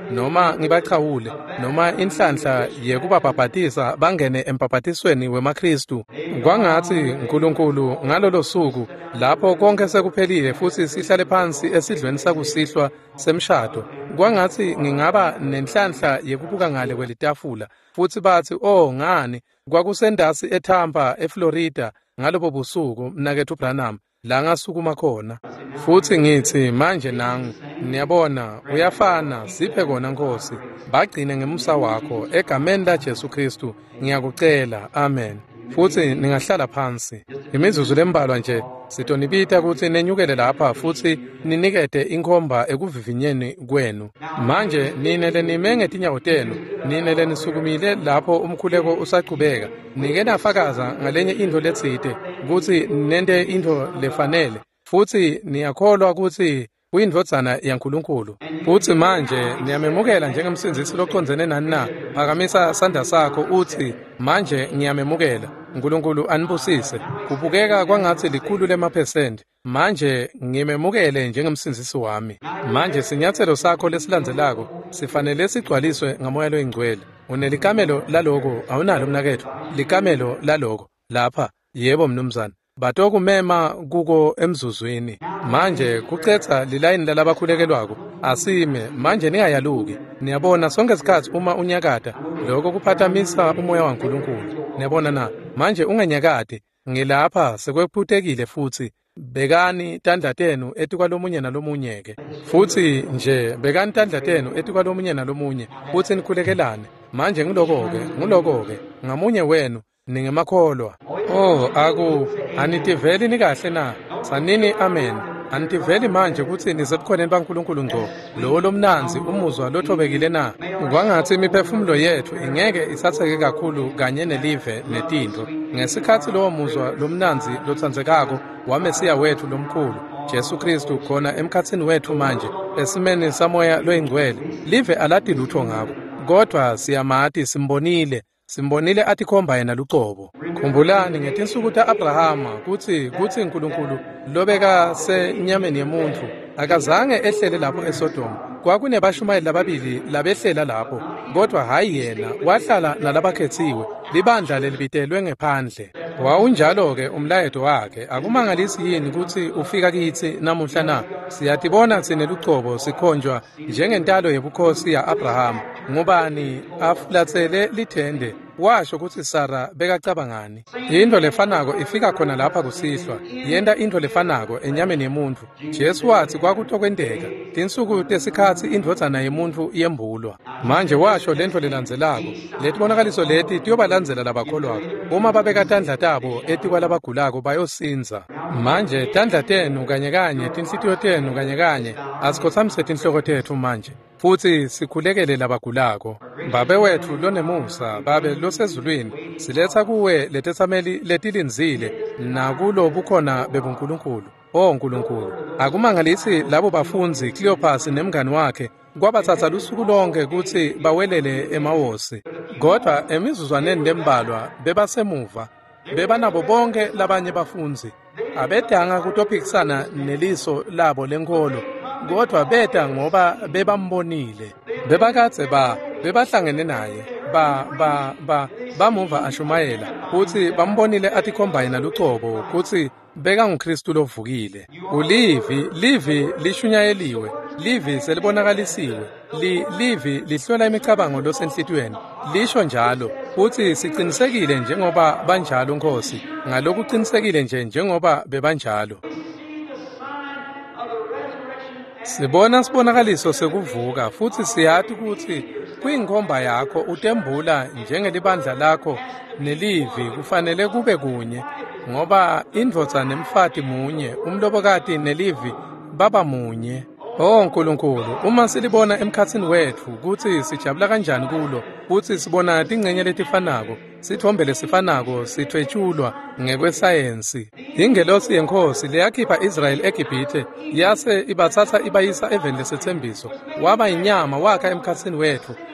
noma ngibachawule noma inhlanhla yekubabhabhatisa bangene empaphatisweni wemaKristu. Kwangathi uNkulunkulu ngalolo suku lapho konke sekuphelile futhi sihlale phansi esidlweni sakusihlwa semshado, kwangathi ngingaba nenhlanhla yekubuka ngale kwelitafula futhi bathi oh ngani kwakusendasi eTampa eFlorida ngalobo busuku mnakethu Branham la ngasukuma khona. Futhi ngithi manje nangu niyabona uyafana siphe kona Nkosi, bagcine ngemusa wakho egameni laJesu Kristu ngiyakucela, amen. Futhi ningahlala phansi imizuzu lembalwa nje sitonibita ukuthi nenyukele lapha futhi ninikete inkomba ekuvivinyeni kwenu. Manje nine lenime ngetinyawo tenu, nine lenisukumile lapho umkhuleko usaqhubeka, nike nafakaza ngalenye into letsite ukuthi nende into lefanele futhi niyakholwa ukuthi uyindvodzana yaNkulunkulu. Futhi manje niyamemukela njengemsindisi locondzene nani na, phakamisa sandla sakho uthi manje ngiyamemukela. uNkulunkulu anibusise. Kubukeka kwangathi likhulu lemaphesenti. Manje ngimemukele njengemsindisi wami. Manje sinyathelo sakho lesilandzelako sifanele sigcwaliswe ngamoya loyingcwele. Unelikamelo laloko awunalo mnakethu? Likamelo laloko lapha? Yebo mnumzane. Batoko mema kuko emzuzwini. Manje kucetha lilayini lalabakhulekelwako asime manje ningayaluki. Niyabona sonke isikhathi uma unyakata lokho kuphathamisa umoya waNkulunkulu. Niyabona na manje unganyakati ngilapha sekwephutekile futhi bekani tandla tenu ethi kwalomunye nalomunyeke. Futhi nje bekani tandla tenu ethi kwalomunye nalomunye futhi nikhulekelane. Manje ngiloko-ke ngiloko-ke ngamunye wenu ningemakholwa. Oh aku anitiveli nikahle na sanini amen. Anitiveli manje ukuthi nisebukhoneni baNkulunkulu ngco lo lomnanzi umuzwa lothobekile na. Kwangathi imiphefumulo yethu ingeke isatheke kakhulu kanye nelive netinto ngesikhathi lo muzwa lomnanzi lothandzekako wamesiya wethu lomkhulu Jesu Kristu khona emkhathini wethu manje esimeni samoya loyingcwele. Live alati lutho ngako kodwa siyamati simbonile simbonile atikhomba yena lucobo. Khumbulani ngetinsuku ta-Abrahama kuthi kuthi uNkulunkulu lobeka senyameni yemuntu akazange ehlele lapho eSodoma. Kwakunebashumayeli lababili labehlela lapho kodwa hayi yena wahlala nalabakhethiwe libandla lelibitelwe ngephandle. Wawunjalo-ke umlayeto wakhe. Akumangalisi yini ukuthi ufika kithi namuhla na siyatibona sinelucobo sikhonjwa njengentalo yebukhosi ya-Abrahama. Ngubani afulathele lithende washo ukuthi Sara bekacabangani. Into lefanako ifika khona lapha kusihlwa yenda into lefanako enyameni yemuntu. Jesu wathi kwakutokwendeka tinsuku tesikhathi indvodzana yemuntu yembulwa. Manje washo lento lelandzelako letibonakaliso leti tiyobalandzela labakholwako uma babeka tandla tabo eti kwalabagulako bayosinza. Manje tandla tenu kanye kanye tinhlitiyo tenu kanye kanye asikhotsamise tinhloko tethu manje futhi sikhulekele labagulako. Babe wethu lonemusa babe losezulwini siletha kuwe letethameli letilinzile nakulo bukhona bebuNkulunkulu. Oh Nkulunkulu akumangalisi labo bafunzi Cleopas nemngani wakhe kwabathatha lusuku lonke ukuthi bawelele emawosi kodwa emizuzwaneni lembalwa bebasemuva bebanabo bonke labanye bafunzi abedanga kutophikisana neliso labo lenkolo kodwa beta ngoba bebambonile bebakatse ba bebahlangene naye ba ba ba bamuva ashumayela ukuthi bambonile atikhomba yena lucobo ukuthi beka nguKristu lovukile. Ulivi livi lishunyayeliwe livi selibonakalisiwe li livi lihlola imicabango losenhlitweni lisho njalo futhi siqinisekile njengoba banjalo Nkosi ngalokuqinisekile nje njengoba bebanjalo. Sibona sibonakaliso sekuvuka futhi siyathi ukuthi kwinkomba yakho utembula njengelibandla lakho nelivi kufanele kube kunye ngoba indvodza nemfati munye umlobokati nelivi baba munye. Oh Nkulunkulu uma silibona emkhathini wethu ukuthi sijabula kanjani kulo futhi sibona tingcenye letifanako sithombe lesifanako sithwetshulwa ngekwesayensi. Ingelosi yenkosi leyakhipha Israel eGibhithe yase ibathatha ibayisa eveni lesethembiso waba inyama wakha emkhathini wethu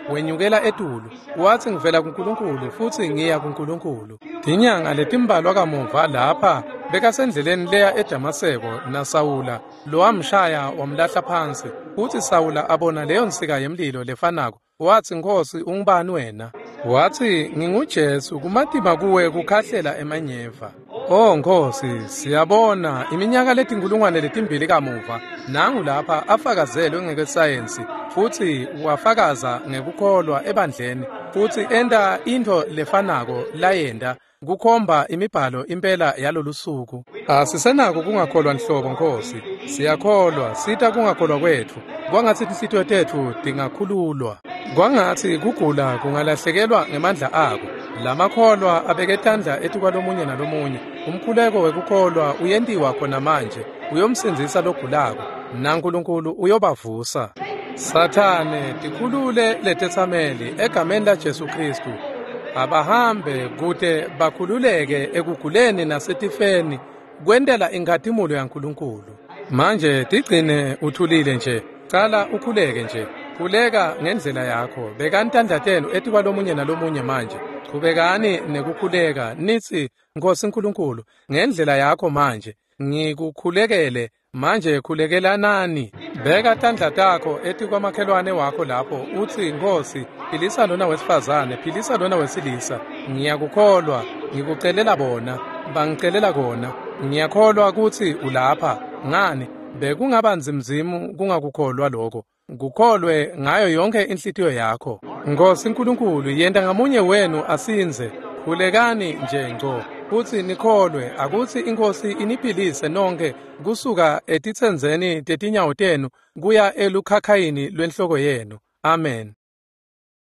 wenyukela etulu, wathi ngivela kuNkulunkulu futhi ngiya kuNkulunkulu. Tinyanga letimbalwa kamuva lapha bekasendleleni leya eDamaseko naSawula lo wamshaya wamlahla phansi. Uthi Sawula abona leyo nsika yemlilo lefanako, wathi Nkosi ungubani wena? Wathi nginguJesu, kumatima kuwe kukhahlela emanyeva. Oh Nkosi, siyabona iminyaka letinkulungwane letimbili kamuva nangu lapha afakazelwe ngesayensi futhi wafakaza ngekukholwa ebandleni futhi enda into lefanako layenda kukhomba imibhalo impela yalolu suku. Asisenako kungakholwa nhlobo Nkosi, siyakholwa sita kungakholwa kwethu, kwangathi inhlithiyo tethu tingakhululwa, kwangathi kugula kungalahlekelwa ngemandla ako. Lamakholwa abeketandla ethi kwalomunye nalomunye, umkhuleko wekukholwa uyendiwa khona manje, uyomsindisa logulako, naNkulunkulu uyobavusa. Sathane, tikhulule letetsameli egameni la Jesu Kristu, abahambe kude bakhululeke ekuguleni nasetifeni kwendela inkhatimulo yaNkulunkulu. Manje tigcine uthulile nje, cala ukhuleke nje, khuleka ngendlela yakho, beka ntandlatenu ethi kwalomunye nalomunye manje, qhubekani nekukhuleka nithi Nkosi Nkulunkulu ngendlela yakho manje ngikukhulekele manje, khulekelanani. Beka tandla takho ethi kwamakhelwane wakho lapho uthi Nkosi philisa lona wesifazane, philisa lona wesilisa, ngiyakukholwa, ngikucelela bona, bangicelela kona, ngiyakholwa ukuthi ulapha. Ngani bekungaba nzimzimu kungakukholwa lokho? Kukholwe ngayo yonke inhlitiyo yakho. Nkosi Nkulunkulu yenda ngamunye wenu asinze, khulekani nje ngco futhi nikholwe, akuthi iNkosi iniphilise nonke kusuka etithenzeni tetinyawo tenu kuya elukhakhayini lwenhloko yenu. Amen.